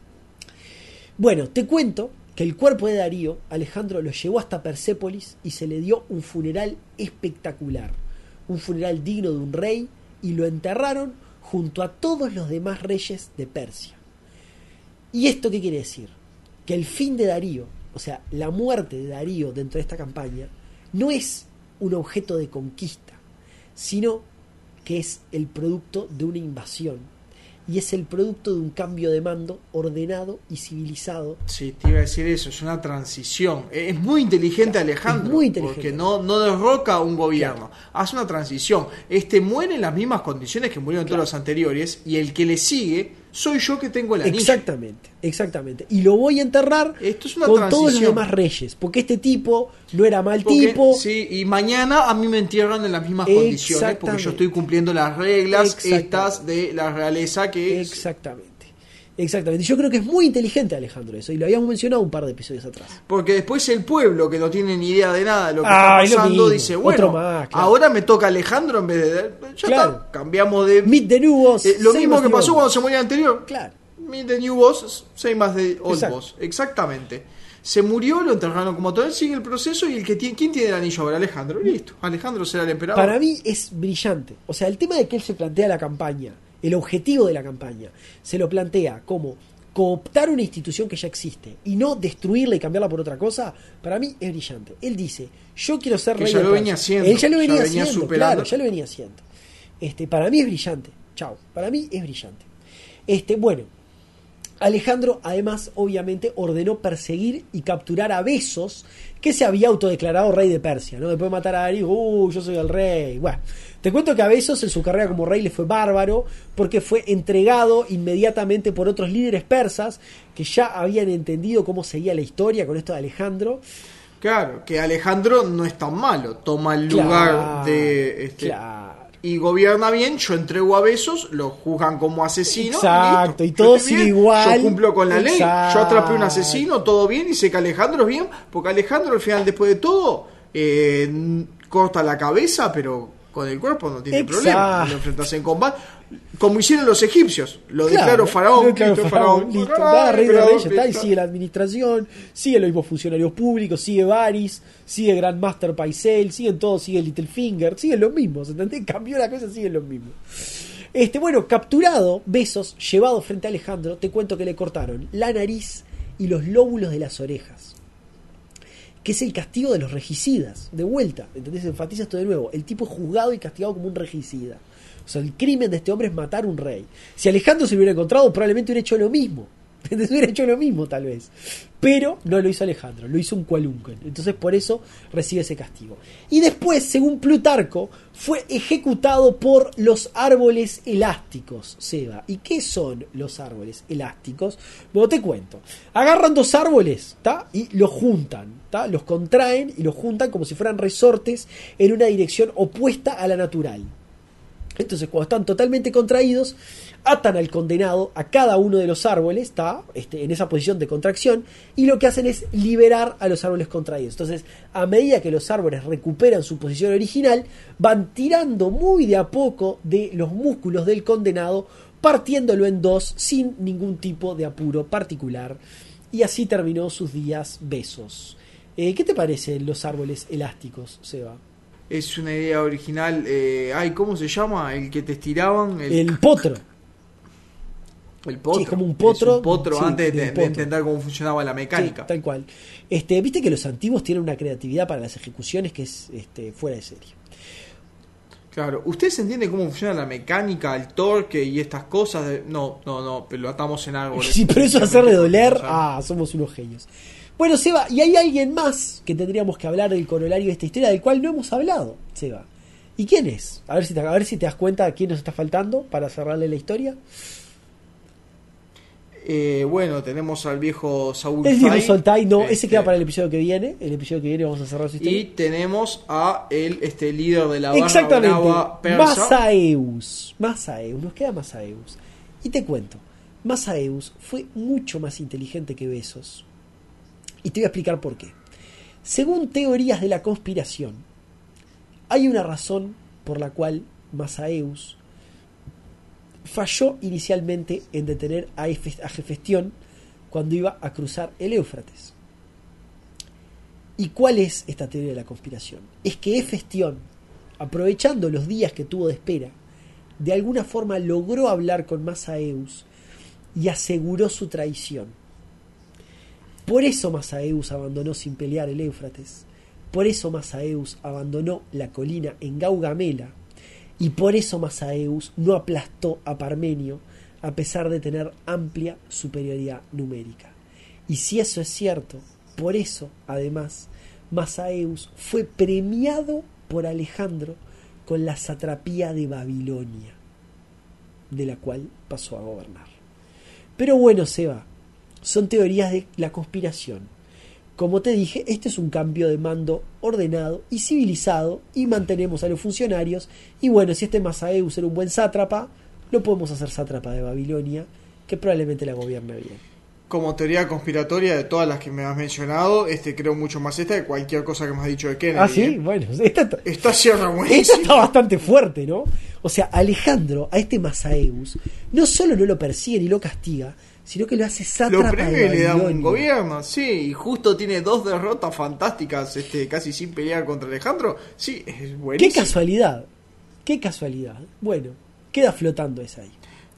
Bueno, te cuento que el cuerpo de Darío, Alejandro lo llevó hasta Persépolis y se le dio un funeral espectacular. Un funeral digno de un rey, y lo enterraron junto a todos los demás reyes de Persia. ¿Y esto qué quiere decir? Que el fin de Darío, o sea, la muerte de Darío dentro de esta campaña, no es un objeto de conquista, sino que es el producto de una invasión, y es el producto de un cambio de mando ordenado y civilizado. Sí, te iba a decir eso, es una transición. Es muy inteligente Alejandro, muy inteligente, porque no derroca un gobierno, hace una transición. Muere en las mismas condiciones que murieron todos los anteriores, y el que le sigue soy yo, que tengo el anillo. Exactamente. Y lo voy a enterrar con todos los demás reyes, porque este tipo no era mal tipo. Sí, y mañana a mí me entierran en las mismas condiciones, porque yo estoy cumpliendo las reglas estas de la realeza que Exactamente. Yo creo que es muy inteligente Alejandro eso, y lo habíamos mencionado un par de episodios atrás. Porque después el pueblo, que no tiene ni idea de nada de lo que está pasando, dice, bueno, más, ahora me toca Alejandro en vez de... Ya está, cambiamos de... Meet the new boss. Lo mismo que pasó cuando se murió el anterior. Claro. Meet the new boss, same as the old boss. Exactamente. Se murió, lo enterraron como todo, sigue el proceso, y ¿quién tiene el anillo ahora? Alejandro. Listo. Alejandro será el emperador. Para mí es brillante. O sea, el tema de que él se plantea la campaña, el objetivo de la campaña, se lo plantea como cooptar una institución que ya existe y no destruirla y cambiarla por otra cosa, para mí es brillante. Él dice, yo quiero ser rey de Persia. Él ya lo venía haciendo, claro, ya lo venía haciendo. Para mí es brillante. Chao, para mí es brillante. Bueno, Alejandro además obviamente ordenó perseguir y capturar a Besos, que se había autodeclarado rey de Persia, ¿no? Después de matar a Darío, yo soy el rey. Bueno, te cuento que a Besos en su carrera como rey le fue bárbaro, porque fue entregado inmediatamente por otros líderes persas que ya habían entendido cómo seguía la historia con esto de Alejandro. Claro, que Alejandro no es tan malo, toma el lugar de y gobierna bien. Yo entrego a Besos, lo juzgan como asesino. Exacto, y todo sigue igual. Yo cumplo con la ley, yo atrapé a un Exacto. asesino, todo bien, y sé que Alejandro es bien, porque Alejandro al final, después de todo, corta la cabeza, pero con el cuerpo no tiene problema. Lo enfrentas en combate, como hicieron los egipcios. Lo declaro faraón, listo, rey de reyes, y sigue la administración, sigue los mismos funcionarios públicos, sigue Varys, sigue Grandmaster Paisel, siguen todos, sigue Littlefinger, siguen los mismos, ¿entendés? Cambió la cosa, siguen los mismos. Bueno, capturado, Besos, llevado frente a Alejandro, te cuento que le cortaron la nariz y los lóbulos de las orejas, que es el castigo de los regicidas. De vuelta, ¿entendés? Enfatiza esto de nuevo. El tipo es juzgado y castigado como un regicida. O sea, el crimen de este hombre es matar a un rey. Si Alejandro se lo hubiera encontrado, probablemente hubiera hecho lo mismo. ¿Entendés? Hubiera hecho lo mismo, tal vez. Pero no lo hizo Alejandro, lo hizo un Cualuncan. Entonces, por eso recibe ese castigo. Y después, según Plutarco, fue ejecutado por los árboles elásticos, Seba. ¿Y qué son los árboles elásticos? Bueno, te cuento. Agarran dos árboles, ¿tá? Y los juntan, ¿tá? Los contraen y los juntan como si fueran resortes en una dirección opuesta a la natural. Entonces, cuando están totalmente contraídos, atan al condenado a cada uno de los árboles, está en esa posición de contracción, y lo que hacen es liberar a los árboles contraídos. Entonces, a medida que los árboles recuperan su posición original, van tirando muy de a poco de los músculos del condenado, partiéndolo en dos sin ningún tipo de apuro particular. Y así terminó sus días Besos. ¿Qué te parecen los árboles elásticos, Seba? Es una idea original. ¿Cómo se llama? El que te estiraban. El potro. El potro. Sí, es como un potro. Es un potro, sí, antes de entender cómo funcionaba la mecánica. Sí, tal cual. Viste que los antiguos tienen una creatividad para las ejecuciones que es fuera de serie. Claro. ¿Ustedes entienden cómo funciona la mecánica, el torque y estas cosas? No, pero lo atamos en árboles. Sí, pero eso hacerle doler. Somos unos genios. Bueno, Seba, y hay alguien más que tendríamos que hablar del corolario de esta historia, del cual no hemos hablado, Seba. ¿Y quién es? A ver si te das cuenta de quién nos está faltando para cerrarle la historia. Bueno, tenemos al viejo Saúl El viejo Soltai, no, ese queda para el episodio que viene. El episodio que viene vamos a cerrar su historia. Y tenemos a el líder de la barra brava persa. Masaeus, nos queda Masaeus. Y te cuento, Masaeus fue mucho más inteligente que Besos. Y te voy a explicar por qué. Según teorías de la conspiración, hay una razón por la cual Masaeus falló inicialmente en detener a Hefestión cuando iba a cruzar el Éufrates. ¿Y cuál es esta teoría de la conspiración? Es que Hefestión, aprovechando los días que tuvo de espera, de alguna forma logró hablar con Masaeus y aseguró su traición. Por eso Masaeus abandonó sin pelear el Éufrates. Por eso Masaeus abandonó la colina en Gaugamela. Y por eso Masaeus no aplastó a Parmenio a pesar de tener amplia superioridad numérica. Y si eso es cierto, por eso, además, Masaeus fue premiado por Alejandro con la satrapía de Babilonia, de la cual pasó a gobernar. Pero bueno, Seba, son teorías de la conspiración. Como te dije, este es un cambio de mando ordenado y civilizado, y mantenemos a los funcionarios. Y bueno, si este Masaeus era un buen sátrapa, lo podemos hacer sátrapa de Babilonia, que probablemente la gobierna bien. Como teoría conspiratoria de todas las que me has mencionado, creo mucho más esta que cualquier cosa que me has dicho de Kennedy. Ah, sí, bueno, esta cierra buenísimo. Esta está bastante fuerte, ¿no? O sea, Alejandro, a este Masaeus, no solo no lo persigue ni lo castiga, sino que lo hace sátrapa. Lo premia y le da un gobierno, sí, y justo tiene 2 derrotas fantásticas, casi sin pelear contra Alejandro. Sí, es buenísimo. Qué casualidad. Bueno, queda flotando esa ahí.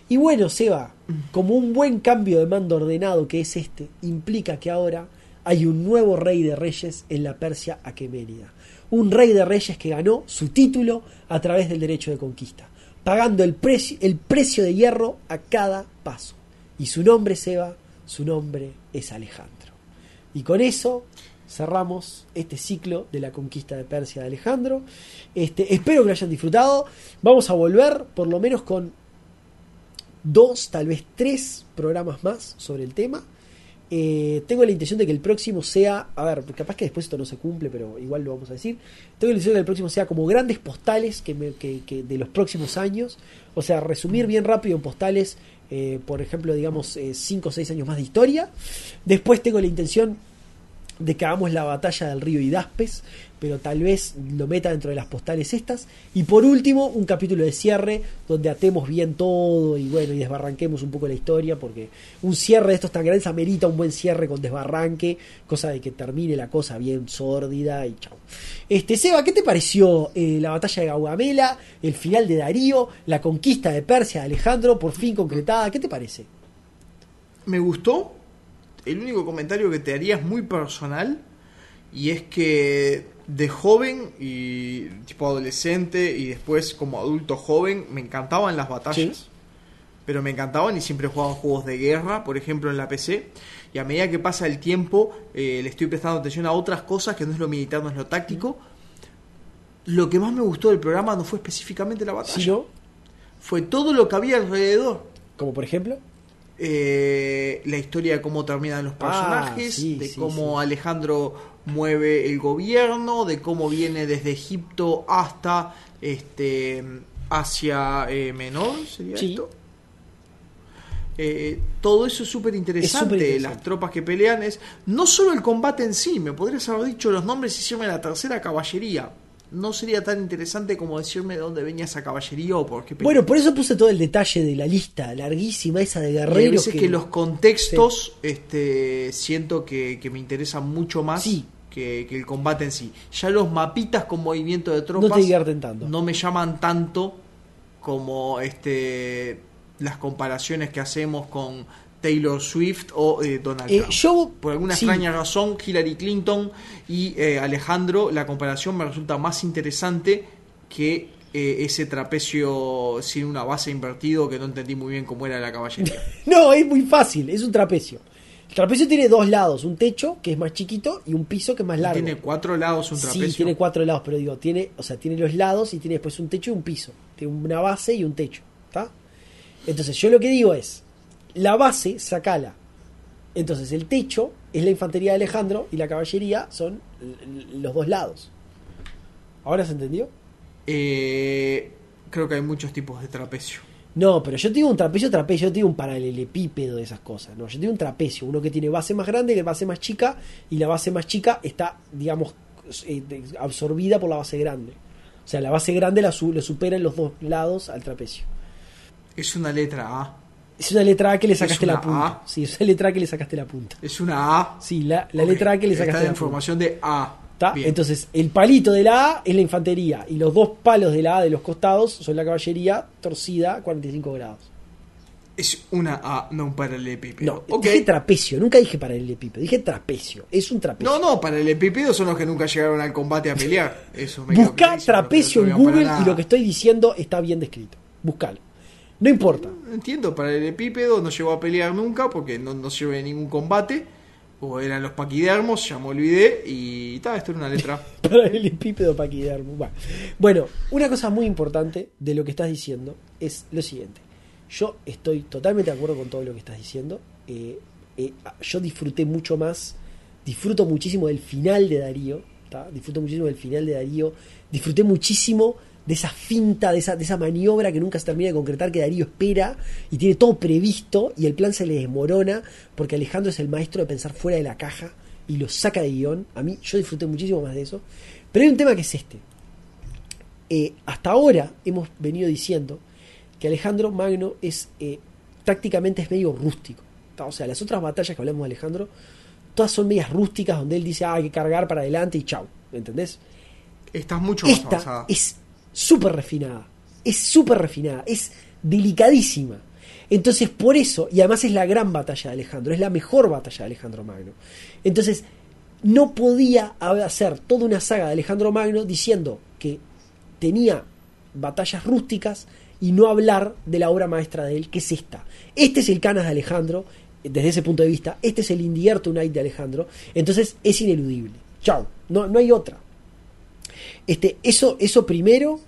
Y bueno, Seba, como un buen cambio de mando ordenado que es este, implica que ahora hay un nuevo rey de reyes en la Persia aqueménida. Un rey de reyes que ganó su título a través del derecho de conquista, pagando el precio de hierro a cada paso. Y su nombre, Seba, su nombre es Alejandro. Y con eso cerramos este ciclo de la conquista de Persia de Alejandro. Espero que lo hayan disfrutado. Vamos a volver por lo menos con 2, tal vez 3 programas más sobre el tema. Tengo la intención de que el próximo sea, a ver, capaz que después esto no se cumple, pero igual lo vamos a decir. Tengo la intención de que el próximo sea como grandes postales que de los próximos años. O sea, resumir bien rápido en postales, por ejemplo, digamos 5 o 6 años más de historia. Después tengo la intención de que hagamos la batalla del río Hidaspes, pero tal vez lo meta dentro de las postales estas. Y por último, un capítulo de cierre donde atemos bien todo y bueno, y desbarranquemos un poco la historia, porque un cierre de estos tan grandes amerita un buen cierre con desbarranque, cosa de que termine la cosa bien sórdida y chao. Seba, ¿qué te pareció la batalla de Gaugamela, el final de Darío, la conquista de Persia de Alejandro, por fin concretada? ¿Qué te parece? Me gustó. El único comentario que te haría es muy personal, y es que de joven y tipo adolescente y después como adulto joven me encantaban las batallas, ¿sí? Pero me encantaban y siempre jugaba juegos de guerra, por ejemplo en la PC, y a medida que pasa el tiempo le estoy prestando atención a otras cosas que no es lo militar, no es lo táctico. Lo que más me gustó del programa no fue específicamente la batalla, ¿Sí, no? Fue todo lo que había alrededor. ¿Como por ejemplo? La historia de cómo terminan los personajes, de cómo Alejandro mueve el gobierno, de cómo viene desde Egipto hasta Asia Menor, ¿sería esto? Todo eso es súper interesante. Las tropas que pelean, es no solo el combate en sí. Me podrías haber dicho los nombres y decirme la tercera caballería. No sería tan interesante como decirme de dónde venía esa caballería o por qué peleaba. Bueno, por eso puse todo el detalle de la lista larguísima esa de guerreros. Y a veces que los contextos siento que me interesan mucho más que el combate en sí. Ya los mapitas con movimiento de tropas no te divierten tanto. No me llaman tanto como las comparaciones que hacemos con Taylor Swift o Donald Trump. Por alguna extraña razón, Hillary Clinton y Alejandro, la comparación me resulta más interesante que ese trapecio sin una base invertido que no entendí muy bien cómo era la caballería. No, es muy fácil, es un trapecio. El trapecio tiene 2 lados, un techo que es más chiquito y un piso que es más largo. ¿Tiene 4 lados un trapecio? Sí, tiene 4 lados, pero digo, tiene los lados y tiene después un techo y un piso. Tiene una base y un techo, ¿está? Entonces yo lo que digo es, la base, sacala. Entonces el techo es la infantería de Alejandro y la caballería son los 2 lados. ¿Ahora se entendió? Creo que hay muchos tipos de trapecio. No, pero yo te digo un trapecio, yo te digo un paralelepípedo de esas cosas. No, yo te digo un trapecio, uno que tiene base más grande que base más chica, y la base más chica está, digamos, absorbida por la base grande. O sea, la base grande lo supera en los 2 lados al trapecio. Es una letra A. Es una letra A que le sacaste la punta. A. Sí, es una letra A que le sacaste la punta. Es una A. Sí, la letra A que le sacaste la punta. Información de A. Entonces, el palito de la A es la infantería y los 2 palos de la A de los costados son la caballería torcida a 45 grados. Es una A, no un paralelepípedo. No, dije trapecio, nunca dije paralelepípedo, dije trapecio, es un trapecio. No, paralelepípedos son los que nunca llegaron al combate a pelear. Eso me Buscá trapecio en Google y lo que estoy diciendo está bien descrito. Buscalo. No importa. Entiendo, paralelepípedo no llegó a pelear nunca porque no sirve de ningún combate. O eran los paquidermos, ya me olvidé. Y esto era una letra. Paralelepípedo, paquidermo. Bueno, una cosa muy importante de lo que estás diciendo es lo siguiente. Yo estoy totalmente de acuerdo con todo lo que estás diciendo. Yo disfruto muchísimo del final de Darío. Disfruté muchísimo de esa finta, de esa maniobra que nunca se termina de concretar, que Darío espera y tiene todo previsto y el plan se le desmorona porque Alejandro es el maestro de pensar fuera de la caja y lo saca de guión. Yo disfruté muchísimo más de eso. Pero hay un tema que es hasta ahora hemos venido diciendo que Alejandro Magno tácticamente es medio rústico. O sea, las otras batallas que hablamos de Alejandro todas son medias rústicas donde él dice hay que cargar para adelante y chau, ¿entendés? Estás mucho más avanzada. Es súper refinada, es delicadísima. Entonces, por eso, y además es la gran batalla de Alejandro, es la mejor batalla de Alejandro Magno. Entonces, no podía hacer toda una saga de Alejandro Magno diciendo que tenía batallas rústicas y no hablar de la obra maestra de él, que es esta. Este es el Canas de Alejandro, desde ese punto de vista. Este es el In the Air Tonight de Alejandro. Entonces, es ineludible. Chao, no hay otra. Eso primero.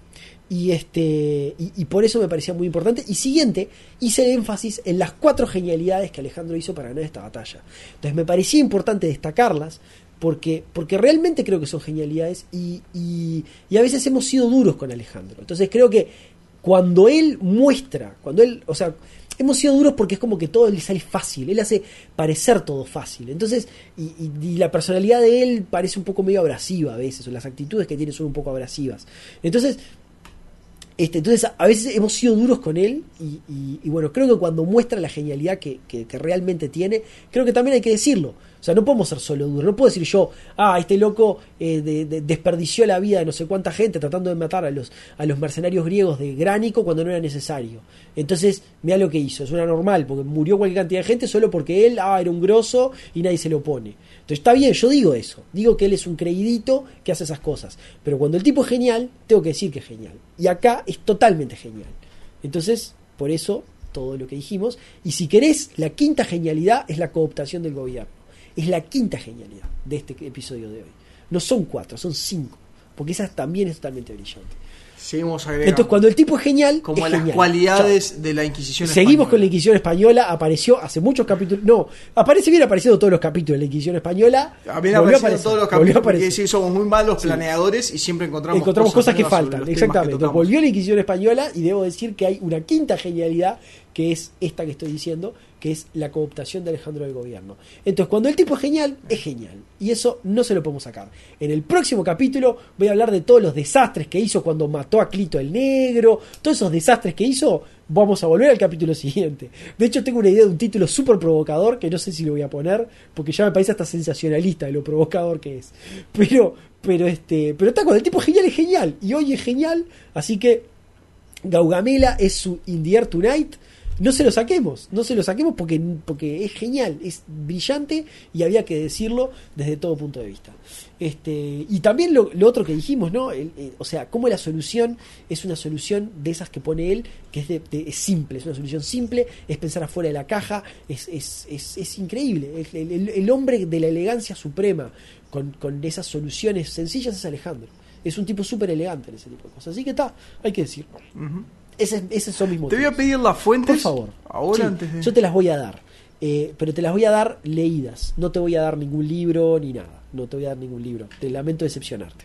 Y por eso me parecía muy importante. Y siguiente, hice el énfasis en las 4 genialidades que Alejandro hizo para ganar esta batalla. Entonces me parecía importante destacarlas porque realmente creo que son genialidades y a veces hemos sido duros con Alejandro. Entonces creo que cuando él, o sea, hemos sido duros porque es como que todo le sale fácil, él hace parecer todo fácil. Entonces, y la personalidad de él parece un poco medio abrasiva a veces, o las actitudes que tiene son un poco abrasivas. Entonces a veces hemos sido duros con él y bueno, creo que cuando muestra la genialidad que realmente tiene, creo que también hay que decirlo. O sea, no podemos ser solo duros. No puedo decir yo, este loco desperdició la vida de no sé cuánta gente tratando de matar a los mercenarios griegos de Gránico cuando no era necesario. Entonces, mira lo que hizo. Es una normal, porque murió cualquier cantidad de gente solo porque él era un grosso y nadie se lo opone. Entonces, está bien, yo digo eso. Digo que él es un creidito que hace esas cosas. Pero cuando el tipo es genial, tengo que decir que es genial. Y acá es totalmente genial. Entonces, por eso, todo lo que dijimos. Y si querés, la quinta genialidad es la cooptación del gobierno. Es la quinta genialidad de este episodio de hoy. No son 4, son 5. Porque esa también es totalmente brillante. Seguimos agregando. Entonces, cuando el tipo es genial, como es las genial. cualidades Chao. de la Inquisición Seguimos española. con la Inquisición española. Apareció hace muchos capítulos. No, viene apareciendo todos los capítulos de la Inquisición española. Habían Volvió a aparecido aparecer, todos los volvió a capítulos. Porque aparecer. decir, somos muy malos Sí. planeadores y siempre encontramos cosas que nuevas sobre faltan. los temas Exactamente. que Entonces, tocamos. volvió la Inquisición española y debo decir que hay una quinta genialidad, que es esta que estoy diciendo, que es la cooptación de Alejandro del gobierno. Entonces, cuando el tipo es genial, es genial. Y eso no se lo podemos sacar. En el próximo capítulo voy a hablar de todos los desastres que hizo cuando mató a Clito el Negro. Todos esos desastres que hizo, vamos a volver al capítulo siguiente. De hecho, tengo una idea de un título súper provocador, que no sé si lo voy a poner, porque ya me parece hasta sensacionalista de lo provocador que es. Pero está, cuando el tipo es genial. Y hoy es genial, así que Gaugamela es su In the Air Tonight. No se lo saquemos porque es genial, es brillante y había que decirlo desde todo punto de vista. Y también lo otro que dijimos, ¿no? O sea, cómo la solución es una solución de esas que pone él, que es simple, es una solución simple, es pensar afuera de la caja, es increíble. El hombre de la elegancia suprema con esas soluciones sencillas es Alejandro. Es un tipo súper elegante en ese tipo de cosas. Así que hay que decirlo. Uh-huh. Esos son mis motivos. Te voy a pedir las fuentes. Por favor. Ahora, Sí, antes de... yo te las voy a dar. Pero te las voy a dar leídas. No te voy a dar ningún libro ni nada. No te voy a dar ningún libro. Te lamento decepcionarte.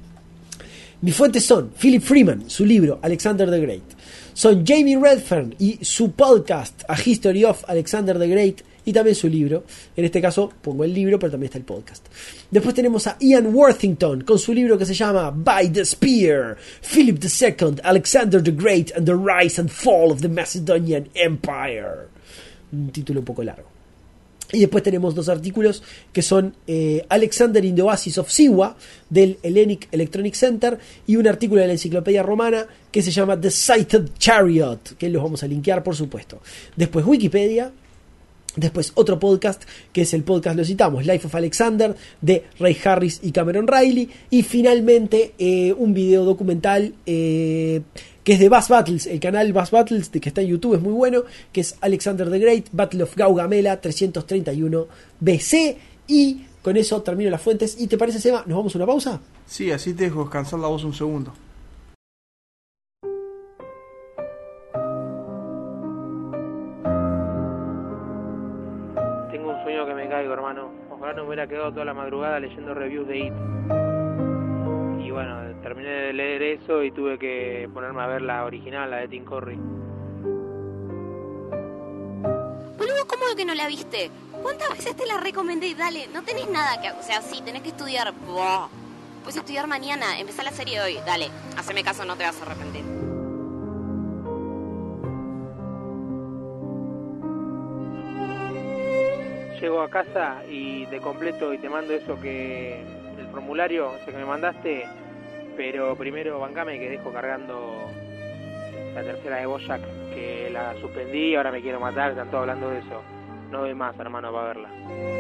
Mis fuentes son Philip Freeman, su libro Alexander the Great. Son Jamie Redfern y su podcast A History of Alexander the Great. Y también su libro. En este caso pongo el libro, pero también está el podcast. Después tenemos a Ian Worthington con su libro que se llama By the Spear, Philip II, Alexander the Great and the Rise and Fall of the Macedonian Empire. Un título un poco largo. Y después tenemos 2 artículos que son Alexander in the Oasis of Siwa del Hellenic Electronic Center y un artículo de la Enciclopedia Romana que se llama The Sighted Chariot, que los vamos a linkear por supuesto. Después Wikipedia. Después otro podcast, que es el podcast, lo citamos, Life of Alexander, de Ray Harris y Cameron Riley. Y finalmente un video documental que es de Bass Battles, el canal Bass Battles, que está en YouTube, es muy bueno, que es Alexander the Great, Battle of Gaugamela 331 BC. Y con eso termino las fuentes. ¿Y te parece, Seba? ¿Nos vamos a una pausa? Sí, así te dejo descansar la voz un segundo. Que me caigo, hermano. Ojalá no me hubiera quedado toda la madrugada leyendo reviews de IT. Y bueno, terminé de leer eso y tuve que ponerme a ver la original, la de Tim Curry. Boludo, ¿cómo que no la viste? ¿Cuántas veces te la recomendé? Dale, no tenés nada que... O sea, sí, tenés que estudiar. Buah. Puedes estudiar mañana, empezá la serie hoy. Dale, haceme caso, no te vas a arrepentir. Llego a casa y te completo y te mando eso que... el formulario, ese que me mandaste, pero primero bancame que dejo cargando la tercera de BoJack, que la suspendí y ahora me quiero matar, están todos hablando de eso. No doy más, hermano, para verla.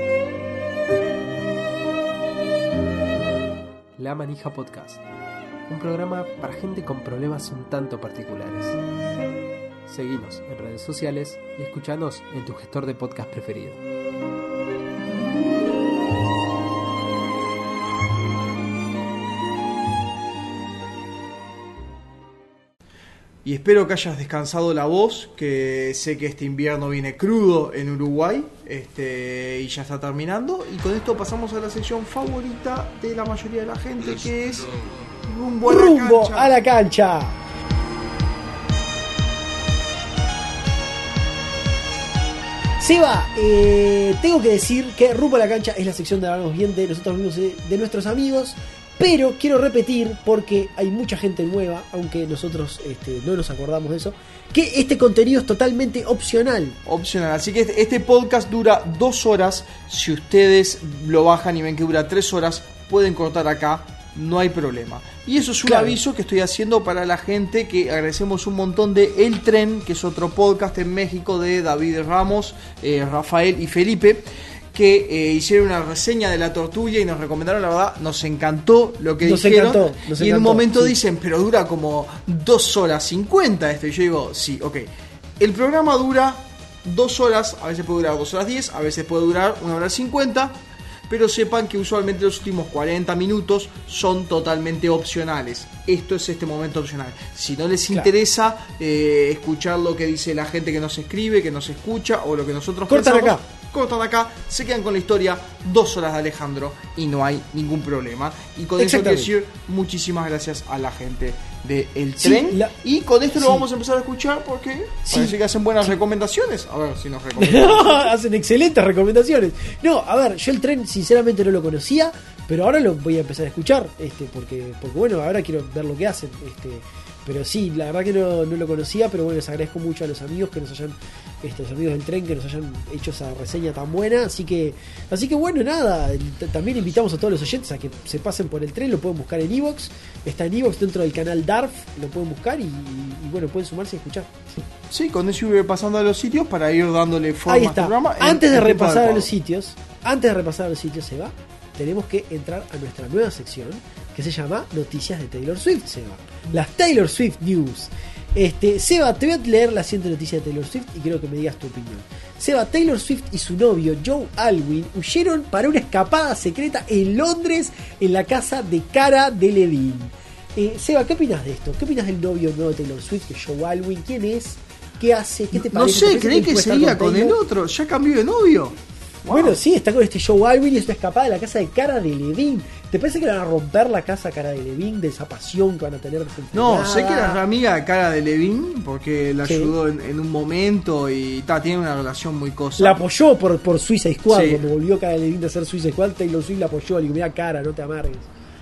La Manija Podcast, un programa para gente con problemas un tanto particulares. Seguinos en redes sociales y escuchanos en tu gestor de podcast preferido. Y espero que hayas descansado la voz, que sé que este invierno viene crudo en Uruguay, y ya está terminando. Y con esto pasamos a la sección favorita de la mayoría de la gente, que es Rumbo a la cancha. Seba, tengo que decir que Rumbo a la cancha es la sección de hablarnos bien de nosotros mismos, de nuestros amigos. Pero quiero repetir, porque hay mucha gente nueva, aunque nosotros no nos acordamos de eso, que este contenido es totalmente opcional. Opcional, así que este podcast dura 2 horas. Si ustedes lo bajan y ven que dura 3 horas, pueden cortar acá, no hay problema. Y eso es un aviso que estoy haciendo para la gente, que agradecemos un montón de El Tren, que es otro podcast en México de David Ramos, Rafael y Felipe, que hicieron una reseña de La Tortulia y nos recomendaron, la verdad, nos encantó lo que dijeron. Y en un momento dicen, pero dura como 2 horas 50 esto. Y yo digo, sí, ok. El programa dura 2 horas, a veces puede durar 2 horas 10, a veces puede durar 1 hora 50. Pero sepan que usualmente los últimos 40 minutos son totalmente opcionales. Esto es este momento opcional. Si no les interesa escuchar lo que dice la gente que nos escribe, que nos escucha, o lo que nosotros pensamos, cortan acá, se quedan con la historia. 2 horas de Alejandro y no hay ningún problema. Y con eso quiero decir muchísimas gracias a la gente de El Tren. Y con esto lo vamos a empezar a escuchar, porque parece que hacen buenas recomendaciones. A ver si nos recomiendan. Hacen excelentes recomendaciones. No, a ver, yo El Tren sinceramente no lo conocía, pero ahora lo voy a empezar a escuchar, porque bueno, ahora quiero ver lo que hacen. Pero sí, la verdad que no lo conocía, pero bueno, les agradezco mucho a los amigos que nos hayan, los amigos del Tren, que nos hayan hecho esa reseña tan buena. Así que bueno, nada, también invitamos a todos los oyentes a que se pasen por El Tren. Lo pueden buscar en iVoox, está en iVoox dentro del canal DARF, lo pueden buscar y bueno, pueden sumarse y escuchar. Sí, con eso voy pasando a los sitios para ir dándole forma al programa. Antes de repasar a los sitios, Seba, tenemos que entrar a nuestra nueva sección que se llama Noticias de Taylor Swift, Seba. Las Taylor Swift News. Seba, te voy a leer la siguiente noticia de Taylor Swift y quiero que me digas tu opinión. Seba, Taylor Swift y su novio Joe Alwyn huyeron para una escapada secreta en Londres, en la casa de Cara Delevingne. Seba, ¿qué opinas de esto? ¿Qué opinas del novio nuevo de Taylor Swift, de Joe Alwyn? ¿Quién es? ¿Qué hace? ¿Qué te parece? No sé, creí que seguía con el otro. ¿Ya cambió de novio? Wow. Bueno, sí, está con este Joe Alwyn y es una escapada de la casa de Cara Delevingne. ¿Te parece que le van a romper la casa a Cara Delevingne de esa pasión que van a tener? No, sé que era amiga de Cara Delevingne porque la ayudó en un momento y tiene una relación muy cosa. La apoyó por Suicide Squad, cuando volvió Cara Delevingne a hacer Suicide Squad, Taylor Swift la apoyó, le dijo, mira Cara, no te amargues.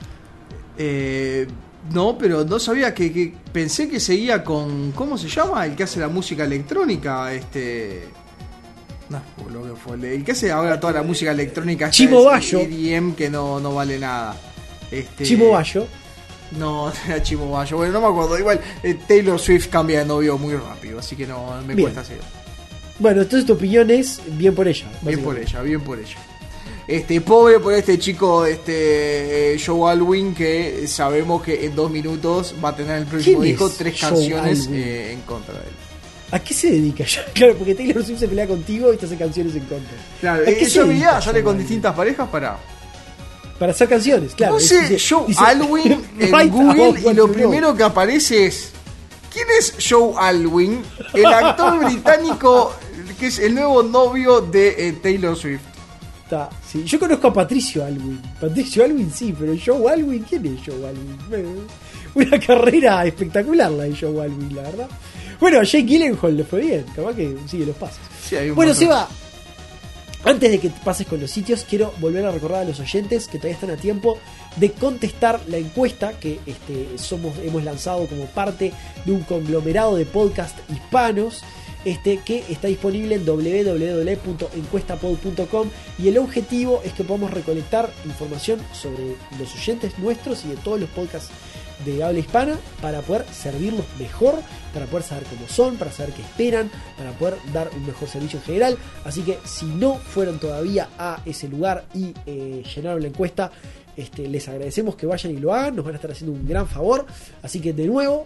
No, pero no sabía que pensé que seguía con, ¿cómo se llama? El que hace la música electrónica, No, lo que fue el que hace ahora toda la música electrónica. Chimo Bayo. EDM, que no vale nada. Chimo Bayo. No, era Chimo Bayo. Bueno, no me acuerdo. Igual Taylor Swift cambia de novio muy rápido, así que no me cuesta seguir. Bueno, entonces tu opinión es bien por ella. Bien por ella. Pobre por este chico, Joe Alwyn, que sabemos que en 2 minutos va a tener el próximo disco 3 canciones en contra de él. ¿A qué se dedica ya? Claro, porque Taylor Swift se pelea contigo y te hace canciones en contra. Claro, esa habilidad sale con distintas parejas para hacer canciones, claro. No sé, Joe Alwyn en Google y lo primero que aparece es: ¿quién es Joe Alwyn? El actor británico que es el nuevo novio de Taylor Swift. Sí. Yo conozco a Patricio Alwyn. Patricio Alwyn sí, pero Joe Alwyn, ¿quién es Joe Alwyn? Una carrera espectacular la de Joe Alwyn, la verdad. Bueno, a Jake Gyllenhaal le fue bien, capaz que sigue los pasos. Sí, bueno, Seba, antes de que pases con los sitios, quiero volver a recordar a los oyentes que todavía están a tiempo de contestar la encuesta que hemos lanzado como parte de un conglomerado de podcast hispanos, que está disponible en www.encuestapod.com, y el objetivo es que podamos recolectar información sobre los oyentes nuestros y de todos los podcasts de habla hispana para poder servirlos mejor, para poder saber cómo son, para saber qué esperan, para poder dar un mejor servicio en general. Así que si no fueron todavía a ese lugar y llenaron la encuesta, les agradecemos que vayan y lo hagan, nos van a estar haciendo un gran favor. Así que de nuevo,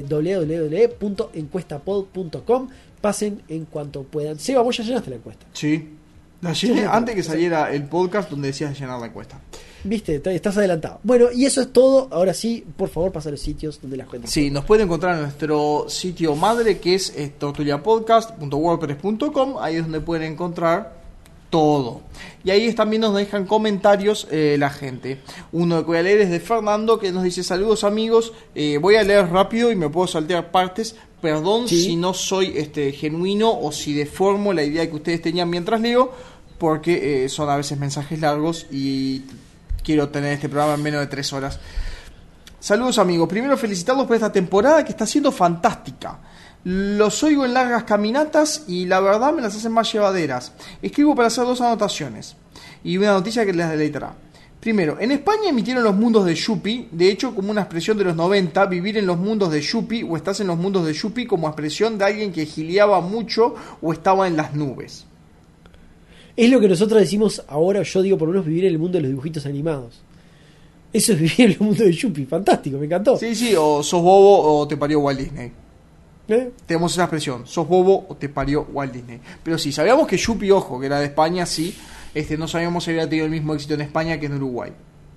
www.encuestapod.com, pasen en cuanto puedan. Seba, vos ya llenaste la encuesta. Sí, la llené antes que saliera el podcast donde decías llenar la encuesta. Viste, estás adelantado. Bueno, y eso es todo. Ahora sí, por favor, pasa a los sitios donde la gente. Sí, nos pueden encontrar en nuestro sitio madre, que es tortuliapodcast.wordpress.com. Ahí es donde pueden encontrar todo. Y ahí también nos dejan comentarios la gente. Uno que voy a leer es de Fernando, que nos dice: saludos amigos, voy a leer rápido y me puedo saltear partes. Perdón si no soy genuino o si deformo la idea que ustedes tenían mientras leo, porque son a veces mensajes largos y quiero tener este programa en menos de 3 horas. Saludos amigos, primero felicitarlos por esta temporada que está siendo fantástica. Los oigo en largas caminatas y la verdad me las hacen más llevaderas. Escribo para hacer 2 anotaciones y una noticia que les deleitará. Primero, en España emitieron los mundos de Yuppie, de hecho como una expresión de los 90, vivir en los mundos de Yuppie o estás en los mundos de Yuppie como expresión de alguien que gileaba mucho o estaba en las nubes. Es lo que nosotros decimos ahora, yo digo por lo menos vivir en el mundo de los dibujitos animados. Eso es vivir en el mundo de Yuppie, fantástico, me encantó. Sí, o sos bobo o te parió Walt Disney. Tenemos esa expresión, sos bobo o te parió Walt Disney. Pero sí, sabíamos que Yuppie, ojo, que era de España, sí. No sabíamos si había tenido el mismo éxito en España que en Uruguay.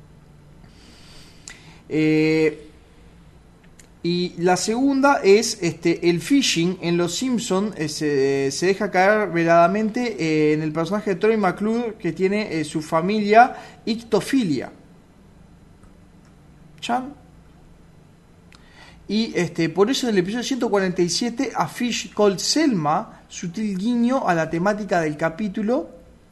Y la segunda es el phishing en Los Simpsons se deja caer veladamente en el personaje de Troy McClure, que tiene su familia ictofilia. ¿Chan? Y por eso en el episodio 147 a Fish Called Selma, sutil guiño a la temática del capítulo.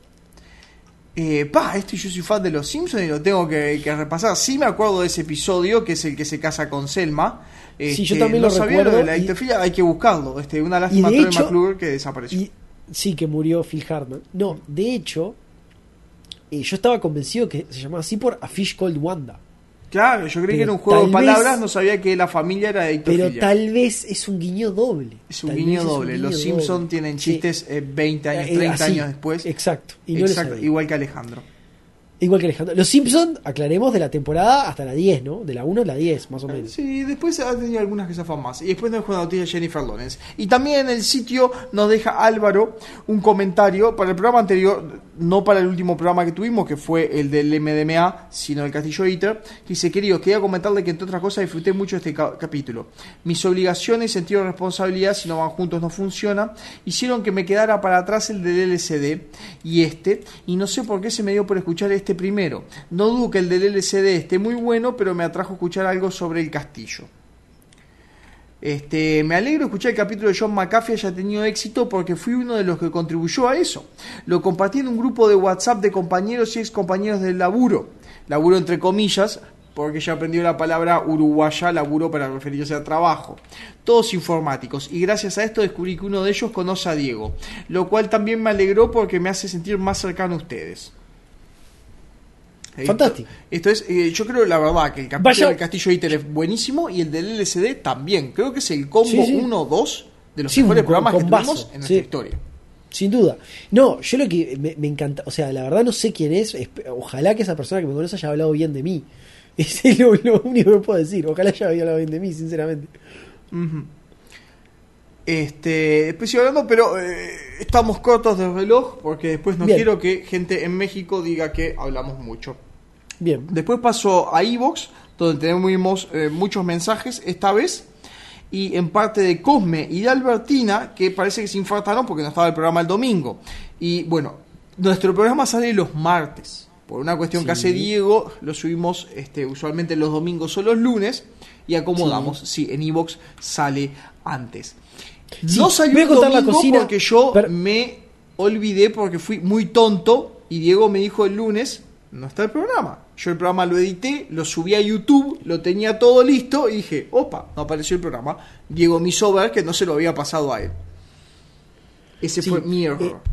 Yo soy fan de Los Simpsons y lo tengo que repasar. Sí me acuerdo de ese episodio, que es el que se casa con Selma. Sí, yo también lo sabía recuerdo. Lo de la ictofilia, hay que buscarlo. Una lástima de Troy McClure que desapareció. Sí, que murió Phil Hartman. No, de hecho, yo estaba convencido que se llamaba así por A Fish Called Wanda. Claro, yo creí que era un juego de palabras, no sabía que la familia era de ictofilia. Pero tal vez es un guiño doble. Es un guiño doble. Los Simpsons tienen chistes 20 años, 30 años después. Exacto. Igual que Alejandro. Igual que Alejandro. Los Simpsons, aclaremos, de la temporada hasta la 10, ¿no? De la 1 a la 10, más o menos. Sí, después ha tenido algunas que zafan más. Y después nos dejó una noticia de Jennifer Lawrence. Y también en el sitio nos deja Álvaro un comentario para el programa anterior, no para el último programa que tuvimos, que fue el del MDMA, sino el Castillo Eater, que dice: querido, quería comentarle que entre otras cosas disfruté mucho este capítulo. Mis obligaciones y sentido de responsabilidad, si no van juntos no funciona, hicieron que me quedara para atrás el del LCD y no sé por qué se me dio por escuchar este primero. No dudo que el del LCD esté muy bueno, pero me atrajo escuchar algo sobre el castillo. Me alegro de escuchar el capítulo de John McAfee haya tenido éxito, porque fui uno de los que contribuyó a eso. Lo compartí en un grupo de WhatsApp de compañeros y ex compañeros del laburo entre comillas, porque ya aprendió la palabra uruguaya, laburo, para referirse a trabajo. Todos informáticos, y gracias a esto descubrí que uno de ellos conoce a Diego, lo cual también me alegró porque me hace sentir más cercano a ustedes. Fantástico. Esto es, yo creo, la verdad, que el capítulo del Castillo Eater es buenísimo y el del LCD también. Creo que es el combo 1 o 2 de los mejores programas que tuvimos en nuestra historia. Sin duda. No, yo lo que me encanta, o sea, la verdad no sé quién es. Ojalá que esa persona que me conoce haya hablado bien de mí. Es lo único que puedo decir. Ojalá haya hablado bien de mí, sinceramente. Después sigo hablando, pero estamos cortos de reloj, porque después no quiero que gente en México diga que hablamos mucho. Bien. Después paso a iVoox, donde tenemos muchos mensajes esta vez, y en parte de Cosme y de Albertina, que parece que se infartaron porque no estaba el programa el domingo. Y bueno, nuestro programa sale los martes. Por una cuestión que hace Diego, lo subimos usualmente los domingos o los lunes, y acomodamos. Sí, en iVoox sale antes. No salió el domingo porque yo me olvidé, porque fui muy tonto, y Diego me dijo el lunes: no está el programa. Yo el programa lo edité, lo subí a YouTube, lo tenía todo listo y dije: opa, no apareció el programa. Diego me hizo ver que no se lo había pasado a él. Ese fue mi error.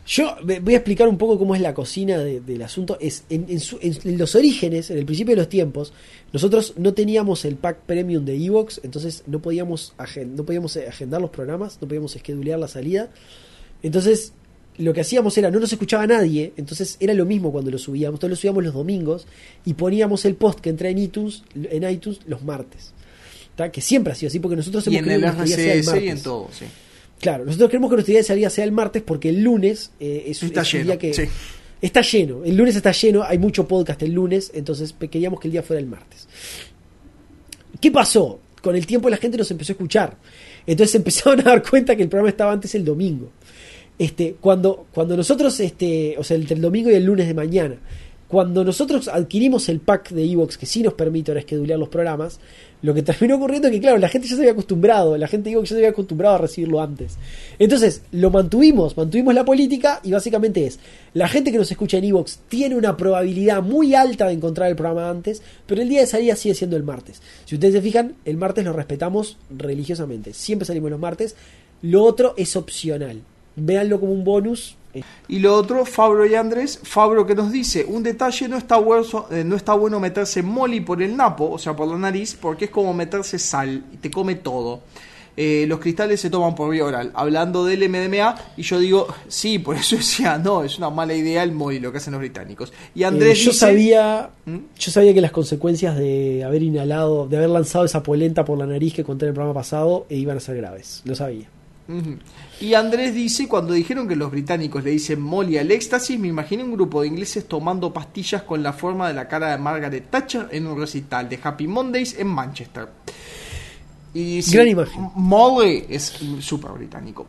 Yo voy a explicar un poco cómo es la cocina del asunto. Es en los orígenes, en el principio de los tiempos, nosotros no teníamos el pack premium de Evox, entonces no podíamos agendar los programas, no podíamos schedulear la salida. Entonces lo que hacíamos era, no nos escuchaba nadie, entonces era lo mismo cuando lo subíamos. Entonces lo subíamos los domingos y poníamos el post que entra en iTunes los martes. ¿Tá? Que siempre ha sido así, porque nosotros hemos creído que nuestro día sea el martes. Y en todo, sí. Claro, nosotros creemos que nuestro día de salida sea el martes porque el lunes es un día que... Sí. Está lleno, el lunes está lleno, hay mucho podcast el lunes, entonces queríamos que el día fuera el martes. ¿Qué pasó? Con el tiempo la gente nos empezó a escuchar, entonces se empezaron a dar cuenta que el programa estaba antes el domingo. Cuando nosotros, o sea, entre el domingo y el lunes de mañana, cuando nosotros adquirimos el pack de Evox que sí nos permite ahora schedulear los programas, lo que terminó ocurriendo es que, claro, la gente ya se había acostumbrado, la gente de Evox ya se había acostumbrado a recibirlo antes. Entonces, lo mantuvimos la política, y básicamente es, la gente que nos escucha en Evox tiene una probabilidad muy alta de encontrar el programa antes, pero el día de salida sigue siendo el martes. Si ustedes se fijan, el martes lo respetamos religiosamente, siempre salimos los martes. Lo otro es opcional, véanlo como un bonus. Y lo otro, Fabro y Andrés, Fabro que nos dice, un detalle, no está bueno meterse Molly por el napo, o sea por la nariz, porque es como meterse sal y te come todo. Los cristales se toman por vía oral, hablando del MDMA, y yo digo, sí, por eso decía, no, es una mala idea el Molly, lo que hacen los británicos. Y Andrés yo dice, sabía que las consecuencias de haber inhalado, de haber lanzado esa polenta por la nariz que conté en el programa pasado, iban a ser graves, lo sabía. Uh-huh. Y Andrés dice, cuando dijeron que los británicos le dicen Molly al éxtasis, me imaginé un grupo de ingleses tomando pastillas con la forma de la cara de Margaret Thatcher en un recital de Happy Mondays en Manchester. Y sí, gran imagen. Molly es súper británico.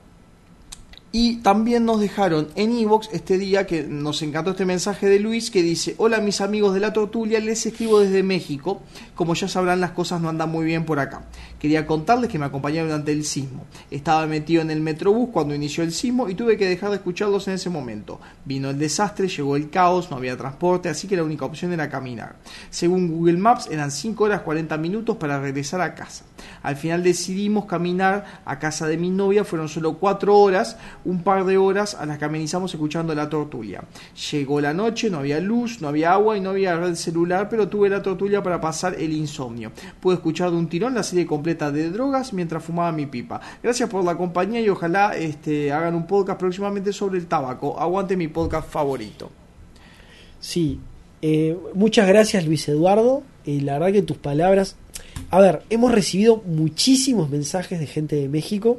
Y también nos dejaron en Evox este día, que nos encantó este mensaje de Luis, que dice: hola mis amigos de la Tortulia, les escribo desde México. Como ya sabrán, las cosas no andan muy bien por acá. Quería contarles que me acompañaron durante el sismo. Estaba metido en el Metrobús cuando inició el sismo y tuve que dejar de escucharlos en ese momento. Vino el desastre, llegó el caos, no había transporte, así que la única opción era caminar. Según Google Maps eran 5 horas 40 minutos para regresar a casa. Al final decidimos caminar a casa de mi novia, fueron solo 4 horas, un par de horas a las que amenizamos escuchando la Tortulia. Llegó la noche, no había luz, no había agua y no había red celular, pero tuve la Tortulia para pasar el insomnio. Pude escuchar de un tirón la serie completa de Drogas mientras fumaba mi pipa. Gracias por la compañía y ojalá hagan un podcast próximamente sobre el tabaco. Aguante mi podcast favorito. Sí, muchas gracias Luis Eduardo. La verdad que tus palabras... A ver, hemos recibido muchísimos mensajes de gente de México.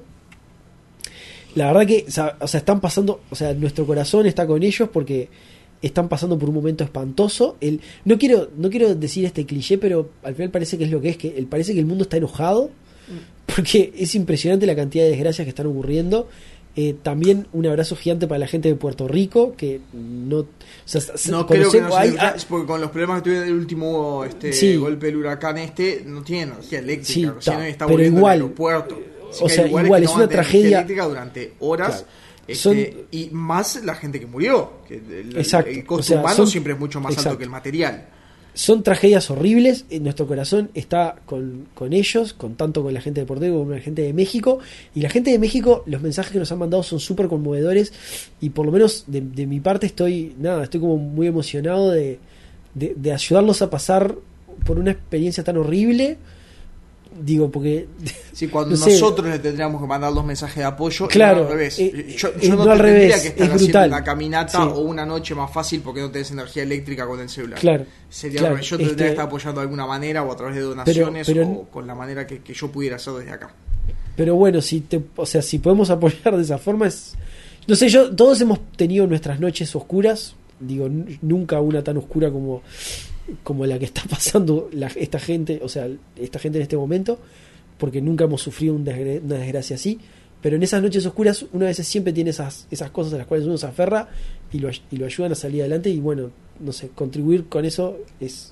La verdad que, o sea, están pasando, o sea, nuestro corazón está con ellos porque están pasando por un momento espantoso. No quiero decir este cliché, pero al final parece que es lo que es, parece que el mundo está enojado porque es impresionante la cantidad de desgracias que están ocurriendo. También un abrazo gigante para la gente de Puerto Rico que no, o sea, no creo que no porque con los problemas que tuvieron el último sí, golpe del huracán no tiene energía eléctrica, sí, está pero igual, el aeropuerto. O sea, igual es una tragedia durante horas, claro, y más la gente que murió, que el costo humano siempre es mucho más alto que el material. Son tragedias horribles, nuestro corazón está con ellos, tanto con la gente de Puerto Rico como con la gente de México, y la gente de México, los mensajes que nos han mandado son súper conmovedores, y por lo menos de mi parte estoy como muy emocionado de ayudarlos a pasar por una experiencia tan horrible. Digo, porque... Sí, cuando nosotros le tendríamos que mandar los mensajes de apoyo, claro, no al revés. Yo no tendría que estar haciendo una caminata o una noche más fácil porque no tenés energía eléctrica con el celular. Claro. Sería yo tendría que estar apoyando de alguna manera o a través de donaciones o con la manera que yo pudiera hacer desde acá. Pero bueno, si podemos apoyar de esa forma es... No sé, todos hemos tenido nuestras noches oscuras. Digo, nunca una tan oscura como la que está pasando esta gente en este momento, porque nunca hemos sufrido una desgracia así, pero en esas noches oscuras una vez siempre tiene esas cosas a las cuales uno se aferra y lo ayudan a salir adelante, y bueno, no sé, contribuir con eso es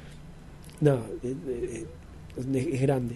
grande.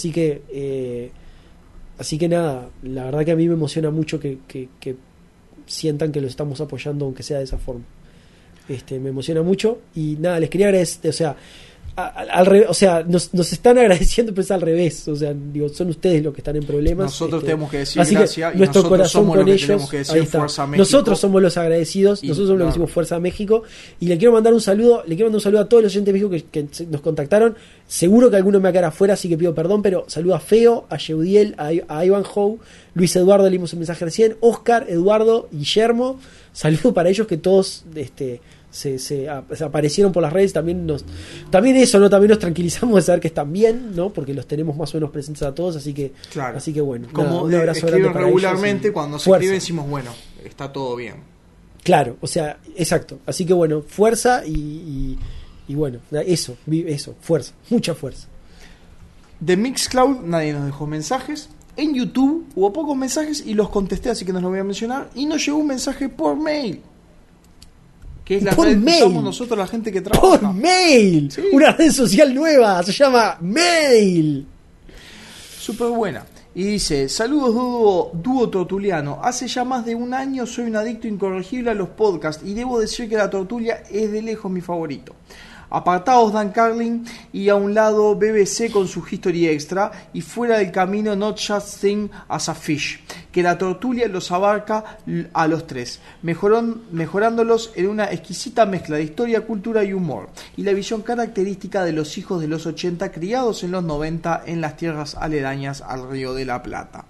Así que nada, la verdad que a mí me emociona mucho que sientan que los estamos apoyando aunque sea de esa forma. Me emociona mucho y nada, les quería agradecer, o sea, o sea, nos están agradeciendo, pero es al revés. O sea, digo, son ustedes los que están en problemas. Nosotros tenemos que decir así gracias que y nuestro nosotros corazón somos con los que ellos. tenemos que decir Ahí está. Fuerza México. Nosotros somos los agradecidos, nosotros somos los que decimos Fuerza México. Y le quiero mandar un saludo a todos los oyentes de México que nos contactaron. Seguro que alguno me va a quedar afuera, así que pido perdón, pero saludo a Feo, a Yeudiel, a Ivanhoe, Luis Eduardo, leímos un mensaje recién, Oscar, Eduardo, Guillermo. Saludo para ellos que todos se aparecieron por las redes. También eso, ¿no? También nos tranquilizamos de saber que están bien, ¿no? Porque los tenemos más o menos presentes a todos, así que bueno, como un abrazo grande escriben para regularmente, ellos cuando se fuerza. escribe decimos, bueno, está todo bien. Claro, o sea, exacto. Así que bueno, fuerza y bueno, eso, fuerza, mucha fuerza. De Mixcloud nadie nos dejó mensajes. En YouTube hubo pocos mensajes y los contesté, así que no los voy a mencionar. Y nos llegó un mensaje por mail, que es la Por red que mail. usamos nosotros, la gente que trabaja. ¡Por mail! Sí. Una red social nueva, se llama Mail. Súper buena. Y dice: saludos dúo tortuliano. Hace ya más de un año soy un adicto incorregible a los podcasts y debo decir que la tortulia es de lejos mi favorito. Apartados Dan Carlin y a un lado BBC con su History Extra y fuera del camino Not Just Thing as a Fish, que la tortulia los abarca a los tres, mejorándolos en una exquisita mezcla de historia, cultura y humor, y la visión característica de los hijos de los 80 criados en los 90 en las tierras aledañas al Río de la Plata.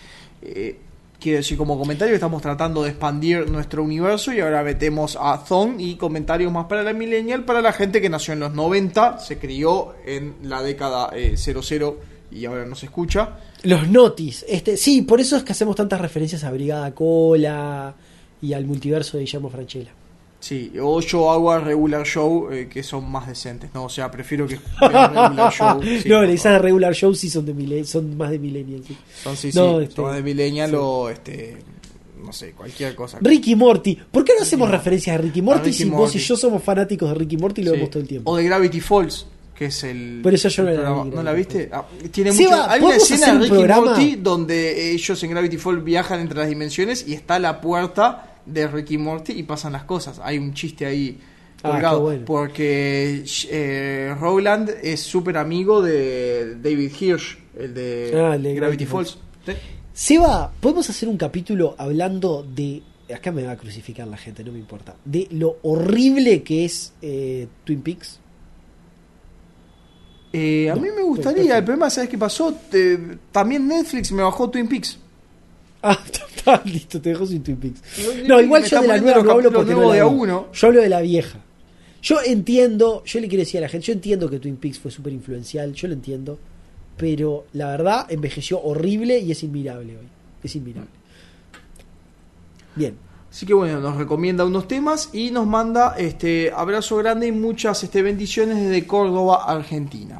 Quiero decir, como comentario, estamos tratando de expandir nuestro universo y ahora metemos a Thon y comentarios más para la millennial, para la gente que nació en los 90, se crió en la década 00 y ahora no se escucha. Los notis, sí, por eso es que hacemos tantas referencias a Brigada Cola y al multiverso de Guillermo Francella. Sí, o yo hago a Regular Show, que son más decentes, ¿no? O sea, prefiero que vean Regular Show. Sí, no, esas Regular Show sí son son más de millennials. Sí. Son más de millennial o no sé, cualquier cosa. Ricky Morty. ¿Por qué no hacemos referencias a Ricky Morty Ricky si vos Morty. y yo somos fanáticos de Ricky Morty y lo vemos todo el tiempo? O de Gravity Falls, que es el... Pero eso yo no la programa. vi. ¿No la viste? Tiene Sí, mucho... va, Hay una ¿podemos escena hacer de un Ricky programa? Morty donde ellos en Gravity Falls viajan entre las dimensiones y está la puerta de Ricky Morty y pasan las cosas. Hay un chiste ahí colgado, qué bueno. porque Rowland es súper amigo de David Hirsch, el de Gravity Falls. ¿Sí? Seba, ¿podemos hacer un capítulo hablando de... Acá me va a crucificar la gente, no me importa. De lo horrible que es Twin Peaks. A mí me gustaría. El problema, ¿sabes qué pasó? También Netflix me bajó Twin Peaks. Ah, está listo, te dejo sin Twin Peaks. No, igual Me yo está de la poniendo nueva los no hablo capítulos porque no nuevos la de a vi. uno. Yo hablo de la vieja. Yo entiendo, yo le quiero decir a la gente, yo entiendo que Twin Peaks fue súper influencial, yo lo entiendo, pero la verdad envejeció horrible y es inmirable hoy. Es inmirable. Bien. Así que bueno, nos recomienda unos temas y nos manda abrazo grande y muchas bendiciones desde Córdoba, Argentina.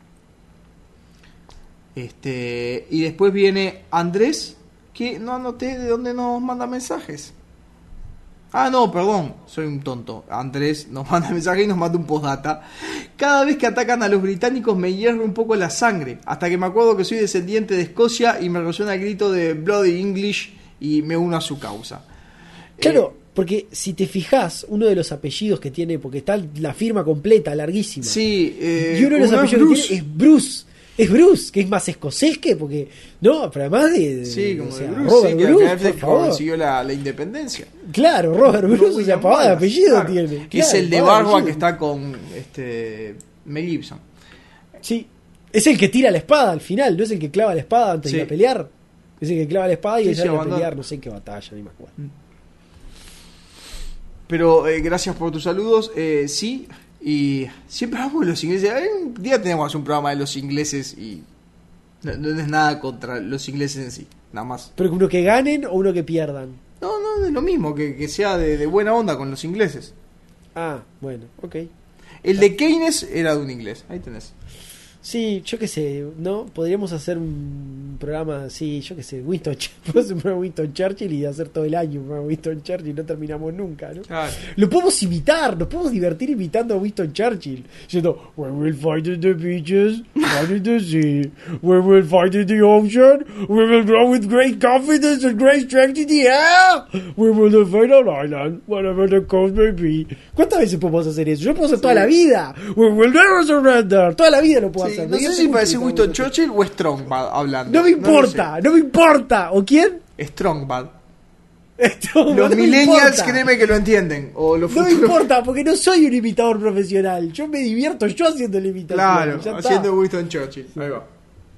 Y después viene Andrés, que no anoté de dónde nos manda mensajes. Ah, no, perdón, soy un tonto. Andrés nos manda mensaje y nos manda un postdata. Cada vez que atacan a los británicos me hierve un poco la sangre, hasta que me acuerdo que soy descendiente de Escocia y me resuena el grito de Bloody English y me uno a su causa. Claro, porque si te fijas, uno de los apellidos que tiene, porque está la firma completa, larguísima. Sí, y uno de los apellidos que tiene es Bruce. Es Bruce, que es más escocés que porque... No, pero además de sí, como o sea, de Bruce, Robert sí, que Bruce, al por final favor. consiguió la independencia. Claro, Robert Bruce, o sea, pavada de apellido Claro, tiene. que es Claro, el de pavada de barba apellido. que está con Mel Gibson. Sí, es el que tira la espada al final, no es el que clava la espada antes Sí. de ir a pelear. Es el que clava la espada y Sí, ella sí, va a abandona. pelear, no sé en qué batalla, ni me acuerdo. Pero gracias por tus saludos. Sí, y siempre hablamos de los ingleses. Un día tenemos un programa de los ingleses y no es nada contra los ingleses en sí, nada más. Pero uno que ganen o uno que pierdan. No, es lo mismo, que sea de buena onda con los ingleses. Ah, bueno, ok. El de Keynes era de un inglés, ahí tenés. Sí, yo qué sé, ¿no? Podríamos hacer un programas, sí, yo qué sé, podemos hacer un programa Winston Churchill y hacer todo el año un programa Winston Churchill y no terminamos nunca, ¿no? Claro. Lo podemos imitar, nos podemos divertir imitando a Winston Churchill. Diciendo, we will fight in the beaches, fight in the sea, we will fight in the ocean, we will grow with great confidence and great strength in the air, we will defend our island, whatever the coast may be. ¿Cuántas veces podemos hacer eso? Yo puedo hacer toda la vida. We will never surrender. Toda la vida lo puedo Sí, hacer. no sé si parece Winston Churchill o Strongbad hablando. No me importa, no me importa. ¿O quién? Strongbad. Esto, Los no me millennials, importa. créeme que lo entienden. O los No me futuros. importa, porque no soy un imitador profesional. Yo me divierto yo haciendo la imitación. Claro, ya está. haciendo Winston Churchill. Ahí va.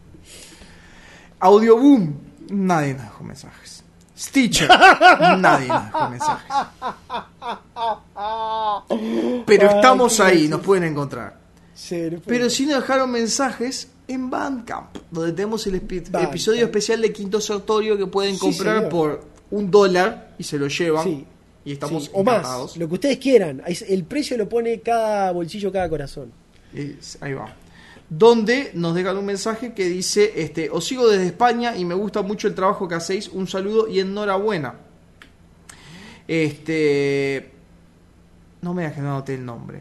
Audioboom. Nadie nos dejó mensajes. Stitcher. Nadie nos dejó mensajes. Pero estamos Ay, ahí, nos pueden encontrar. Sí, no puedo. Pero sí nos dejaron mensajes en Bandcamp, donde tenemos el Bandcamp. episodio especial de Quinto Sertorio que pueden Sí, comprar señor. por $1 y se lo llevan. Sí. Y estamos Sí, o más, encantados. lo que ustedes quieran. El precio lo pone cada bolsillo, cada corazón. Ahí va. Donde nos dejan un mensaje que dice: os sigo desde España y me gusta mucho el trabajo que hacéis. Un saludo y enhorabuena. No me digas que no anoté el nombre.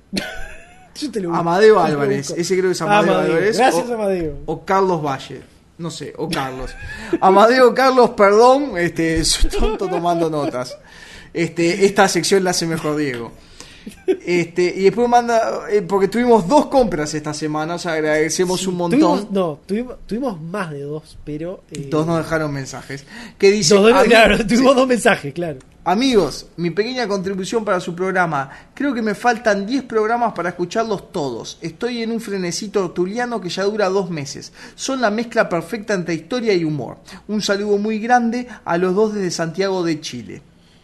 Yo te lo Amadeo yo te lo Álvarez, busco. ese creo que es Amadeo Álvarez. Gracias, Amadeo. O Carlos Valle, no sé, o Carlos. Amadeo Carlos, perdón, soy tonto tomando notas. Esta sección la hace mejor Diego. Y después manda, porque tuvimos 2 compras esta semana, o sea, agradecemos Sí, un montón. Tuvimos más de 2, pero... 2 nos dejaron mensajes. Que dice: claro, tuvimos 2 mensajes, claro. Amigos, mi pequeña contribución para su programa. Creo que me faltan 10 programas para escucharlos todos. Estoy en un frenesí tortuliano que ya dura 2 meses. Son la mezcla perfecta entre historia y humor. Un saludo muy grande a los 2 desde Santiago de Chile.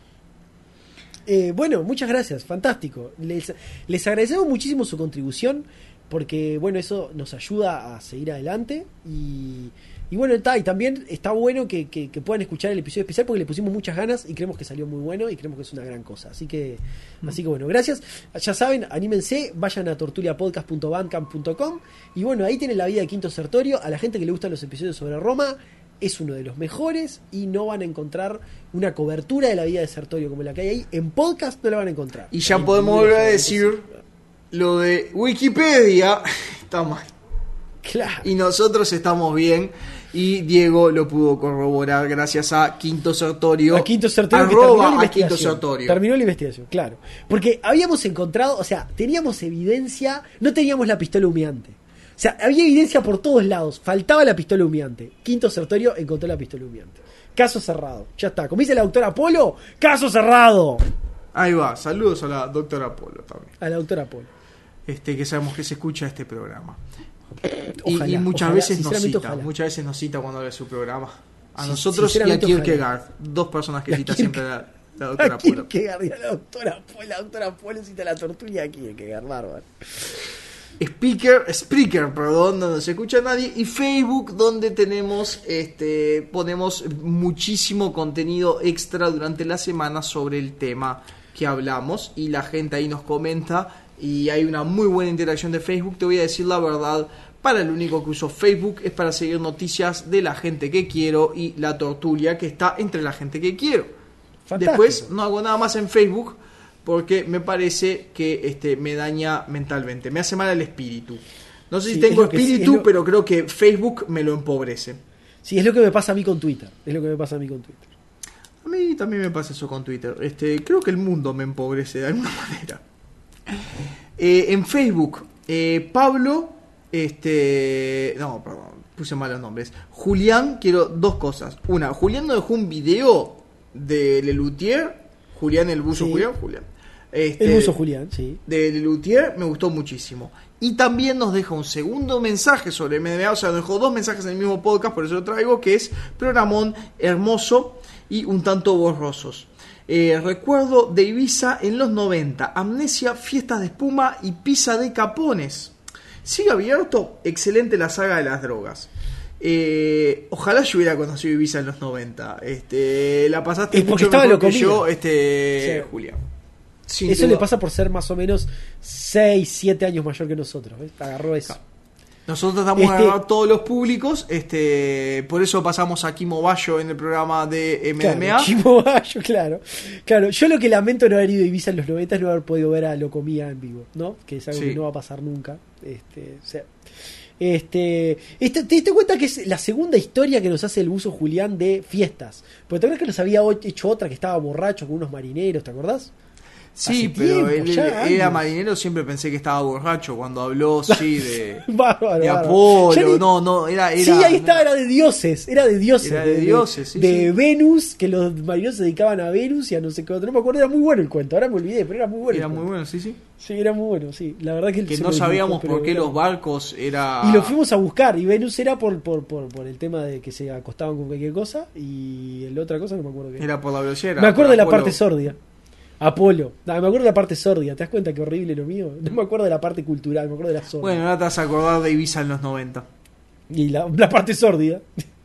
Bueno, muchas gracias, fantástico. Les agradecemos muchísimo su contribución, porque bueno, eso nos ayuda a seguir adelante. Y bueno, y también está bueno que puedan escuchar el episodio especial, porque le pusimos muchas ganas y creemos que salió muy bueno y creemos que es una gran cosa. Así que bueno, gracias. Ya saben, anímense, vayan a tortuliapodcast.bandcamp.com y bueno, ahí tienen la vida de Quinto Sertorio. A la gente que le gustan los episodios sobre Roma, es uno de los mejores y no van a encontrar una cobertura de la vida de Sertorio como la que hay ahí. En podcast no la van a encontrar. Y ya En podemos libros, volver a obviamente, decir lo de Wikipedia. Está mal. Claro. Y nosotros estamos bien. Y Diego lo pudo corroborar gracias a Quinto Sertorio. A Quinto Sertorio, que Arroba terminó la a Quinto investigación. Sertorio. Terminó la investigación, claro. Porque habíamos encontrado, o sea, teníamos evidencia, no teníamos la pistola humeante. O sea, había evidencia por todos lados, faltaba la pistola humeante. Quinto Sertorio encontró la pistola humeante. Caso cerrado, ya está. Como dice la doctora Polo, caso cerrado. Ahí va, saludos a la doctora Polo también. A la doctora Polo. Que sabemos que se escucha este programa. Ojalá, y muchas ojalá, veces nos sinceramente, cita, ojalá. muchas veces nos cita cuando habla de su programa. A Sí, nosotros y a sinceramente, Kierkegaard, 2 personas que Y a cita Kierkegaard. siempre la doctora Aquí Polo. que guardia la doctora Polo cita la tortuga aquí, que bárbaro. Spreaker, perdón, donde no se escucha a nadie, y Facebook, donde tenemos ponemos muchísimo contenido extra durante la semana sobre el tema que hablamos, y la gente ahí nos comenta y hay una muy buena interacción de Facebook. Te voy a decir la verdad, para el único que uso Facebook es para seguir noticias de la gente que quiero y la tortulia que está entre la gente que quiero. Fantástico. Después no hago nada más en Facebook porque me parece que me daña mentalmente, me hace mal al espíritu. No sé si Sí, tengo es lo que- espíritu, es lo- pero creo que Facebook me lo empobrece. Sí, es lo que me pasa a mí con Twitter. A mí también me pasa eso con Twitter. Creo que el mundo me empobrece de alguna manera. En Facebook, Pablo, no, perdón, puse mal los nombres. Julián, quiero 2 cosas. Una, Julián nos dejó un video de Lelutier. Julián, el buzo Sí. Julián. El buzo Julián, sí. De Lelutier, me gustó muchísimo. Y también nos deja un segundo mensaje sobre MMA, o sea, nos dejó 2 mensajes en el mismo podcast, por eso lo traigo, que es programón hermoso y un tanto borrosos. Recuerdo de Ibiza en los 90, amnesia, fiestas de espuma y pizza de capones. Sigue abierto, excelente la saga de las drogas. Ojalá yo hubiera conocido Ibiza en los 90. La pasaste Es porque mucho estaba mejor lo que yo, comido. Sí. Julián. Sin Eso duda. le pasa por ser más o menos 6, 7 años mayor que nosotros. ¿Ves? Agarró eso. Nosotros tratamos de agarrar todos los públicos, por eso pasamos a Kimo Bayo en el programa de MDMA. Claro, Kimo Bayo, claro. Yo lo que lamento no haber ido a Ibiza en los 90 es no haber podido ver a Locomía en vivo, ¿no? Que es algo que no va a pasar nunca. ¿Te diste cuenta que es la segunda historia que nos hace el buzo Julián de fiestas? Porque te acuerdas que nos había hecho otra que estaba borracho con unos marineros, ¿te acordás? Sí, pero él era marinero, siempre pensé que estaba borracho cuando habló, sí, de Apolo, no, era... Sí, ahí está, era de dioses, sí, de Venus, que los marineros se dedicaban a Venus y a no sé qué otro, no me acuerdo, era muy bueno el cuento, ahora me olvidé, pero era muy bueno. Era muy bueno, sí. Sí, era muy bueno, sí, la verdad que no sabíamos por qué los barcos era... Y lo fuimos a buscar, y Venus era por el tema de que se acostaban con cualquier cosa, y la otra cosa no me acuerdo qué. Era por la velocidad. Me acuerdo de la parte sórdia. Apolo. Me acuerdo de la parte sórdia. ¿Te das cuenta qué horrible lo mío? No me acuerdo de la parte cultural, me acuerdo de la sórdia. Bueno, ahora te vas a acordar de Ibiza en los 90. Y la parte sórdia.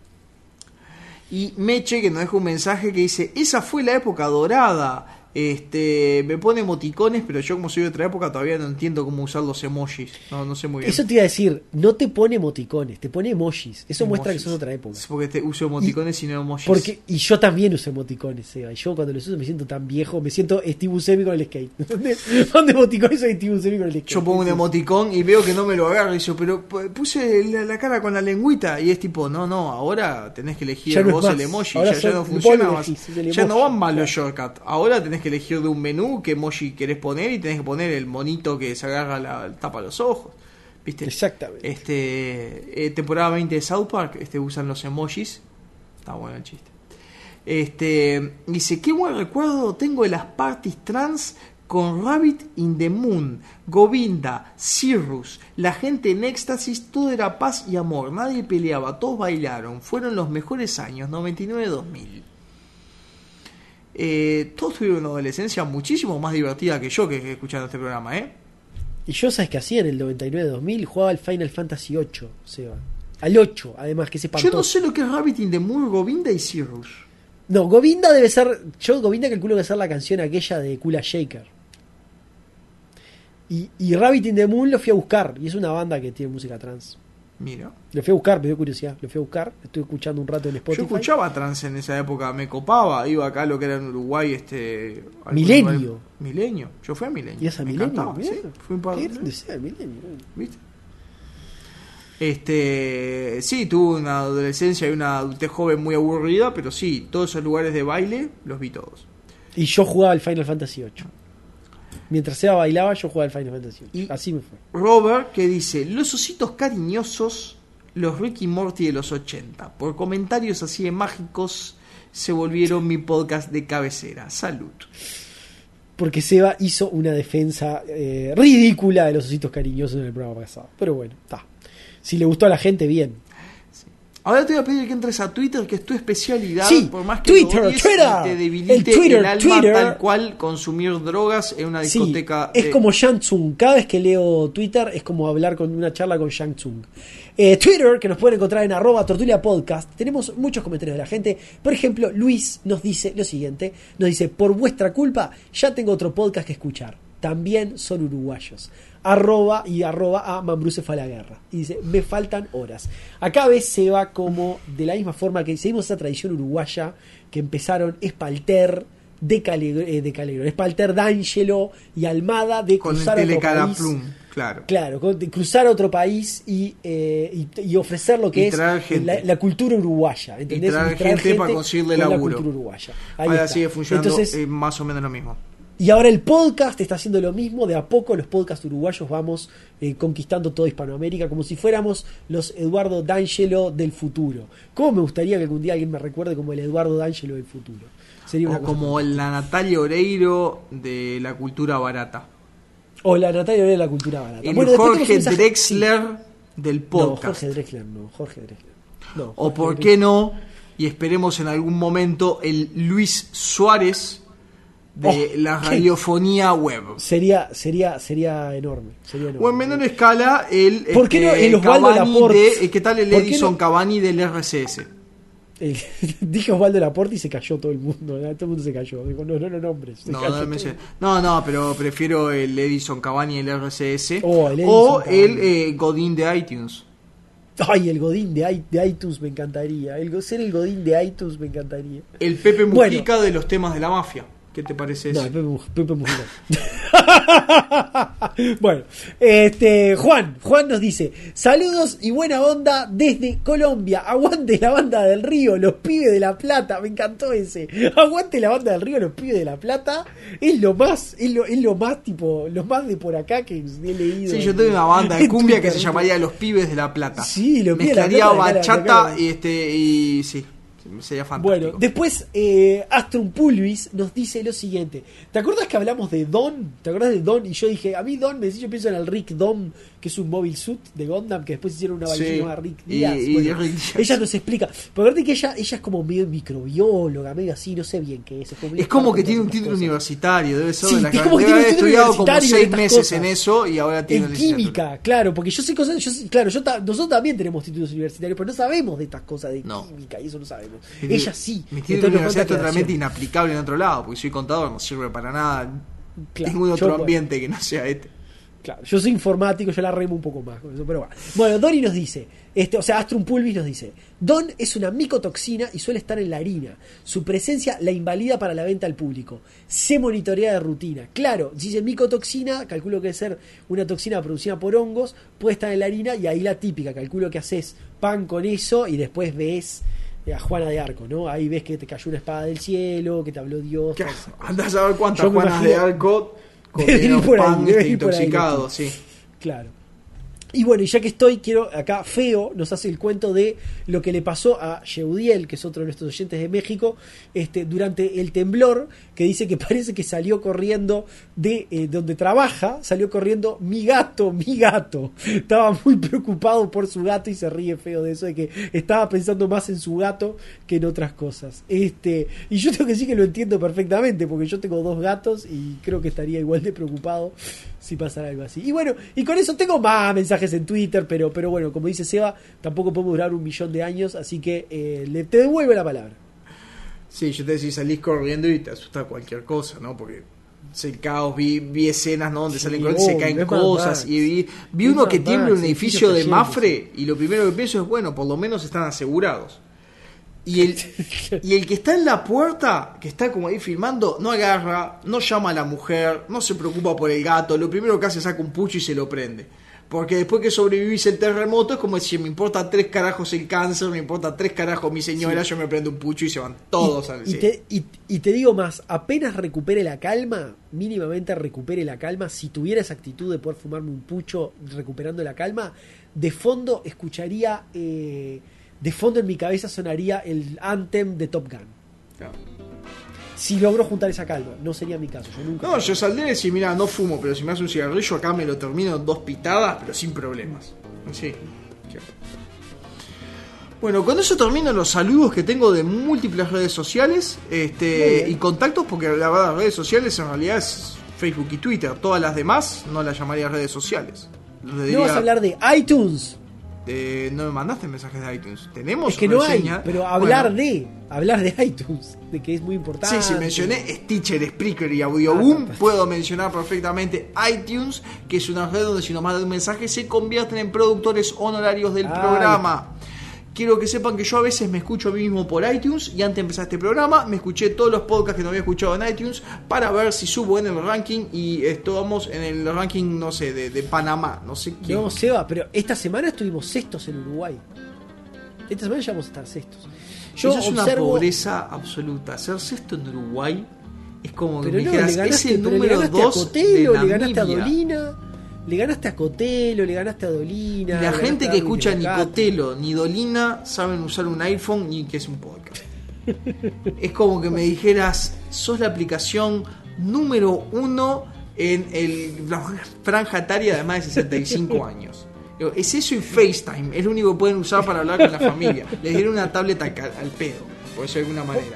Y Meche, que nos deja un mensaje que dice: esa fue la época dorada. Me pone emoticones, pero yo como soy de otra época todavía no entiendo cómo usar los emojis. No sé muy bien. Eso te iba a decir, no te pone emoticones, te pone emojis. Eso muestra que son otra época. Es porque uso emoticones y no emojis. Y yo también uso emoticones, Seba. Y yo cuando los uso me siento tan viejo, me siento Steve Buscemi con el skate. ¿Dónde emoticones soy Steve Buscemi con el skate? Yo pongo un emoticón y veo que no me lo agarro y digo, pero puse la cara con la lengüita. Y es tipo, no, ahora tenés que elegir vos el emoji. Ya no funciona más. Ya no van mal los shortcuts. Ahora tenés que elegir de un menú qué emoji querés poner y tenés que poner el monito que se agarra tapa los ojos, ¿viste? Exactamente. Temporada 20 de South Park, usan los emojis. Está bueno el chiste. Dice: qué buen recuerdo tengo de las parties trans con Rabbit in the Moon, Govinda, Cirrus, la gente en éxtasis, todo era paz y amor, nadie peleaba, todos bailaron, fueron los mejores años, 99-2000. Todos tuvieron una adolescencia muchísimo más divertida que yo que escuchando este programa, Y yo, ¿sabes qué hacía en el 99-2000? Jugaba al Final Fantasy 8, Seba. Al 8, además, que se espantó. Yo no sé lo que es Rabbit in the Moon, Govinda y Cirrus. No, Govinda debe ser... Govinda calculo que debe ser la canción aquella de Kula Shaker. Y Rabbit in the Moon lo fui a buscar. Y es una banda que tiene música trans. Mira. Lo fui a buscar, me dio curiosidad. Estoy escuchando un rato en Spotify. Yo escuchaba trans en esa época, me copaba. Iba acá a lo que era en Uruguay, Milenio. Yo fui a Milenio. ¿Y esa Milenio? Sí, fui un par de veces. Milenio. ¿Viste? Sí, tuve una adolescencia y una adultez joven muy aburrida, pero sí, todos esos lugares de baile los vi todos. Y yo jugaba al Final Fantasy 8. Mientras Seba bailaba, yo jugaba al Final Fantasy 8. Y así me fue. Robert, que dice: los ositos cariñosos, los Ricky Morty de los 80. Por comentarios así de mágicos, se volvieron mi podcast de cabecera. Salud. Porque Seba hizo una defensa ridícula de los ositos cariñosos en el programa pasado. Pero bueno, está. Si le gustó a la gente, bien. Sí. Ahora te voy a pedir que entres a Twitter, que es tu especialidad. Sí, por más que Twitter, te debilite el alma, tal cual consumir drogas en una discoteca. Sí, es como Shang Tsung. Cada vez que leo Twitter es como hablar con una charla con Shang Tsung. Twitter, que nos pueden encontrar en @tortuliapodcast. Tenemos muchos comentarios de la gente. Por ejemplo, Luis nos dice lo siguiente. Nos dice: por vuestra culpa ya tengo otro podcast que escuchar. También son uruguayos. @ a Mambruse fue a la guerra. Y dice: me faltan horas. Acá ves, se va como de la misma forma que seguimos esa tradición uruguaya que empezaron Espalter, de Calegro, Espalter, D'Angelo y Almada de con cruzar el otro país. Claro, de cruzar a otro país y ofrecer lo que es la cultura uruguaya. ¿Entendés? Y traer gente para conseguirle laburo. La cultura uruguaya. Ahora sigue funcionando. Entonces, más o menos lo mismo. Y ahora el podcast está haciendo lo mismo. De a poco los podcasts uruguayos vamos conquistando toda Hispanoamérica como si fuéramos los Eduardo D'Angelo del futuro. ¿Cómo me gustaría que algún día alguien me recuerde como el Eduardo D'Angelo del futuro? Sería o como la Natalia Oreiro de la cultura barata. O la Natalia Oreiro de la cultura barata. El Jorge Drexler del podcast. No, Jorge Drexler. No, o por qué no, y esperemos en algún momento, el Luis Suárez de la radiofonía web. Sería enorme. O en menor escala el ¿por qué no el Osvaldo Laporte? ¿Qué tal el Edison Cavani del RCS? Dije Osvaldo Laporte y se cayó todo el mundo. Todo el mundo se cayó. Dijo, no lo nombres. No, pero prefiero el Edison Cavani del RCS o el Godín de iTunes. Ay, el Godín de iTunes me encantaría. Ser el Godín de iTunes me encantaría. El Pepe Mujica de los temas de la mafia. ¿Qué te parece eso? No, Pepe Mujica. Bueno, Juan nos dice: saludos y buena onda desde Colombia. Aguante la banda del Río, los pibes de La Plata. Me encantó ese. Aguante la banda del Río, los pibes de La Plata. Es lo más tipo, los más de por acá que he leído. Sí, yo tengo una banda de cumbia que se llamaría Los Pibes de La Plata. Sí, los pibes de La Mezclaría Plata. bachata y sí. Sería fantástico. Bueno, después Astrum Pulvis nos dice lo siguiente: ¿te acuerdas que hablamos de Don? ¿Te acuerdas de Don? Y yo dije, a mí Don, yo pienso en el Rick Don, que es un mobile suit de Gundam, que después hicieron una ballena llamada Rick Díaz. Ella nos explica, pero aparte que ella es como medio microbióloga, medio así, no sé bien qué es. Es como que tiene un título universitario, debe ser de la carrera. Debe haber estudiado como 6 meses en eso y ahora tiene en química, claro, porque yo sé cosas, nosotros también tenemos títulos universitarios, pero no sabemos de estas cosas de química, y eso no sabemos. Ella sí. Mi título universitario es totalmente inaplicable en otro lado, porque soy contador, no sirve para nada ningún otro ambiente que no sea este. Claro, yo soy informático, yo la remo un poco más con eso, pero bueno. Bueno, Dori nos dice, Astrum Pulvis nos dice: Don es una micotoxina y suele estar en la harina. Su presencia la invalida para la venta al público. Se monitorea de rutina. Claro, si dice micotoxina, calculo que debe ser una toxina producida por hongos, puede estar en la harina y ahí la típica, calculo que haces pan con eso y después ves a Juana de Arco, ¿no? Ahí ves que te cayó una espada del cielo, que te habló Dios. Andás a ver cuántas Juanas de Arco comieron pan intoxicado, sí. Claro. Y bueno, y ya que estoy, quiero acá, Feo nos hace el cuento de lo que le pasó a Yeudiel, que es otro de nuestros oyentes de México, durante el temblor, que dice que parece que salió corriendo de donde trabaja, salió corriendo mi gato. Estaba muy preocupado por su gato y se ríe Feo de eso, de que estaba pensando más en su gato que en otras cosas. Y yo tengo que decir que lo entiendo perfectamente, porque yo tengo 2 gatos y creo que estaría igual de preocupado si pasara algo así. Y bueno, y con eso tengo más mensajes en Twitter, pero bueno, como dice Seba, tampoco podemos durar 1.000.000 de años, así que te devuelvo la palabra. Sí, yo te decía, salís corriendo y te asusta cualquier cosa, ¿no? Porque es el caos, vi escenas, ¿no? Donde salen corriendo y se caen cosas, y vi uno que tiembla en un edificio de Mafre, y lo primero que pienso es, bueno, por lo menos están asegurados. Y el que está en la puerta, que está como ahí filmando, no agarra, no llama a la mujer, no se preocupa por el gato, lo primero que hace es saca un pucho y se lo prende. Porque después que sobrevivís el terremoto es como decir, me importa 3 carajos el cáncer, me importa 3 carajos mi señora, yo me prendo un pucho y se van todos al cielo. Y te digo más, apenas recupere la calma, mínimamente recupere la calma, si tuviera esa actitud de poder fumarme un pucho recuperando la calma, de fondo escucharía... de fondo en mi cabeza sonaría el anthem de Top Gun. Claro. Si logro juntar esa calma, no sería mi caso. Yo saldré y decir, mira, no fumo, pero si me hace un cigarrillo acá me lo termino en 2 pitadas, pero sin problemas. Sí. Bueno, con eso termino los saludos que tengo de múltiples redes sociales y contactos, porque la verdad las redes sociales en realidad es Facebook y Twitter. Todas las demás no las llamaría redes sociales. No vas a hablar de iTunes. No me mandaste mensajes de iTunes. Tenemos es que no hay, pero hablar de iTunes, de que es muy importante. Sí, mencioné Stitcher, Spreaker y Audioboom. Puedo mencionar perfectamente iTunes, que es una red donde si nos mandan un mensaje se convierten en productores honorarios del programa. Quiero que sepan que yo a veces me escucho a mí mismo por iTunes, y antes de empezar este programa me escuché todos los podcasts que no había escuchado en iTunes para ver si subo en el ranking, y vamos en el ranking, no sé, de Panamá, no sé quién. No, Seba, pero esta semana estuvimos sextos en Uruguay. Esta semana ya vamos a estar sextos. Eso es una pobreza absoluta. Ser sexto en Uruguay es como que me dijeras, es el número 2 de Namibia. Le ganaste a Dolina. Le ganaste a Cotelo, le ganaste a Dolina. Y la gente que escucha ni Cotelo ni Dolina saben usar un iPhone ni que es un podcast. Es como que me dijeras, sos la aplicación número 1 en la franja etaria de más de 65 años. Es eso y FaceTime, es lo único que pueden usar para hablar con la familia. Les dieron una tableta al pedo, por eso de alguna manera.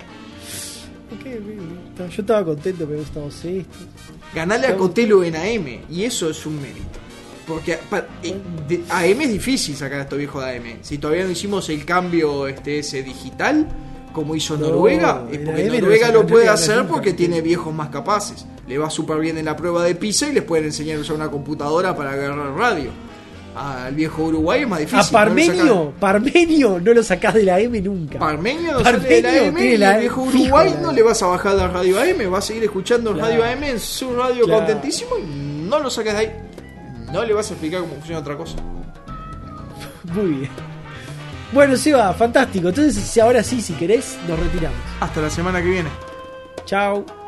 Yo estaba contento, pero estaba sexto. Ganarle a Cotelo en AM, y eso es un mérito. Porque AM es difícil sacar a estos viejos de AM. Si todavía no hicimos el cambio ese digital, como hizo Noruega, es porque Noruega lo puede hacer porque tiene viejos más capaces. Le va súper bien en la prueba de PISA y les pueden enseñar a usar una computadora para agarrar radio. al viejo Uruguay es más difícil. A Parmenio no lo sacás de la M nunca. Parmenio no sale de la M y el viejo Uruguay no le vas a bajar la radio AM, va a seguir escuchando radio AM en su radio contentísimo y no lo sacas de ahí. No le vas a explicar cómo funciona otra cosa. Muy bien. Bueno, Seba, fantástico. Entonces, ahora sí, si querés, nos retiramos. Hasta la semana que viene. Chao.